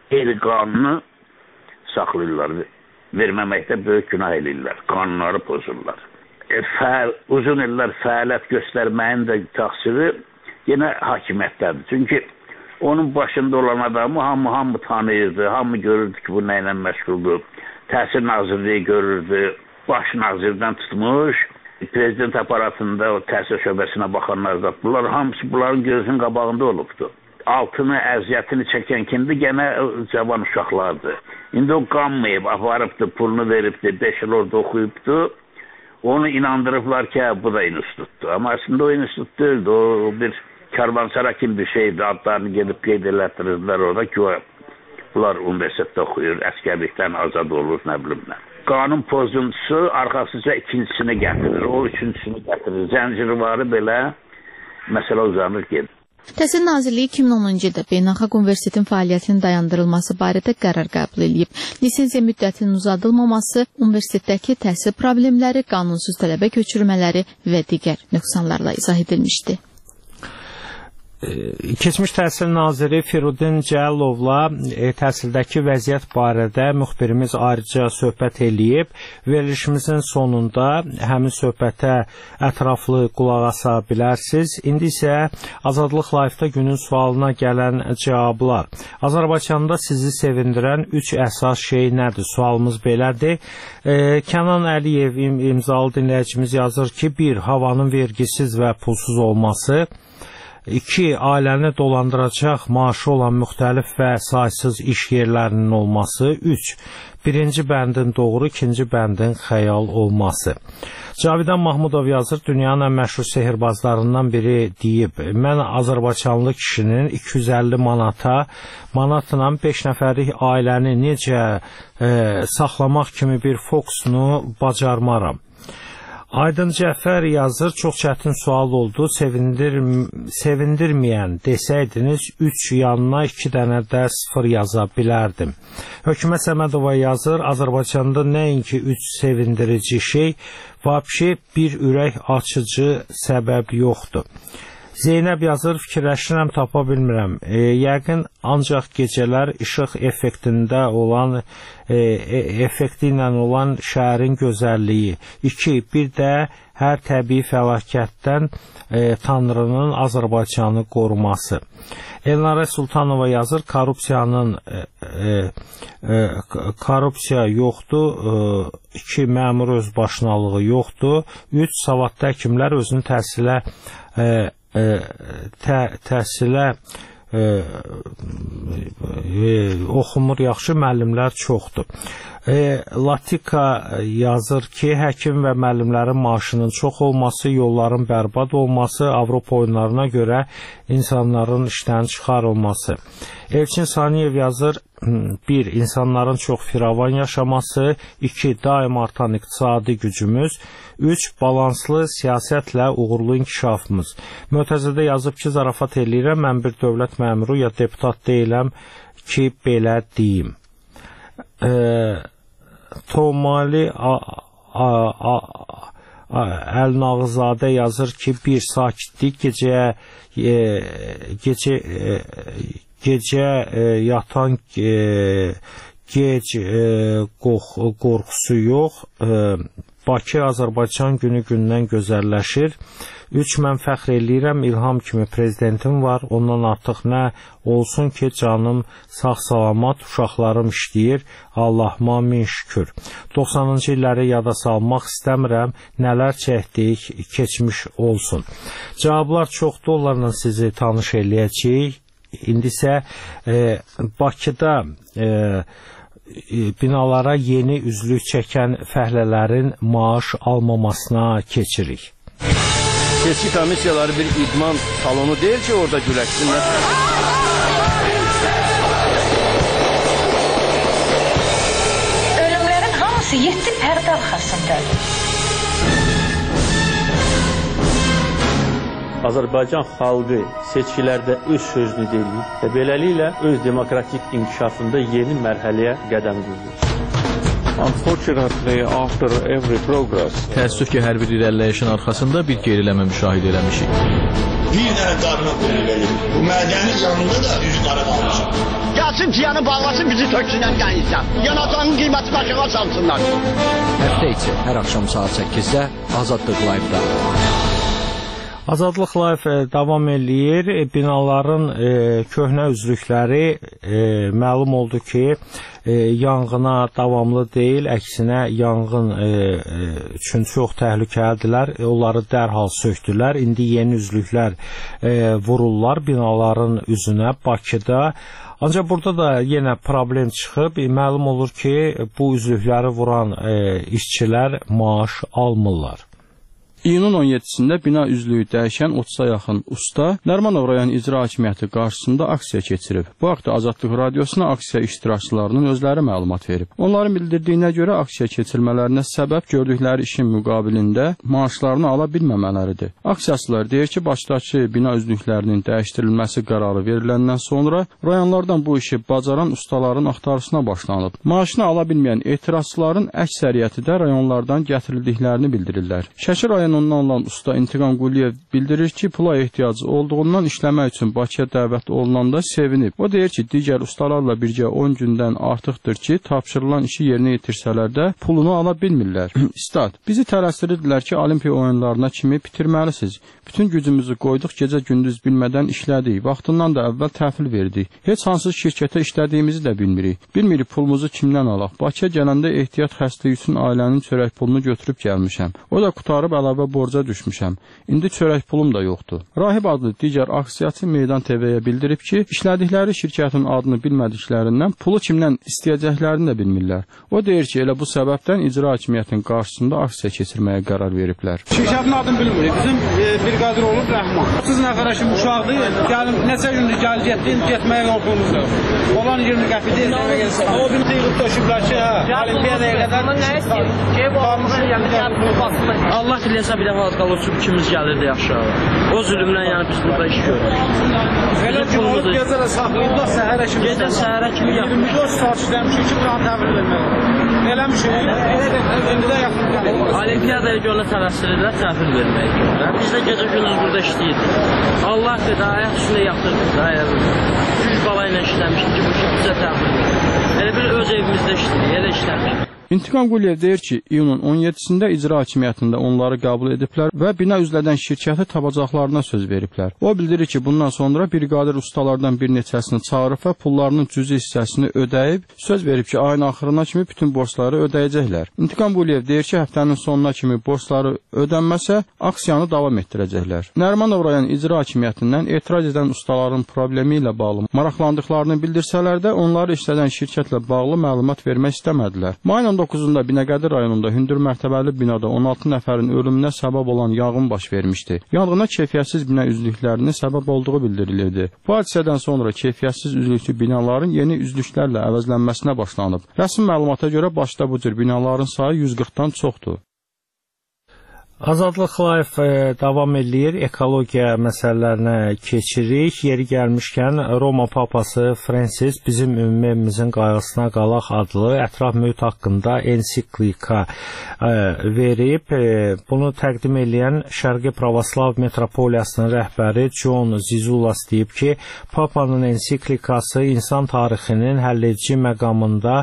el qanunu saxlayırlar. Verməməkdə böyük günah eləyirlər. Qanunları pozurlar. Uzun illər fəaliyyət göstərməyin də təqsiri yenə hakimiyyətdədir. Çünki onun başında olan adamı hamı tanıyırdı, hamı görürdü ki, bu nə ilə məşğuldur. Təhsil Nazirliyi görürdü, baş nazirdən tutmuş, prezident aparatında o təhsil şöbəsinə baxanlar da, hamısı bunların gözünün qabağında olubdu. Altını, əziyyətini çəkən kimdir? Gənə cavan uşaqlardır. İndi o qanmayıb, aparıbdı, pulunu veribdi, 5 il orada oxuyubdu. Onu inandırıblar ki, bu da institutdur. Amma əslində o institut deyildi, o bir karvansara kimi bir şeydir. Adlarını gedib qeyd elətdirirlər orada ki, bunlar universitetdə oxuyur, əskərlikdən azad olur, nə bilim nə. Qanun pozuntusu arxasıca ikincisini gətirir, o üçüncüsünü gətirir. Zəncirvarı belə məsələ uzanır gedir. Təhsil Nazirliyi 2010-cu ildə Beynəlxalq Universitetin fəaliyyətinin dayandırılması barədə qərar qəbul edib. Lisenziya müddətinin uzadılmaması, universitetdəki təhsil problemləri, qanunsuz tələbə köçürmələri və digər nöqsanlarla izah edilmişdi. Keçmiş Təhsil Naziri Firudin Cəllovla təhsildəki vəziyyət barədə müxbirimiz ayrıca söhbət eləyib. Verilişimizin sonunda həmin söhbətə ətraflı qulaq asa bilərsiniz. İndi isə Azadlıq Live-da günün sualına gələn cavablar. Azərbaycanda sizi sevindirən 3 əsas şey nədir? Sualımız belədir. Kənan Əliyev imzalı dinləyicimiz yazır ki, 1. Havanın vergisiz və pulsuz olması. 2. Ailəni dolandıracaq maaşı olan müxtəlif və saysız iş yerlərinin olması. 3. Birinci bəndin doğru, ikinci bəndin xəyal olması. Cavidan Mahmudov yazır, dünyanın ən məşhur sehirbazlarından biri deyib, mən Azərbaycanlı kişinin 250 manatla 5 nəfərlik ailəni necə saxlamaq kimi bir fokusunu bacarmaram. Aydın Cəfər yazır, çox çətin sual oldu, sevindirməyən desəydiniz 3 yanına 2 dənə də 0 yaza bilərdim. Hökümət Səmədova yazır, Azərbaycanda nəinki 3 sevindirici şey, vəbşi bir ürək açıcı səbəb yoxdur. Zeynəb yazır, fikirləşirəm, tapa bilmirəm. Yəqin ancaq gecələr işıq effekti ilə olan şəhərin gözəlliyi. 2. Bir də hər təbii fəlakətdən Tanrının Azərbaycanı qoruması. Elnarə Sultanova yazır, korrupsiya yoxdur. 2. Məmur özbaşınalığı yoxdur. 3. Savadlı həkimlər özünü təhsilə oxumur, yaxşı müəllimlər çoxdur. Latika yazır ki, həkim və müəllimlərin maaşının çox olması, yolların bərbad olması, Avropa oyunlarına görə insanların işdən çıxarılması. Elçin Saniyev yazır, 1. İnsanların çox firavan yaşaması, 2. Daim artan iqtisadi gücümüz, 3. Balanslı siyasətlə uğurlu inkişafımız. Mötəzədə yazıb ki, zarafat eləyirəm, mən bir dövlət məmuru ya deputat deyiləm ki, belə deyim. Tomali Əl-Nağızadə yazır ki, 1. Sakitlik, gecə yatan gec qorxusu yox. Bakı Azərbaycan günü-gündən gözəlləşir. 3. Mən fəxr eləyirəm, İlham kimi prezidentim var, ondan artıq nə olsun ki, canım sağ-salamat, uşaqlarım işləyir, Allahıma min şükür. 90-cı illəri yada salmaq istəmirəm, nələr çəkdik, keçmiş olsun. Cavablar çoxdur, onlarla sizi tanış eləyəcəyik. İndi isə Bakıda binalara yeni üzlük çəkən fəhlələrin maaş almamasına keçirik. Seçki komissiyaları bir idman salonu deyil ki, orada güləşsinlər. Ölümlərin hamısı 7 pərdə arxasındadır. Azərbaycan xalqı seçkilərdə öz sözünü deyir və beləliklə öz demokratik inkişafında yeni mərhələyə qədəm qoyur. Unfortunately, after every progress, təəssüf ki, hər bir irəliləyişin arxasında bir geriləmə müşahidə eləmişik. Bir dənə qarına qulluq edib. Bu mədəni canında da üzü qara qalmışım. Gəlsin ciyanı bağlasın, bizi töksünlər qənizdən. Yanacağının qiyməti başına salsınlar. Həftə içi hər axşam saat 8-də Azadlıq Live-da. Azadlıq Live davam eləyir. Binaların köhnə üzlükləri məlum oldu ki, yanğına davamlı deyil, əksinə yanğın üçün çox təhlükəlidirlər. Onları dərhal sökdülər. İndi yeni üzlüklər vururlar binaların üzünə Bakıda. Ancaq burada da yenə problem çıxıb. Məlum olur ki, bu üzlükləri vuran işçilər maaş almırlar. İyunun 17-sində bina üzlüyü dəyişən 30-a yaxın usta Nərimanov rayon icra hakimiyyəti qarşısında aksiya keçirib. Bu haqda Azadlıq Radiosuna aksiya iştirakçılarının özləri məlumat verib. Onların bildirdiyinə görə aksiya keçirmələrinə səbəb gördükləri işin müqabilində maaşlarını ala bilməmələridir. Aksiyaçılar deyir ki, başdakı bina üzlüklərinin dəyişdirilməsi qərarı veriləndən sonra rayonlardan bu işi bacaran ustaların axtarışına başlanıb. Maaşını ala bilməyən etirazçıların əksəriyyəti də rayonlardan gətirildiklərini bildirirlər. Şəki rayonundan olan usta İntiqam Quliyev bildirir ki, pula ehtiyacı olduğundan işləmək üçün Bakıya dəvət olunanda sevinib. O deyir ki, digər ustalarla birgə 10 gündən artıqdır ki, tapşırılan işi yerinə yetirsələr də pulunu ala bilmirlər. İstat, bizi tələsdirirdilər ki, Olimpiya oyunlarına kimi bitirməlisiniz. Bütün gücümüzü qoyduq, gecə-gündüz bilmədən işlədik. Vaxtından da əvvəl təhvil verdik. Heç hansı şirkətə işlədiyimizi də bilmirik. Bilmirik pulumuzu kimdən alaq. Bakıya gələndə ehtiyat xəstəliyi üçün ailənin çörək pulunu götürüb gəlmişəm. O da qutarıb əlavə borca düşmüşəm. İndi çörək pulum da yoxdur. Rahib adlı digər aksiyaçı Meydan TV-yə bildirib ki, işlədikləri şirkətin adını bilmədiklərindən pulu kimdən istəyəcəklərini də bilmirlər. O deyir ki, elə bu səbəbdən icra hakimiyyətinin qarşısında aksiya keçirməyə qərar veriblər. Şirkətin adını bilmirik. Bizim briqadir olub Rəhman. 30 nəfərə kimi uşaqdır. Gəlin, neçə gündür gəl getdin, getməyə yolumuz yox. Olan 20 qəpidir, evə gəlsin. O bir deyilib döşüblər ki, Olimpiyadaya qədər nə istəyir? Allah diləsə bir dəfə az qalır ki, ikimiz gəlirdi aşağı. O zülümdən yəni biz burada iş görürük. Elə ki, olub gecə də saxlayıb da səhərə kimi. Gecə səhərə kimi yapmış. 24 saat işləmişik ki, buranı təhvil vermək. Eləmişik. İndi də yaxın. Olimpiyadaya görə tələsdirirlər, təhvil verməyə görə. Biz də gecə gündüz burada işləyirdik. Allah dedi, ayaq üstündə yatırdıq da. Güc bala ilə işləmişdik ki, bu ki, bizə təhvil verir. Elə bir öz evimizdə işlədik, elə işləmişdik. İntiqam Quliyev deyir ki, iyunun 17-sində icra hakimiyyətində onları qəbul ediblər və bina üzlədən şirkəti tapacaqlarına söz veriblər. O bildirir ki, bundan sonra briqadir ustalardan bir neçəsini çağırıb və pullarının cüzi hissəsini ödəyib, söz verib ki, ayın axırına kimi bütün borcları ödəyəcəklər. İntiqam Quliyev deyir ki, həftənin sonuna kimi borcları ödənməsə, aksiyanı davam etdirəcəklər. Nərimanov rayon icra hakimiyyətindən etiraz edən ustaların problemi ilə bağlı maraqlandıqlarını bildirsələr də, onları işlədən şirkətlə bağlı məlumat vermək istəmədilər. Mayın 19-da Binəqədi rayonunda hündür mərtəbəli binada 16 nəfərin ölümünə səbəb olan yanğın baş vermişdi. Yanğına keyfiyyətsiz bina üzlüklərinin səbəb olduğu bildirilirdi. Bu hadisədən sonra keyfiyyətsiz üzlüklü binaların yeni üzlüklərlə əvəzlənməsinə başlanıb. Rəsmi məlumata görə başda bu cür binaların sayı 140-dan çoxdur. Azadlıq Live davam eləyir. Ekologiya məsələlərinə keçirik. Yeri gəlmişkən Roma Papası Fransis bizim ümumi evimizin qayğısına qalaq adlı ətraf mühit haqqında ensiklika verib. Bunu təqdim edən Şərqi Pravoslav Metropoliyasının rəhbəri John Zizulas deyib ki, Papanın ensiklikası insan tarixinin həlledici məqamında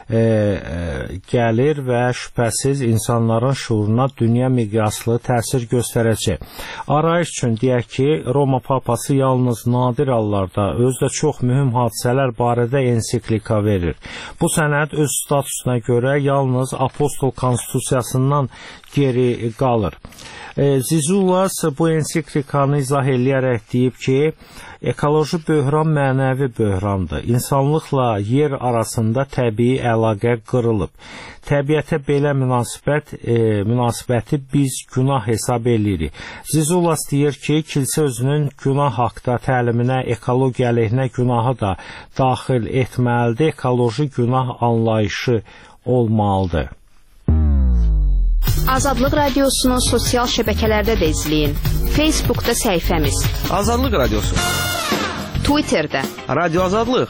gəlir və şübhəsiz insanların şuuruna dünya miqyaslı təsir göstərəcək. Arayış üçün deyək ki, Roma Papası yalnız nadir hallarda özdə çox mühüm hadisələr barədə ensiklika verir. Bu sənəd öz statusuna görə yalnız Apostol Konstitusiyasından geri qalır. Zizulas bu ensiklikanı izah eləyərək deyib ki, ekoloji böhran mənəvi böhrandır. İnsanlıqla yer arasında təbii əlaqə qırılıb. Təbiətə belə münasibəti biz günah hesab edirik. Zizulas deyir ki, kilsə özünün günah haqda təliminə ekologiya əleyhinə günahı da daxil etməlidir. Ekoloji günah anlayışı olmalıdır. Azadlıq Radiosunu sosial şəbəkələrdə də izləyin. Facebookda səhifəmiz Azadlıq Radiosu, Twitterdə Radio Azadlıq,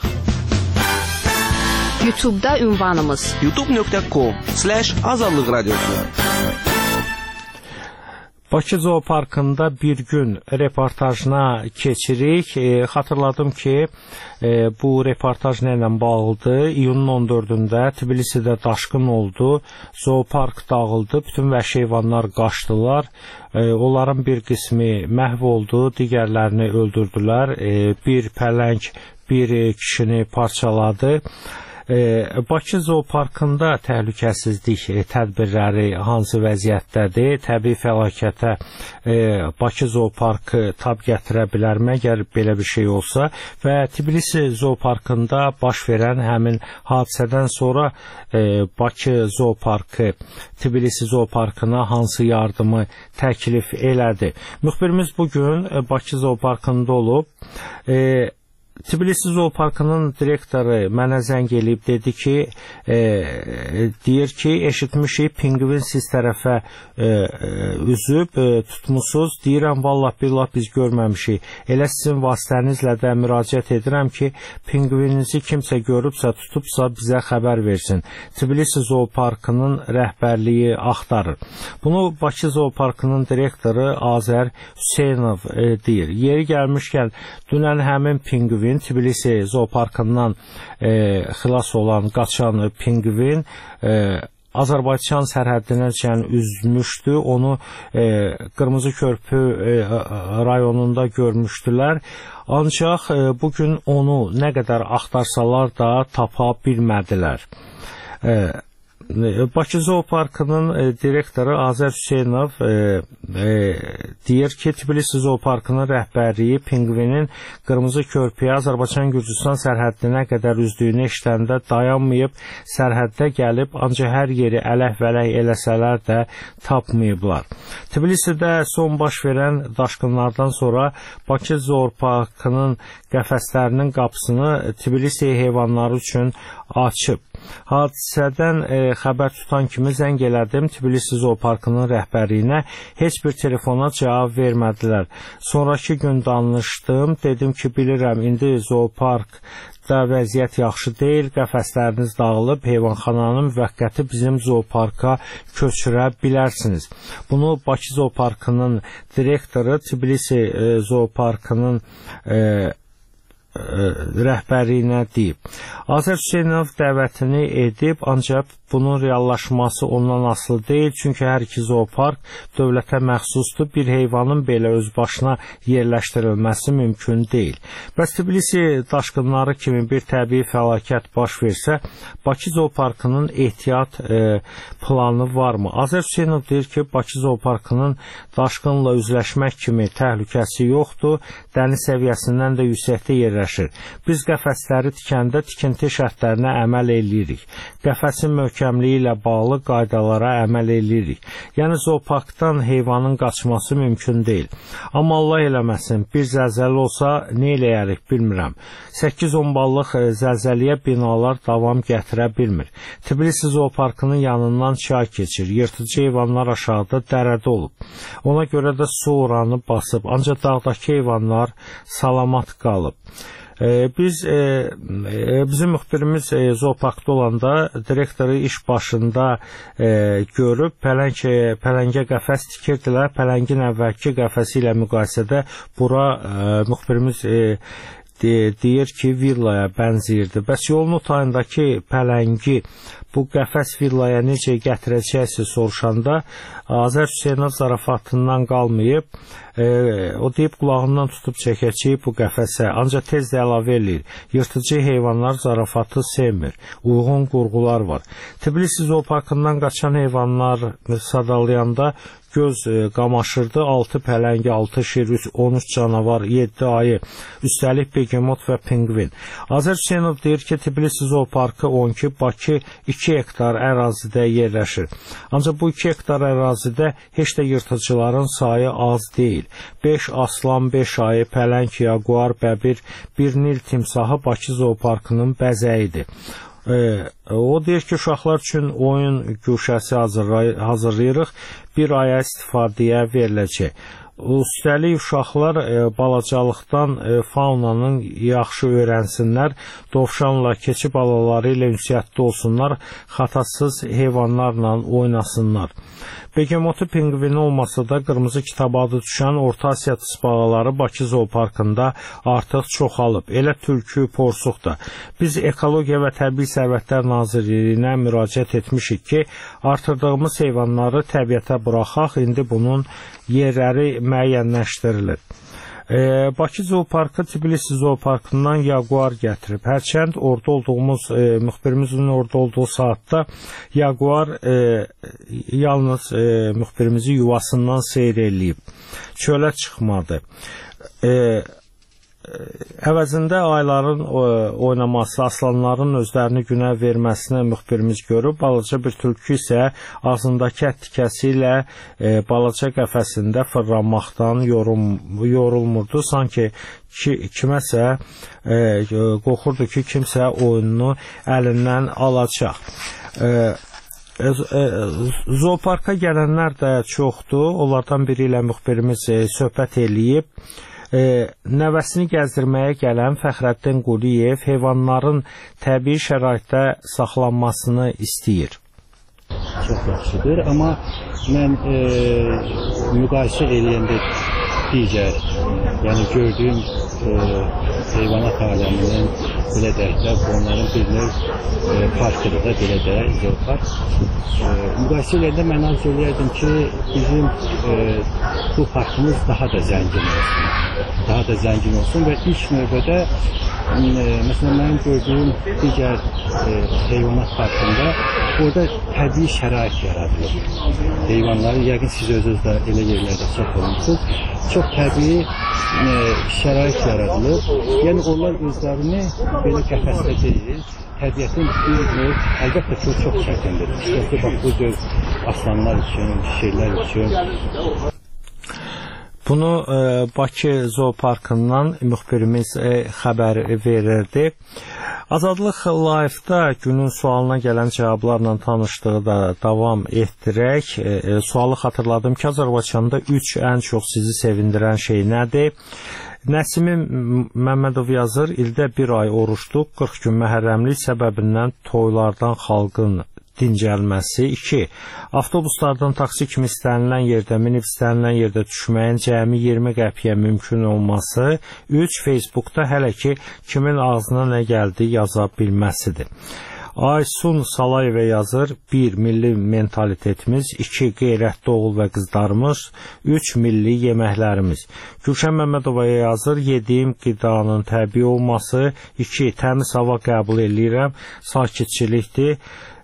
YouTube'da ünvanımız youtube.com/azadlıq radiosu. Bakı Zooparkında bir gün reportajına keçirik. Xatırladım ki, bu reportaj nə ilə bağlıdır? İyunun 14-də Tbilisidə daşqın oldu, zoopark dağıldı, bütün vəhşi heyvanlar qaçdılar. Onların bir qismi məhv oldu, digərlərini öldürdülər. Bir pələng bir kişini parçaladı. Bakı Zooparkında təhlükəsizlik tədbirləri hansı vəziyyətdədir? Təbii fəlakətə Bakı Zooparkı tab gətirə bilərmi, əgər belə bir şey olsa? Və Tbilisi Zooparkında baş verən həmin hadisədən sonra Bakı Zooparkı Tbilisi Zooparkına hansı yardımı təklif elədi? Müxbirimiz bugün Bakı Zooparkında olub. Tbilisi Zooparkının direktoru mənə zəng eləyib, dedi ki, deyir ki, eşitmişik, pinqvin siz tərəfə üzüb, tutmusuz. Deyirəm, vallah billah biz görməmişik. Elə sizin vasitənizlə də müraciət edirəm ki, pinqvininizi kimsə görübsə, tutubsa bizə xəbər versin. Tbilisi Zooparkının rəhbərliyi axtarır. Bunu Bakı Zooparkının direktoru Azər Hüseynov deyir. Yeri gəlmişkən, dünən həmin pinqvin Tbilisi Zooparkından xilas olan, qaçan pinqvin Azərbaycan sərhəddinə üzmüşdü. Onu Qırmızı Körpü rayonunda görmüşdülər. Ancaq bugün onu nə qədər axtarsalar da tapa bilmədilər. Bakı Zooparkının direktoru Azər Hüseynov deyir ki, Tbilisi Zooparkının rəhbərliyi pinqvinin Qırmızı Körpüyə Azərbaycan-Gürcüstan sərhəddinə qədər üzdüyünü eşidəndə dayanmayıb, sərhəddə gəlib, ancaq hər yeri ələk-vələk eləsələr də tapmayıblar. Tbilisidə son baş verən daşqınlardan sonra Bakı Zooparkının qəfəslərinin qapısını Tbilisi heyvanları üçün açıb. Hadisədən xəbər tutan kimi zəng elədim Tbilisi Zooparkının rəhbərliyinə, heç bir telefona cavab vermədilər. Sonraki gün danışdım, dedim ki, bilirəm, indi zooparkda vəziyyət yaxşı deyil, qəfəsləriniz dağılıb, heyvanxananın müvəqqəti bizim zooparka köçürə bilərsiniz. Bunu Bakı Zooparkının direktoru Tbilisi Zooparkının rəhbərliyinə deyib. Azər Hüseynov dəvətini edib, ancaq bunun reallaşması ondan asılı deyil, çünki hər iki zoopark dövlətə məxsusdur, bir heyvanın belə öz başına yerləşdirilməsi mümkün deyil. Bəs Tbilisi daşqınları kimi bir təbii fəlakət baş versə, Bakı Zooparkının ehtiyat planı varmı? Azər Hüseynov deyir ki, Bakı Zooparkının daşqınla üzləşmək kimi təhlükəsi yoxdur, dəniz səviyyəsindən də yüksəkdə yerləşir. Biz qəfəsləri tikəndə tikinti şərtlərinə əməl eləyirik. Qəfəsin möhkəmliyi ilə bağlı qaydalara əməl eləyirik. Yəni, zooparkdan heyvanın qaçması mümkün deyil. Amma Allah eləməsin, bir zəlzələ olsa, nə eləyərik bilmirəm. 8-10 ballıq zəlzəliyə binalar davam gətirə bilmir. Tbilisi Zooparkının yanından çay keçir. Yırtıcı heyvanlar aşağıda dərədə olub. Ona görə də su oranı basıb. Ancaq dağdakı heyvanlar salamat qalıb. Bizim müxbirimiz zooparkda olanda direktoru iş başında görüb, pələngə qəfəs tikirdilər. Pələngin əvvəlki qəfəsi ilə müqayisədə bura müxbirimiz deyir ki, villaya bənzəyirdi. Bəs yolun otayındakı pələngi bu qəfəs villaya necə gətirəcəksə soruşanda Azər Hüseynov zarafatından qalmayıb, o deyib qulağından tutub çəkəcəyib bu qəfəsə, ancaq tez də əlavə eləyir. Yırtıcı heyvanlar zarafatı sevmir, uyğun qurğular var. Tbilisi Zooparkından qaçan heyvanlar sadalayanda göz qamaşırdı, 6 pələng, 6 şir, 13 canavar, 7 ayı, üstəlik begemot və pinqvin. Azər Hüseynov deyir ki, Tbilisi Zooparkı 12, Bakı 2 hektar ərazidə yerləşir. Ancaq bu 2 hektar ərazidə heç də yırtıcıların sayı az deyil. 5 aslan, 5 ayı, pələng, yaguar, bəbir, bir Nil timsahı Bakı Zooparkının bəzəyidir. O deyir ki, uşaqlar üçün oyun güşəsi hazırlayırıq, bir aya istifadəyə veriləcək. Üstəlik uşaqlar balacalıqdan faunanın yaxşı öyrənsinlər, dovşanla, keçi balaları ilə ünsiyyətdə olsunlar, xatasız heyvanlarla oynasınlar. Begemotu pingvini olmasa da qırmızı kitaba adı düşən Orta Asiya tısbağaları Bakı Zooparkında artıq çoxalıb. Elə tülkü, porsuq da. Biz Ekologiya və Təbii Sərvətlər Nazirliyinə müraciət etmişik ki, artırdığımız heyvanları təbiətə buraxaq, indi bunun yerləri müəyyənləşdirilir. Bakı Zooparkı Tbilisi Zooparkından Jaguar gətirib. Hərçənd orada olduğumuz, müxbirimizin orada olduğu saatda Jaguar yalnız müxbirimizi yuvasından seyr eləyib. Çölə çıxmadı. Əvəzində ayların oynaması, aslanların özlərini günə verməsini müxbirimiz görüb, balaca bir tülkü isə ağzındakı ət tikəsi ilə balaca qəfəsində fırlanmaqdan yorulmurdu. Sanki kiməsə qorxurdu ki, kimsə oyununu əlindən alacaq. Zooparka gələnlər də çoxdur. Onlardan biri ilə müxbirimiz söhbət eləyib. Nəvəsini gəzdirməyə gələn Fəxrəddin Quliyev heyvanların təbii şəraitdə saxlanmasını istəyir. Çox yaxşıdır, amma mən müqayisə eləyəndə digər, yəni gördüyüm heyvanat aləminin belə deyək də, onların bir növ parkıdır da, belə deyək, zoopark. Müqayisə eləyəndə mən arzu eləyərdim ki, bizim bu parkımız daha da zəngin olsun. Daha da zəngin olsun və ilk növbədə məsələn mənim gördüyüm digər heyvanat parkında orada təbii şərait yaradılır. Heyvanları yəqin siz özünüz də elə yerlərdə çox olmuşsunuz. Çox təbii şərait yaradılır. Yəni onlar özlərini belə qəfəsdə deyil, təbiətin bir növ, əlbəttə ki, çox çətindir. İşte bax bu cür aslanlar üçün, şeylər üçün. Bunu Bakı Zooparkından müxbirimiz xəbər verirdi. Azadlıq Live-da günün sualına gələn cavablarla tanışdığı da davam etdirək. Sualı xatırladım ki, Azərbaycanda 3 ən çox sizi sevindirən şey nədir? Nəsimim Məmmədov yazır, ildə bir ay oruçluq, 40 gün məhərrəmlik səbəbindən toylardan xalqın dincəlməsi. 2. Avtobuslardan taksi kimi istənilən yerdə, minib istənilən yerdə düşməyin cəmi 20 qəpiyə mümkün olması. 3. Facebookda hələ ki, kimin ağzına nə gəldi yaza bilməsidir. Aysun Salayevə yazır, 1. Milli mentalitetimiz, 2. Qeyrətli oğul və qızlarımız, 3. Milli yeməklərimiz. Gülşən Məmmədova yazır, yediyim qidanın təbii olması, 2. Təmiz hava qəbul eləyirəm, sakitçilikdir.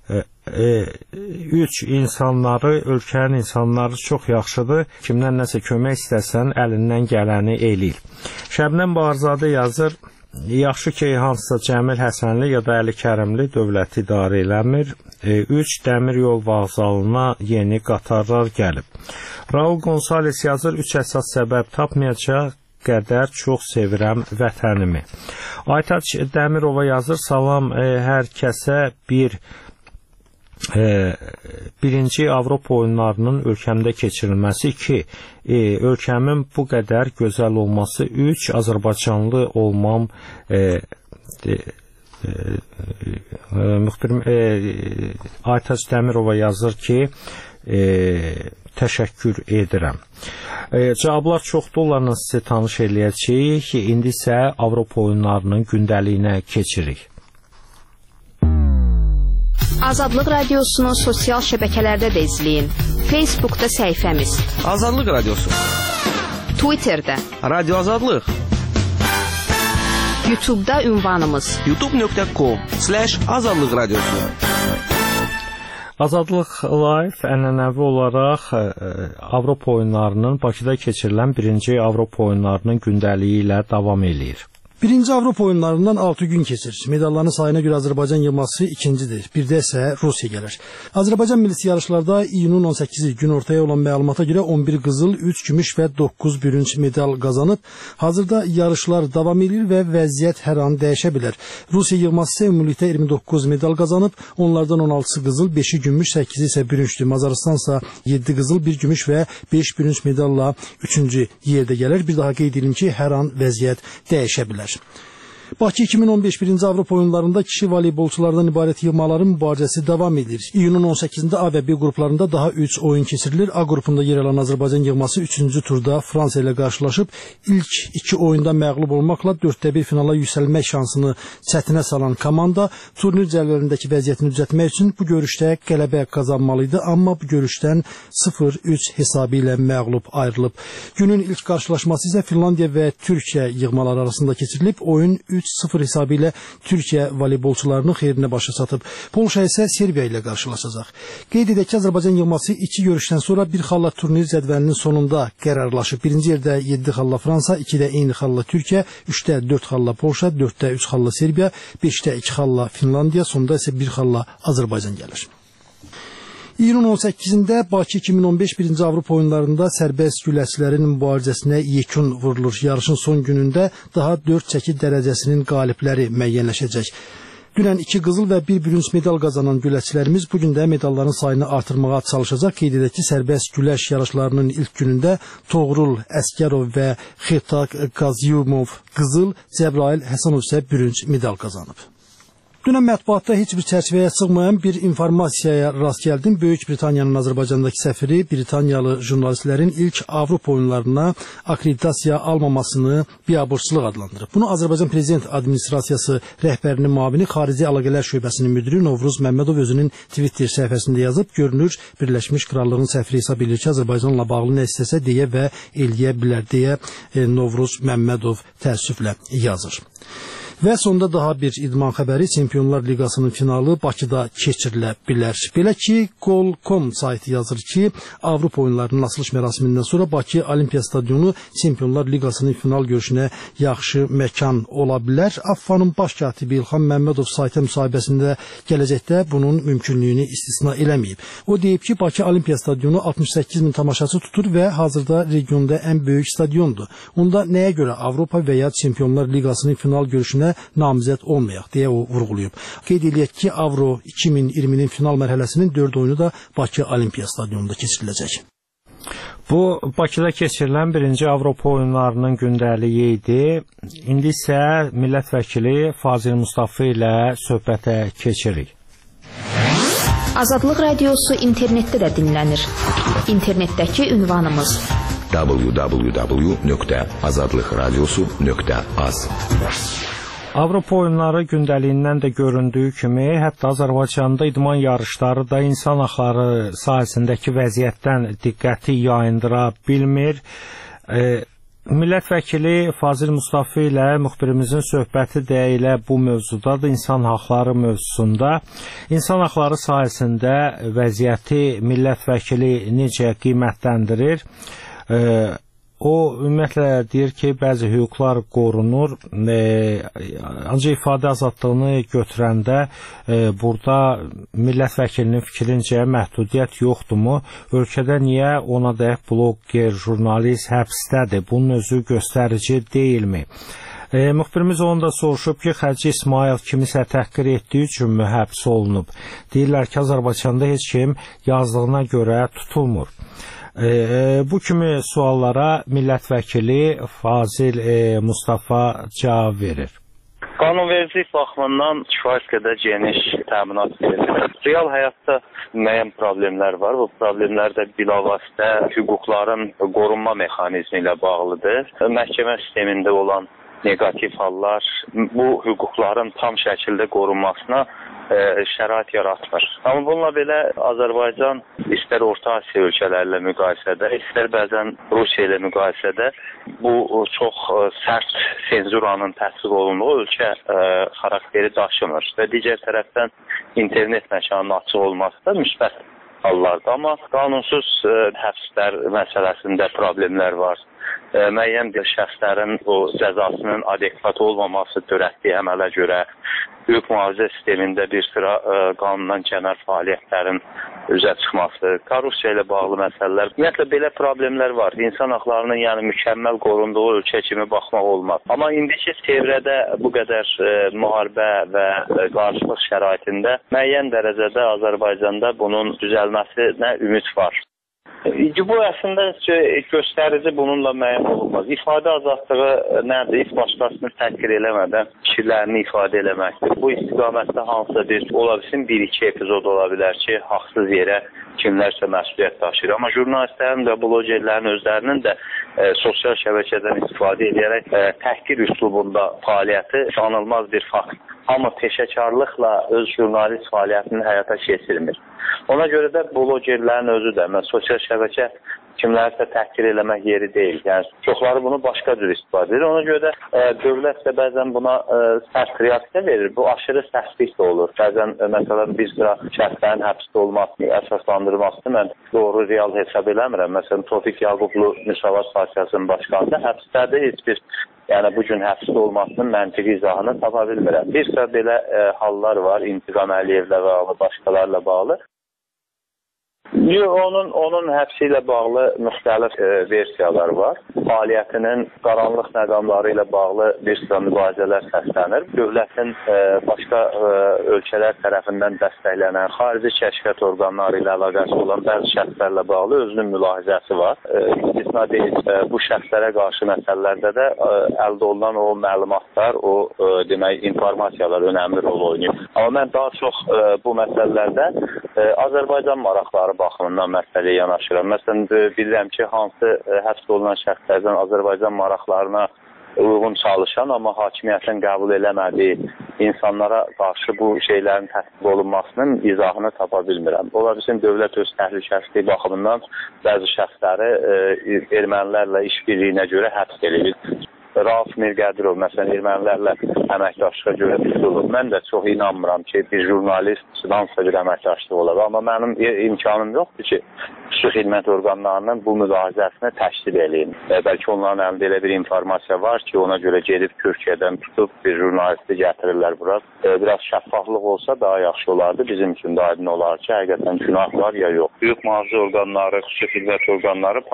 3. İnsanları, ölkənin insanları çox yaxşıdır. Kimdən nəsə kömək istəsən, əlindən gələni eləyir. Şəbnəm Baharzadə yazır, yaxşı ki, hansısa Cəmil Həsənli ya da Əli Kərimli dövləti idarə eləmir. 3. Dəmir yol vağzalına yeni qatarlar gəlib. Raul Gonzales yazır, 3 əsas səbəb tapmayacaq qədər çox sevirəm vətənimi. Aytaç Dəmirova yazır, salam hər kəsə birinci Avropa oyunlarının ölkəmdə keçirilməsi. 2. Ölkəmin bu qədər gözəl olması. 3. Azərbaycanlı olmam. Müxbirim Aytaç Dəmirova yazır ki, təşəkkür edirəm. Cavablar çoxdur, onlarla sizi tanış eləyəcəyik. İndi isə Avropa oyunlarının gündəliyinə keçirik. Azadlıq Radiosunu sosial şəbəkələrdə də izləyin. Facebookda səhifəmiz Azadlıq Radiosu, Twitterdə Radio Azadlıq, YouTube'da ünvanımız youtube.com/Azadlıq Radiosu. Azadlıq Live ənənəvi olaraq Avropa oyunlarının Bakıda keçirilən 1-ci Avropa oyunlarının gündəliyi ilə davam eləyir. Birinci Avropa oyunlarından 6 gün keçir. Medalların sayına görə Azərbaycan yığması ikincidir. Bir də isə Rusiya gəlir. Azərbaycan millisi yarışlarda iyunun 18-i gün ortaya olan məlumata görə 11 qızıl, 3 gümüş və 9 bürünc medal qazanıb. Hazırda yarışlar davam edir və vəziyyət hər an dəyişə bilər. Rusiya yığması isə ümumilikdə 29 medal qazanıb. Onlardan 16 qızıl, 5-i gümüş, 8-i isə bürüncdür. Macaristan isə 7 qızıl, 1 gümüş və 5 bürünc medalla 3-cü yerdə gəlir. Bir daha qeyd edim ki, hər an vəziyyət dəyişə bilər. Bakı 2015 birinci Avropa oyunlarında kişi voleybolçulardan ibarət yığmaların mübarizəsi davam edir. İyunun 18-də A və B qruplarında daha 3 oyun keçirilir. A qrupunda yer alan Azərbaycan yığması 3-cü turda Fransa ilə qarşılaşıb. İlk 2 oyunda məğlub olmaqla 4-1 finala yüksəlmək şansını çətinə salan komanda turnir cədvəlindəki vəziyyətini düzəltmək üçün bu görüşdə qələbə qazanmalıydı, amma bu görüşdən 0-3 hesabı ilə məğlub ayrılıb. Günün ilk qarşılaşması isə Finlandiya və Türkiyə yığmaları arasında keçirilib. Oyun 3-0 hesabı ilə Türkiyə voleybolçularının xeyrinə başa çatıb. Polşa isə Serbiya ilə qarşılaşacaq. Qeyd edək ki, Azərbaycan yığması 2 görüşdən sonra bir xalla turnir cədvəlinin sonunda qərarlaşıb. Birinci yerdə 7 xalla Fransa, 2-də eyni xalla Türkiyə, 3-də 4 xalla Polşa, 4-də 3 xalla Serbiya, 5-də 2 xalla Finlandiya, sonda isə 1 xalla Azərbaycan gəlir. İyunun 18-də Bakı 2015 birinci Avropa oyunlarında sərbəst güləçlərin mübarizəsinə yekun vurulur. Yarışın son günündə daha 4 çəki dərəcəsinin qalibləri müəyyənləşəcək. Dünən 2 qızıl və 1 bürünc medal qazanan güləçlərimiz bugün də medalların sayını artırmağa çalışacaq. Qeyd edək ki, sərbəst güləş yarışlarının ilk günündə Toğrul Əskərov və Xetak Qazyumov qızıl, Cəbrail Həsənov isə bürünc medal qazanıb. Dünən mətbuatda heç bir çərçivəyə sığmayan bir informasiyaya rast gəldim. Böyük Britaniyanın Azərbaycandakı səfiri Britaniyalı jurnalistlərin ilk Avropa oyunlarına akkreditasiya almamasını biabırçılıq adlandırıb. Bunu Azərbaycan Prezident Administrasiyası rəhbərinin müavini Xarici Əlaqələr Şöbəsinin müdiri Novruz Məmmədov özünün Twitter səhifəsində yazıb. Görünür, Birləşmiş Krallığın səfiri hesab edir ki, Azərbaycanla bağlı nə istəsə deyə və eləyə bilər deyə Novruz Məmmədov təəssüflə yazır. Və sonda daha bir idman xəbəri, Çempionlar Liqasının finalı Bakıda keçirilə bilər. Belə ki, Goal.com saytı yazır ki, Avropa oyunlarının açılış mərasimindən sonra Bakı Olimpiya Stadionu Çempionlar Liqasının final görüşünə yaxşı məkan ola bilər. AFFA-nın baş katibi İlham Məmmədov sayta müsahibəsində gələcəkdə bunun mümkünlüyünü istisna eləməyib. O deyib ki, Bakı Olimpiya Stadionu 68 min tamaşaçı tutur və hazırda regionda ən böyük stadiondur. Onda nəyə görə Avropa və ya Çempionlar Liqasının final görüşünə namizəd olmayaq deyə o vurğulayıb. Qeyd edək ki, Avro 2020-nin final mərhələsinin 4 oyunu da Bakı Olimpiya Stadionunda keçiriləcək. Bu, Bakıda keçirilən birinci Avropa oyunlarının gündəliyi idi. İndi isə millət vəkili Fazil Mustafa ilə söhbətə keçirik. Azadlıq Radiosu internetdə də dinlənir. İnternetdəki ünvanımız www.azadlıqradiosu.az. Avropa oyunları gündəliyindən də göründüyü kimi, hətta Azərbaycanda idman yarışları da insan haqları sahəsindəki vəziyyətdən diqqəti yayındıra bilmir. Millət vəkili Fazil Mustafa ilə müxbirimizin söhbəti də elə bu mövzudadır, insan haqları mövzusunda. İnsan haqları sahəsində vəziyyəti millət vəkili necə qiymətləndirir? O ümumiyyətlə deyir ki, bəzi hüquqlar qorunur, ancaq ifadə azadlığını götürəndə burada millət vəkilinin fikrincə məhdudiyyət yoxdurmu? Ölkədə niyə ona dəyək bloger, jurnalist həbsdədir? Bunun özü göstərici deyilmi? Müxbirimiz onu da soruşub ki, Xərci İsmail kimisə təhqir etdiyi üçün mü həbs olunub? Deyirlər ki, Azərbaycanda heç kim yazdığına görə tutulmur. Bu kimi suallara millət vəkili Fazil Mustafa cavab verir. Qanunvericilik baxımından kifayət qədər geniş təminat verilir. Real həyatda müəyyən problemlər var. Bu problemlər də bilavasitə hüquqların qorunma mexanizmi ilə bağlıdır. Məhkəmə sistemində olan negativ hallar bu hüquqların tam şəkildə qorunmasına şərait yaratmır. Amma bununla belə Azərbaycan istər Orta Asiya ölkələri ilə müqayisədə, istər bəzən Rusiya ilə müqayisədə bu çox sərt senzuranın tətbiq olunduğu ölkə xarakteri daşımır. Və digər tərəfdən internet məkanının açıq olması da müsbət hallardır. Amma qanunsuz həbslər məsələsində problemlər var. müəyyən bir şəxslərin o cəzasının adekvat olmaması törətdiyi əmələ görə hüquq mühafizə sistemində bir sıra qanundan kənar fəaliyyətlərin üzə çıxması, korrupsiya ilə bağlı məsələlər. Ümumiyyətlə, belə problemlər var. İnsan haqlarının yəni mükəmməl qorunduğu ölkə kimi baxmaq olmaz. Amma indiki çevrədə bu qədər müharibə və qarşılıq şəraitində müəyyən dərəcədə Azərbaycanda bunun düzəlməsinə ümid var. Bu əslində göstərici bununla müəyyən olunmaz. İfadə azadlığı nədir? Heç başqasını təhqir eləmədən fikirlərini ifadə eləməkdir. Bu istiqamətdə hansısa bir, ola bilsin, bir-iki epizod ola bilər ki, haqsız yerə kimlərsə məsuliyyət daşıyır. Amma jurnalistlərin və blogerlərin özlərinin də sosial şəbəkədən istifadə edərək təhqir üslubunda fəaliyyəti sanılmaz bir fakt. Amma peşəkarlıqla öz jurnalist fəaliyyətini həyata keçirmir. Ona görə də blogerlərin özü də, sosial şəbəkə kimlərsə təhqir eləmək yeri deyil. Yəni, çoxları bunu başqa cür istifadə edir. Ona görə də dövlət də bəzən buna sərt reaksiya verir. Bu aşırı sərslik də olur. Bəzən, məsələn, bir sıra şəxslərin həbsdə olmasını əsaslandırmasını mən doğru, real hesab eləmirəm. Məsələn, Tofiq Yaqublu Müsavat Partiyasının başqanında həbsdədir, heç bir bu gün həbsdə olmasının məntiqi izahını tapa bilmirəm. Bir sıra belə hallar var, İntiqam Əliyevlə bağlı, başqalarla bağlı. Onun həbsi ilə bağlı müxtəlif versiyalar var. Fəaliyyətinin qaranlıq məqamları ilə bağlı bir sıra mübarizələr səslənir. Dövlətin başqa ölkələr tərəfindən dəstəklənən xarici kəşfiyyat orqanları ilə əlaqəsi olan bəzi şəxslərlə bağlı özünün mülahizəsi var. İstisna deyil, bu şəxslərə qarşı məsələlərdə də əldə olunan o məlumatlar, o demək, informasiyalar önəmli rol oynayır. Amma mən daha çox bu məsələlərdə Azərbaycan maraqları baxımından məsələyə yanaşıram. Məsələn, bilirəm ki, hansı həbs olunan şəxslərdən Azərbaycan maraqlarına uyğun çalışan, amma hakimiyyətin qəbul eləmədiyi insanlara qarşı bu şeylərin tətbiq olunmasının izahını tapa bilmirəm. Ola bilsin, dövlət öz təhlükəsizliyi baxımından bəzi şəxsləri ermənilərlə işbirliyinə görə həbs edir. Rauf Mirqədirov, məsələn, ermənilərlə əməkdaşlığa görə tutulub. Mən də çox inanmıram ki, bir jurnalist hansısa bir əməkdaşlıq olar. Amma mənim imkanım yoxdur ki, xüsusi xidmət orqanlarının bu mülahizəsini təşkil edeyim. Bəlkə onların əlində elə bir informasiya var ki, ona görə gedib Türkiyədən tutub bir jurnalisti gətirirlər bura. Biraz şəffaflıq olsa daha yaxşı olardı. Bizim üçün də aydın olar ki, həqiqətən günah var ya yox. Hüquq mühafizə orqanları, xüsusi xidmət orqanları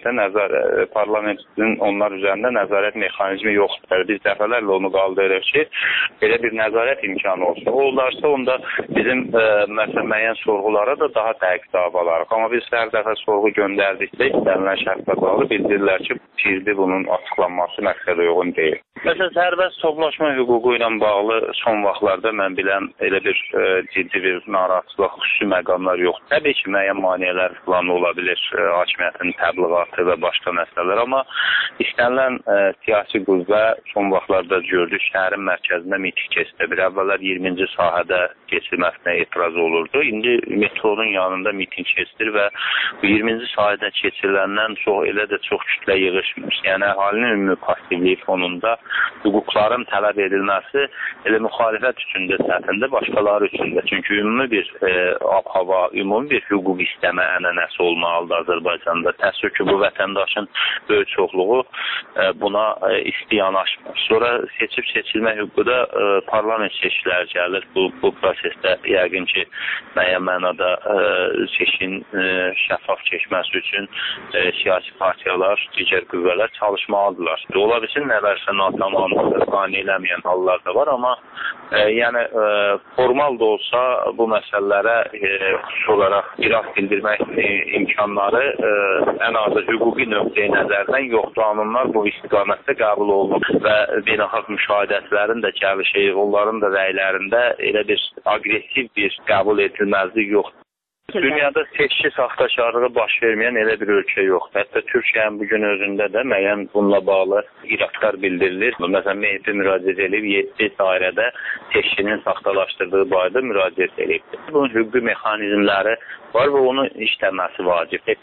parlamentin onlar üzərində nəzarət mexanizmi yoxdur. Biz dəfələrlə onu qaldırırıq ki, belə bir nəzarət imkanı olsun. Olarsa onda bizim müəyyən sorğulara da daha dəqiq cavab alarıq. Amma biz hər dəfə sorğu göndərdikdə istənilən şəxslə bağlı bildirirlər ki, firdi bunun açıqlanması məqsədə uyğun deyil. Məsələn, sərbəst toplaşma hüququ ilə bağlı son vaxtlarda mən bilən elə bir ciddi bir narahatçılıq, xüsusi məqamlar yoxdur. Təbii ki, müəyyən maneələr falan ola bilir, hakimiyyətin təbliğatı və başqa məsələlər, amma istənilən siyasi qüvvə son vaxtlarda gördük, şəhərin mərkəzində miting keçdi. Əvvəllər 20-ci sahədə keçilməsinə etiraz olurdu. İndi metronun yanında miting keçdir və 20-ci sahədə keçiriləndən elə də çox kütlə yığışmır. Yəni, əhalinin ümumi passivliyi fonunda hüquqların tələb edilməsi elə müxalifət üçün də çətindir, başqaları üçün də. Çünki ümumi bir ab-hava, ümumi bir hüquq istəmə ənənəsi olmalıdır Azərbaycanda. Təəssüf ki, bu vətəndaşın böyük çoxluğu buna isti yanaşmır. Sonra seçib-seçilmə hüququ da parlament seçkiləri gəlir. Bu prosesdə yəqin ki, müəyyən mənada seçkin şəffaf keçməsi üçün siyasi partiyalar, digər qüvvələr çalışmalıdırlar. Ola bilsin, nələrsə natamamı qane eləməyən hallar da var, amma yəni formal da olsa bu məsələlərə xüsusi olaraq irad bildirmək imkanları ən azı hüquqi nöqteyi nəzərdən yoxdur. Qanunlar bu istiqamətdə qəbul olunur və beynəlxalq müşahidətlərin də gəlişi, onların da rəylərində elə bir aqressiv bir qəbul edilməzlik yoxdur. Dünyada seçki saxtakarlığı baş verməyən elə bir ölkə yoxdur. Hətta Türkiyənin bugün özündə də müəyyən bununla bağlı iradlar bildirilir. Məsələn, MHP müraciət edib 7 dairədə seçkinin saxtalaşdırdığı barədə müraciət edib. Bunun hüquqi mexanizmləri var və onun işləməsi vacibdir.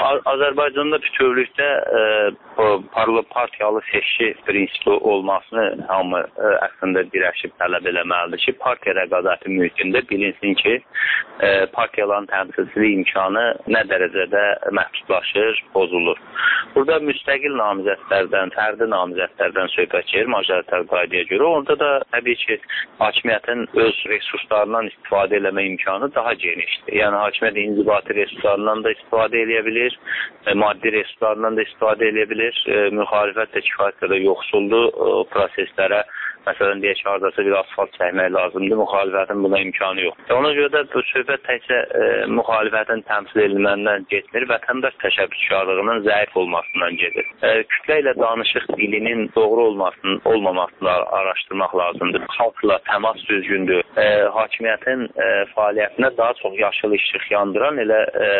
Azərbaycanda bütövlükdə partiyalı seçki prinsipi olmasını hamı əslində birləşib tələb eləməlidir ki, partiya rəqabəti mühitində bilinsin ki, partiyaların təmsilçiliyi imkanı nə dərəcədə məhdudlaşır, pozulur. Burada müstəqil namizədlərdən, fərdi namizədlərdən söhbət gedir majoritar qaydaya görə. Orada da təbii ki, hakimiyyətin öz resurslarından istifadə eləmə imkanı daha genişdir. Yəni, hakimiyyət inzibati resurslarından da istifadə eləyə bilir, maddi resurslarından da istifadə eləyə bilir. Müxalifət də kifayət qədər yoxsuldur proseslərə. Məsələn, deyək ki, haradasa bir asfalt çəkmək lazımdır, müxalifətin buna imkanı yoxdur. Ona görə də bu söhbət təkcə müxalifətin təmsil edilməndən getmir, vətəndaş təşəbbüskarlığının zəif olmasından gedir. Kütlə ilə danışıq dilinin doğru olmamasını araşdırmaq lazımdır. Xalqla təmas düzgündür. Hakimiyyətin fəaliyyətinə daha çox yaşıl işıq yandıran elə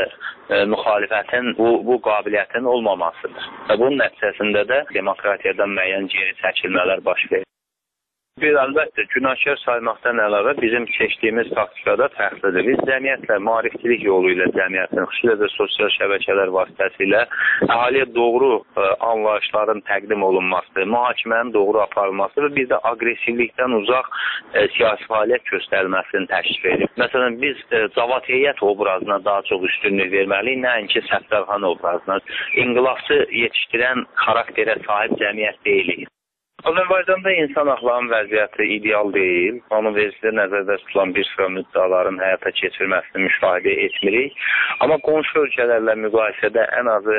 müxalifətin bu qabiliyyətin olmamasıdır. Bunun nəticəsində də demokratiyadan müəyyən geri çəkilmələr baş verir. Bir əlbəttə, günahkar saymaqdan əlavə bizim seçdiyimiz taktikada fərqlidir. Biz cəmiyyətlə, maarifçilik yolu ilə cəmiyyətin, xüsusilə də sosial şəbəkələr vasitəsilə əhaliyə doğru anlayışların təqdim olunması, mühakimənin doğru aparılması və bir də aqressivlikdən uzaq siyasi fəaliyyət göstərilməsini təşrif edir. Məsələn, biz Cavad heyət obrazına daha çox üstünlük verməliyik, nəinki Səfdərxan obrazına. İnqilabçı yetişdirən xarakterə sahib cəmiyyət deyilik. Azərbaycanda insan haqlarının vəziyyəti ideal deyil. Qanunvericidə nəzərdə tutulan bir sıra müddəaların həyata keçirilməsini müşahidə etmirik. Amma qonşu ölkələrlə müqayisədə ən azı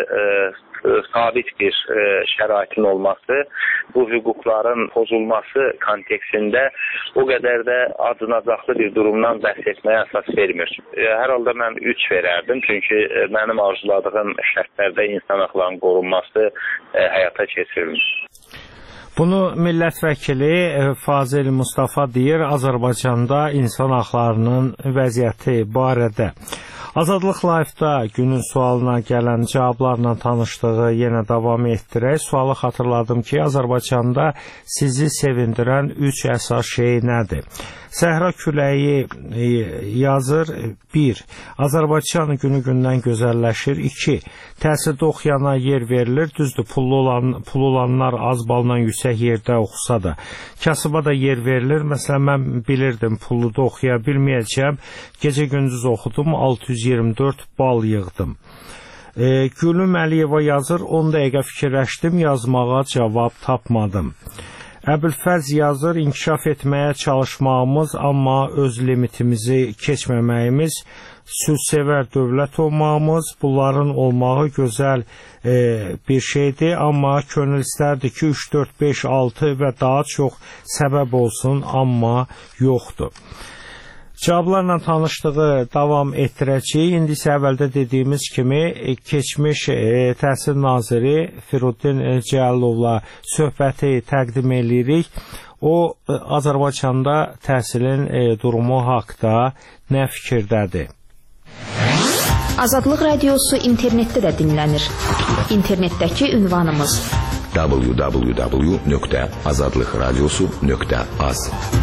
sabit bir şəraitin olması, bu hüquqların pozulması kontekstində o qədər də acınacaqlı bir durumdan bəhs etməyə əsas vermir. Hər halda mən 3 verərdim, çünki mənim arzuladığım şərtlərdə insan haqlarının qorunması həyata keçirilir. Bunu millət vəkili Fazil Mustafa deyir Azərbaycanda insan haqlarının vəziyyəti barədə. Azadlıq Live-da günün sualına gələn cavablarla tanışdığı yenə davam etdirək. Sualı xatırladım ki, Azərbaycanda sizi sevindirən 3 əsas şey nədir? Səhra Küləyi yazır. 1. Azərbaycan günü-gündən gözəlləşir. 2. Təhsildə oxuyana yer verilir. Düzdür, pul olanlar az balla yüksək yerdə oxusa da. Kasıba da yer verilir. Məsələn, mən bilirdim, pullu da oxuya bilməyəcəm. Gecə-gündüz oxudum, 624 bal yığdım. Gülüm Əliyeva yazır. 10 dəqiqə fikirləşdim, yazmağa cavab tapmadım. Əbülfəz yazır, inkişaf etməyə çalışmağımız, amma öz limitimizi keçməməyimiz, sülhsevər dövlət olmağımız, bunların olmağı gözəl bir şeydir, amma könül istərdir ki, 3, 4, 5, 6 və daha çox səbəb olsun, amma yoxdur. Cavablarla tanışdığı davam etdirəcəyik. İndi isə əvvəldə dediyimiz kimi keçmiş Təhsil Naziri Firuddin Cəllalovla söhbəti təqdim edirik. O, Azərbaycanda təhsilin durumu haqda nə fikirdədir? Azadlıq Radiosu internetdə də dinlənir. İnternetdəki ünvanımız www.azadlıqradiosu.az.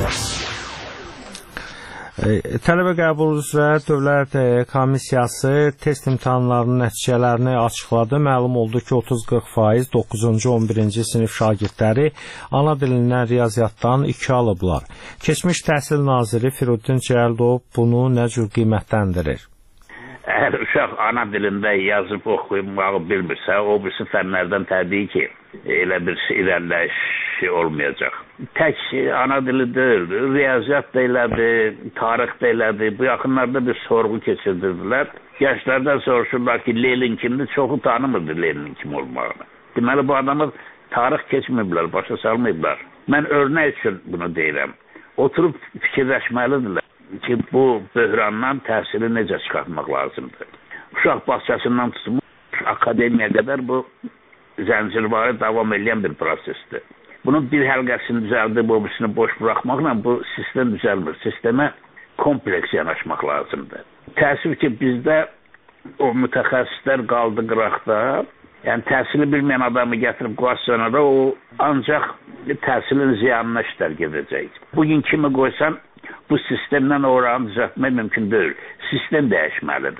Tələbə qəbul üzrə Dövlət Komissiyası test imtahanlarının nəticələrini açıqladı. Məlum oldu ki, 30-40% 9-cu 11-ci sinif şagirdləri ana dilindən riyaziyyatdan 2 alıblar. Keçmiş Təhsil Naziri Firuddin Cəllov bunu nə cür qiymətləndirir? Əgər uşaq ana dilində yazıb oxuymağı bilmirsə, o birisi fənlərdən təbii ki, elə bir irəliləyiş olmayacaq. Tək ana dili deyil, riyaziyyat da elədir, tarix da elədir. Bu yaxınlarda bir sorğu keçirdirdilər. Gənclərdən soruşurlar ki, Lenin kimdir? Çoxu tanımırdı Lenin kim olmağını. Deməli, bu adamı tarix keçməyiblər, başa salmayıblar. Mən örnək üçün bunu deyirəm. Oturub fikirləşməlidirlər ki, bu böhrandan təhsili necə çıxartmaq lazımdır. Uşaq bağçasından tutmuş akademiyaya qədər bu zəncirvarı davam edən bir prosesdir. Bunun bir həlqəsini düzəldib, o birisini boş buraxmaqla bu sistem düzəlmir. Sistemə kompleks yanaşmaq lazımdır. Təəssüf ki, bizdə o mütəxəssislər qaldı qıraqda. Yəni, təhsili bilməyən adamı gətirib qoyasana da o ancaq təhsilin ziyanına işlər gedəcək. Bugün kimi qoysan, bu sistemdən oranı düzəltmək mümkün deyil. Sistem dəyişməlidir.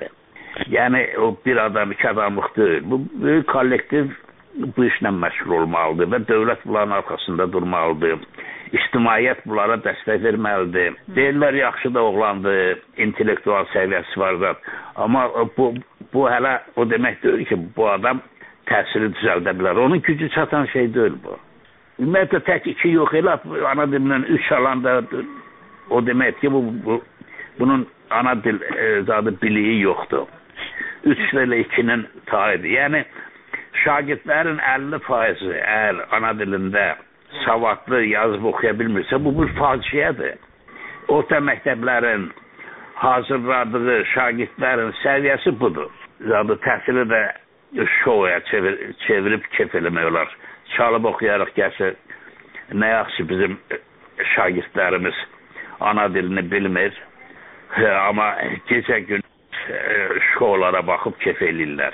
Yəni o bir adam, iki adamlıq deyil. Bu böyük kollektiv bu işlə məşğul olmalıdır və dövlət bunların arxasında durmalıdır. İctimaiyyət bunlara dəstək verməlidir. Deyirlər, yaxşı da oğlandır, intellektual səviyyəsi var da. Amma bu hələ o demək deyil ki, bu adam təsiri düzəldə bilər. Onun gücü çatan şey deyil bu. Ümumiyyətlə tək 2 yox, elə ana dilindən 3 alanda o demək ki, bunun ana dil zadı biliyi yoxdur. 3 ilə 2-nin tayıdır. Yəni, şagirdlərin 50% əgər ana dilində savadlı yazıb oxuya bilmirsə, bu bir faciədir. Orta məktəblərin hazırladığı şagirdlərin səviyyəsi budur. Zadı təhsili də şoya çevirib kef eləmək olar. Çalıb oxuyaraq gəlsə, nə yaxşı bizim şagirdlərimiz ana dilini bilmir, amma gecə gün şolara baxıb kef eləyirlər.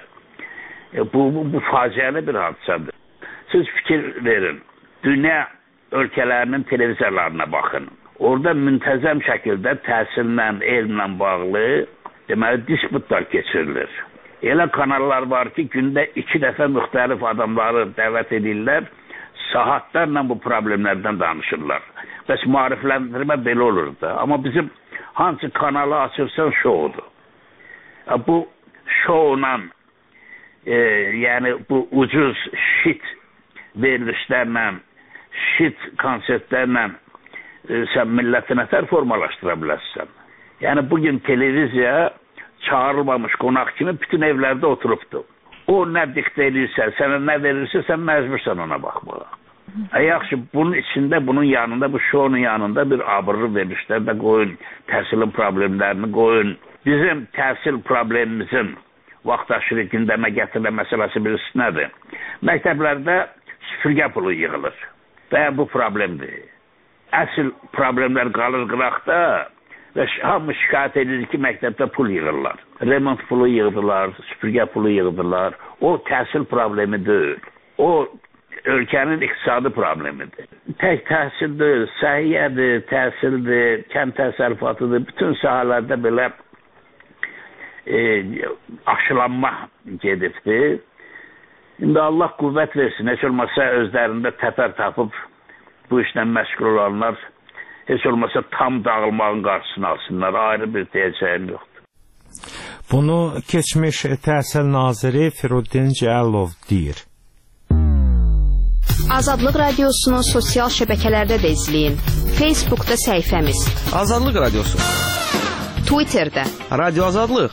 Bu faciəli bir hadisədir. Siz fikir verin, dünya ölkələrinin televiziyalarına baxın. Orada müntəzəm şəkildə təhsillə, elmlə bağlı deməli disputlar keçirilir. Elə kanallar var ki, gündə 2 dəfə müxtəlif adamları dəvət edirlər, saatlarla bu problemlərdən danışırlar. Bəs maarifləndirmə belə olur da. Amma bizim hansı kanalı açırsan şoudur. Bu şouna yəni bu ucuz şit verilişlərlə, şit konsertlərlə sən milləti nətər formalaşdıra bilərsən. Yəni bugün televiziya çağırılmamış qonaq kimi bütün evlərdə oturubdur. O nə diktə edirsə, sənə nə verirsə, sən məcbursan ona baxmağa. Yaxşı, bunun içində, bunun yanında, bu şounun yanında bir abırlı verilişlər də qoyun, təhsilin problemlərini qoyun. Bizim təhsil problemimizin vaxtaşırı gündəmə gətirilən məsələsi birisi nədir? Məktəblərdə süpürgə pulu yığılır və bu problemdir. Əsl problemlər qalır qıraqda və hamı şikayət edir ki, məktəbdə pul yığırlar. Remont pulu yığdılar, süpürgə pulu yığdılar. O təhsil problemi deyil. O ölkənin iqtisadi problemidir. Tək təhsildir, səhiyyədir, təhsildir, kənd təsərrüfatıdır. Bütün sahələrdə belə aşılanma gedibdir. İndi Allah qüvvət versin, heç olmasa özlərində təpər tapıb bu işlə məşğul olanlar, heç olmasa tam dağılmağın qarşısını alsınlar, ayrı bir deyəcəyim yoxdur. Bunu keçmiş Təhsil Naziri Firuddin Cəlilov deyir. Azadlıq Radiosunun sosial şəbəkələrdə də izləyin. Facebookda səhifəmiz Azadlıq Radiosu, Twitterdə Radio Azadlıq,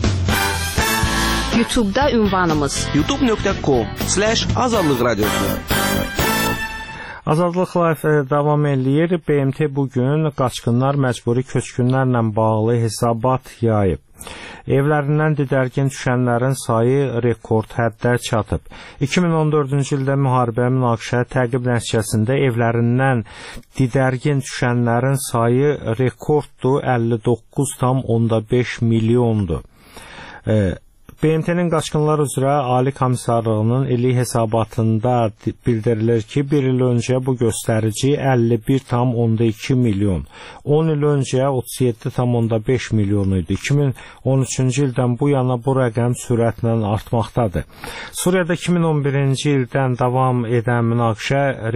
YouTube'da ünvanımız youtube.com/Azadlıq Radiosu. Azadlıq Live davam eləyir. BMT bugün qaçqınlar məcburi köçkünlərlə bağlı hesabat yayıb. Evlərindən didərgin düşənlərin sayı rekord həddə çatıb. 2014-cü ildə müharibə münaqişə təqib nəticəsində evlərindən didərgin düşənlərin sayı rekorddur, 59,5 milyondur. BMT-nin qaçqınlar üzrə Ali Komissarlığının illik hesabatında bildirilir ki, bir il öncə bu göstərici 51,2 milyon, 10 il öncə 37,5 milyon idi. 2013-cü ildən bu yana bu rəqəm sürətlə artmaqdadır. Suriyada 2011-ci ildən davam edən münaqişə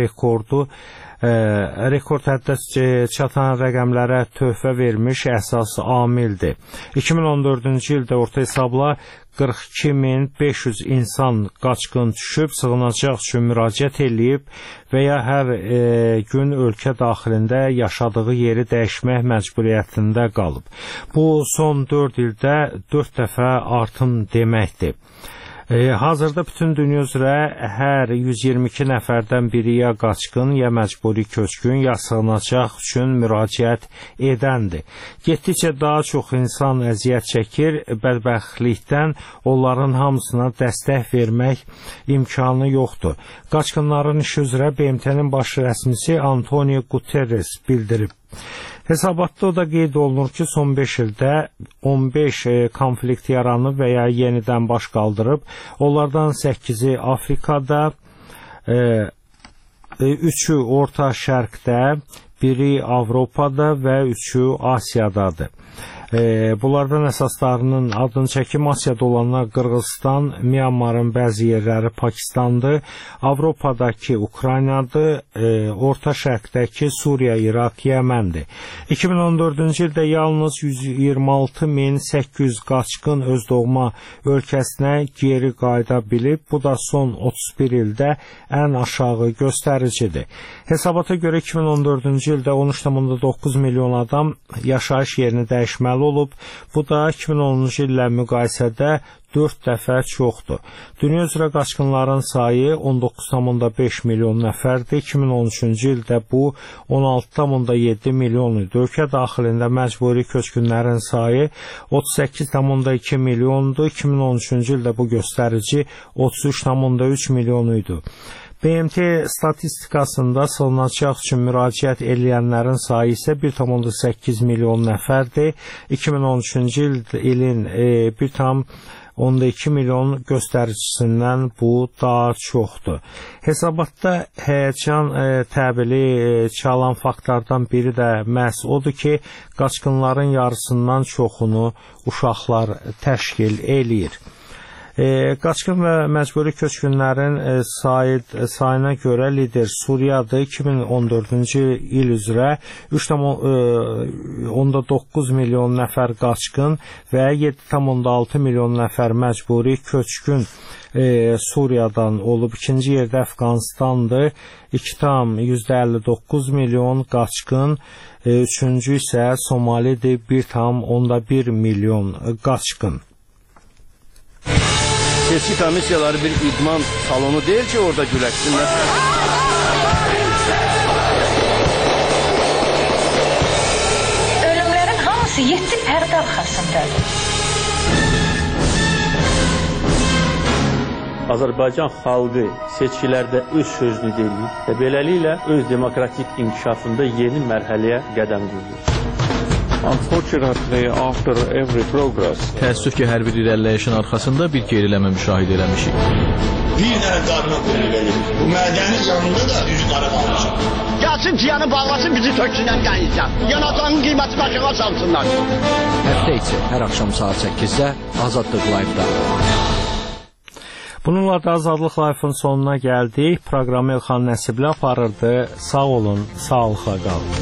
rekord həddə çatan rəqəmlərə töhfə vermiş əsas amildir. 2014-cü ildə orta hesabla 42.500 insan qaçqın düşüb, sığınacaq üçün müraciət eləyib və ya hər gün ölkə daxilində yaşadığı yeri dəyişmək məcburiyyətində qalıb. Bu, son 4 ildə 4 dəfə artım deməkdir. Hazırda bütün dünya üzrə hər 122 nəfərdən biri ya qaçqın, ya məcburi köçkün, ya sığınacaq üçün müraciət edəndir. Getdikcə daha çox insan əziyyət çəkir, bədbəxtlikdən onların hamısına dəstək vermək imkanı yoxdur. Qaçqınların işi üzrə BMT-nin baş rəsmisi Antonio Guterres bildirib. Hesabatda o da qeyd olunur ki, son 5 ildə 15 konflikt yaranıb və ya yenidən baş qaldırıb. Onlardan 8-i Afrikada, 3-ü Orta Şərqdə, biri Avropada və 3-ü Asiyadadır. Bunlardan əsaslarının adını çəkib Asiyada olanlar Qırğızstan, Myanmarın bəzi yerləri Pakistandır, Avropadakı Ukraynadır, Orta Şərqdəki Suriya, İraq, Yəməndir. 2014-cü ildə yalnız 126.800 qaçqın öz doğma ölkəsinə geri qayıda bilib. Bu da son 31 ildə ən aşağı göstəricidir. Hesabata görə 2014-cü ildə 13,9 milyon adam yaşayış yerini dəyişməli olub. Bu da 2010-cu illə müqayisədə 4 dəfə çoxdur. Dünya üzrə qaçqınların sayı 19,5 milyon nəfərdir. 2013-cü ildə bu 16,7 milyon idi. Ölkə daxilində məcburi köçkünlərin sayı 38,2 milyondur. 2013-cü ildə bu göstərici 33,3 milyon idi. BMT statistikasında sığınacaq üçün müraciət edilənlərin sayı isə 1,8 milyon nəfərdir. 2013-cü ilin 1,2 milyon göstəricisindən bu daha çoxdur. Hesabatda həyəcan təbili çalan faktordan biri də məhz odur ki, qaçqınların yarısından çoxunu uşaqlar təşkil eləyir. Qaçqın və məcburi köçkünlərin sayına görə lider Suriyadır. 2014-cü il üzrə 3,9 milyon nəfər qaçqın və 7,6 milyon nəfər məcburi köçkün Suriyadan olub. İkinci yerdə Əfqanistandır. 2,59 milyon qaçqın. Üçüncü isə Somalidir. 1,1 milyon qaçqın. Seçki komissiyaları bir idman salonu deyil ki, orada güləşsinlər. Ölümlərin hamısı 7 pərdə arxasındadır. Azərbaycan xalqı seçkilərdə öz sözünü deyir və beləliklə öz demokratik inkişafında yeni mərhələyə qədəm qoyur. Unfortunately, after every progress, təəssüf ki, hər bir irəliləyişin arxasında bir geriləmə müşahidə eləmişik. Bir dənə qarına qoyulur verir. Bu mədənin yanında da üzü qara qalmışıq. Gəlsin ciyanı bağlasın, bizi töksünlər qəyizdən. Yanatanın qiyməti başına salsınlar. Həftə içi hər axşam saat 8-də Azadlıq Live-da. Bununla da Azadlıq Live-ın sonuna gəldik. Proqramı Elxan Nəsibli aparırdı. Sağ olun, sağlıqla qalın.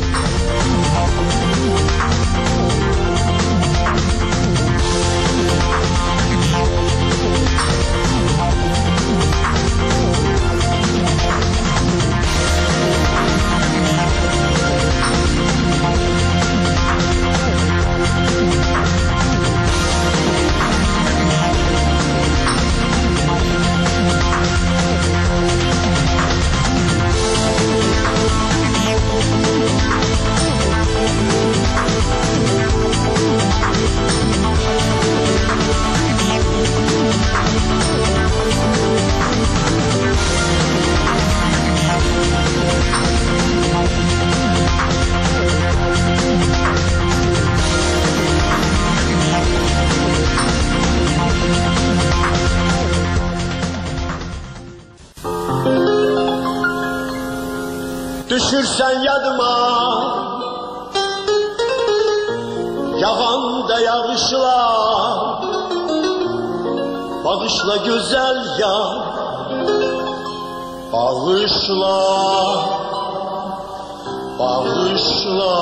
Düşürsen yadıma, yağanda yağışlar, bağışla güzel yar, bağışla, bağışla.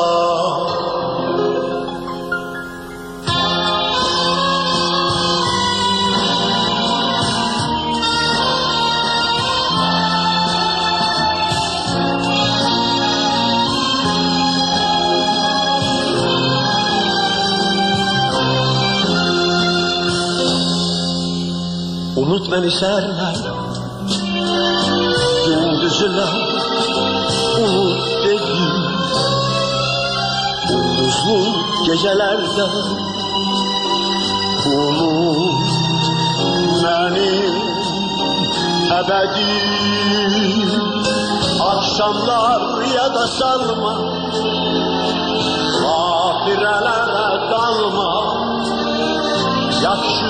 Unut beni serme, gündüzler unut dedim. Gündüzlü gecelerde unut beni ebedi. Akşamlar ya da salma, gafirelere dalma. Yakşı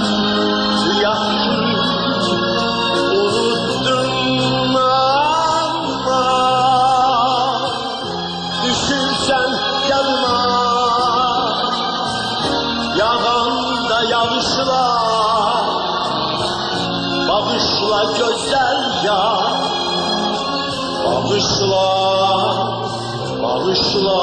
unuttun ama düşürsen yanıma Bağışla güzel yar, bağışla, bağışla.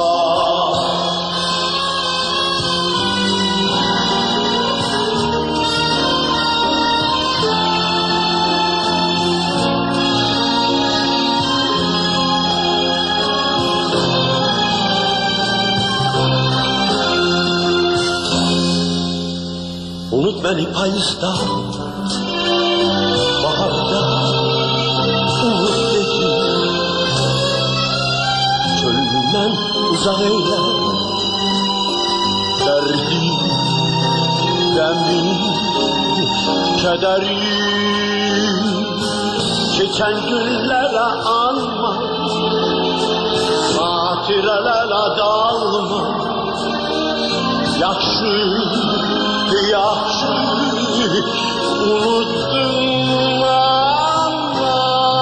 Unut beni payızda, baharda, unut beni. Çölümden uzak eyle, derdim, demin, kederim. Geçen günlere anma, hatirelere dalma. Yaxşı, yaxşı, unuttum ama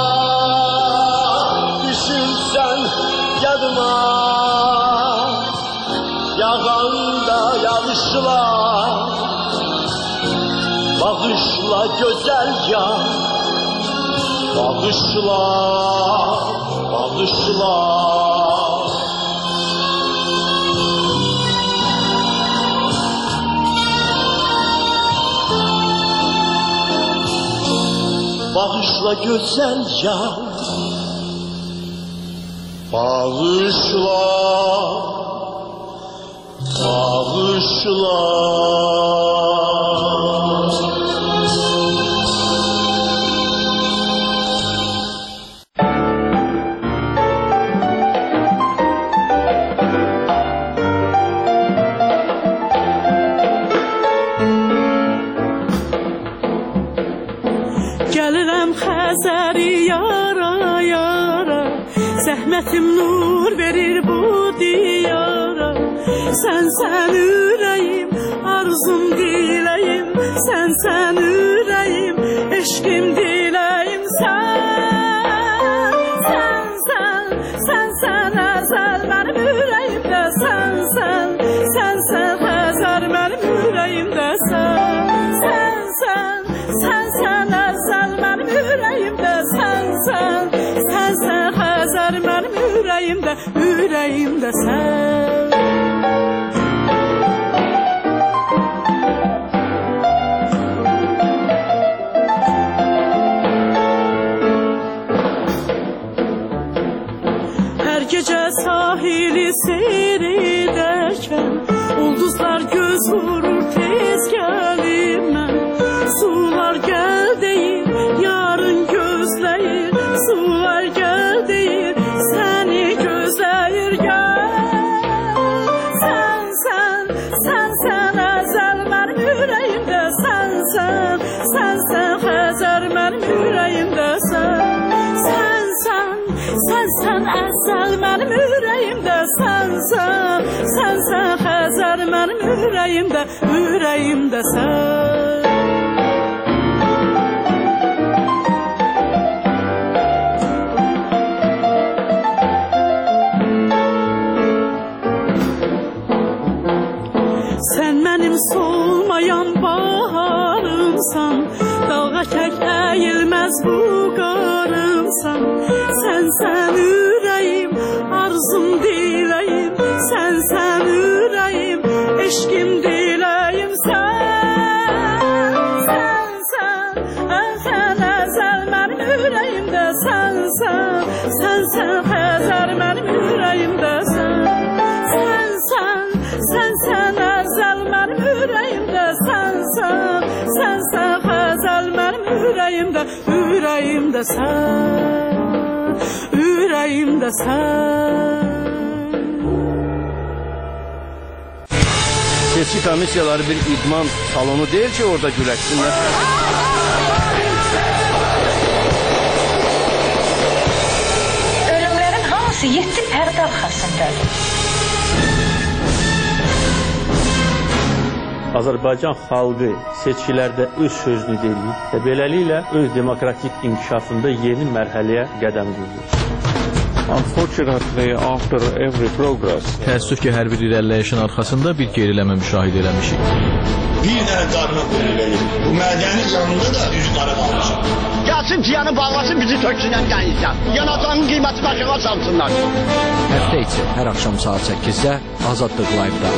düşünsen yadıma, yağanda yağışlar, bağışla güzel yar, bağışla, bağışla. Bağışla güzel yar, bağışla, bağışla. Gəlirəm Xəzəri yara yara, zəhmətim nur verir bu diyara. Sənsən ürəyim, arzum diləyim, sənsən ürəyim, eşqim diləyim. Sənsən əzəl mənim ürəyimdə, sənsən Xəzər mənim ürəyimdə, sənsən əzəl mənim ürəyimdə, sənsən Xəzər mənim ürəyimdə sən. Hər gecə sahili seyr edərkən, ulduzlar göz vurur tez gəlir mən. Sular gəl deyir, yarın gözləyir, sular gəl deyir, səni gözləyir gəl. Sənsən əzəl mənim ürəyimdə, sənsən Xəzər mənim ürəyimdə, sənsən əzəl mənim ürəyimdə, sənsən Xəzər mənim ürəyimdə sən. Sən mənim solmayan baharımsan, dalğa kək əyilməz bu qarımsan. Sənsən ürəyim, arzum diləyim, sənsən ürəyim, eşqim diləyim. Sənsən əzəl mənim ürəyimdə, sənsən Xəzər mənim ürəyimdə, sənsən əzəl mənim ürəyimdə, sənsən Xəzər mənim ürəyimdə sən. Seçki komissiyaları bir idman salonu deyil ki orada güləşsinlər. Ölümlərin hamısı 7 pərdə arxasındadır. Azərbaycan xalqı seçkilərdə öz sözünü deyir və beləliklə öz demokratik inkişafında yeni mərhələyə qədəm qoyur. Unfortunately, after every progress, təəssüf ki, hər bir irəliləyişin arxasında bir geriləmə müşahidə eləmişik. Bir dənə qarına qulluq edir. Bu mədənin yanında da üzü qara qalmışam. Gəlsin ciyanı bağlasın, bizi töksünən dənizdən. Yanacağının qiyməti başına salsınlar. Həftə içi hər axşam saat 8-də Azadlıq Live-da.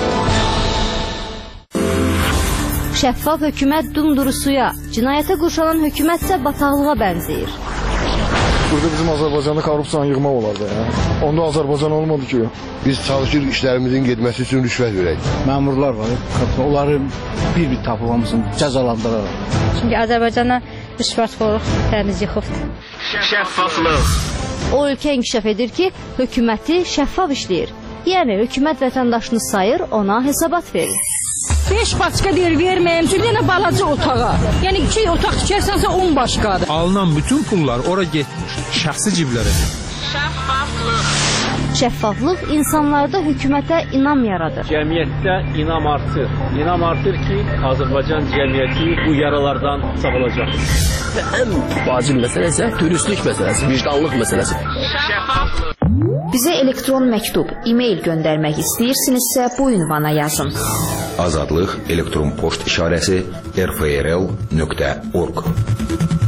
Şəffaf hökumət dumdurusuya, cinayətə qurşalan hökumət isə bataqlığa bənzəyir. Burada bizim Azərbaycanda korrupsiyanı yığmaq olardı ya. Onda Azərbaycan olmadı ki. Biz çalışır işlərimizin getməsi üçün rüşvət verək. Məmurlar var, onları bir-bir tapılmasın, cəzalandıraraq. Çünki Azərbaycana rüşvətxorluq təmiz yıxıbdır. Şəffaflıq. O ölkə inkişaf edir ki, hökuməti şəffaf işləyir. Yəni hökumət vətəndaşını sayır, ona hesabat verir. 5 başqa deyir verməyəm, çünki yenə balaca otağa. Yəni 2 otaq tikərsənsə 10 başqadır. Alınan bütün pullar ora getmiş, şəxsi ciblərə. Şəffaflıq insanlarda hökumətə inam yaradır. Cəmiyyətdə inam artır. İnam artır ki, Azərbaycan cəmiyyəti bu yaralardan sağalacaq. Ən vacib məsələ isə dürüstlük məsələsi, vicdanlıq məsələsi. Bizə elektron məktub, e-mail göndərmək istəyirsinizsə bu ünvana yazın. Azadlıq elektron poçt işarəsi rfrl.org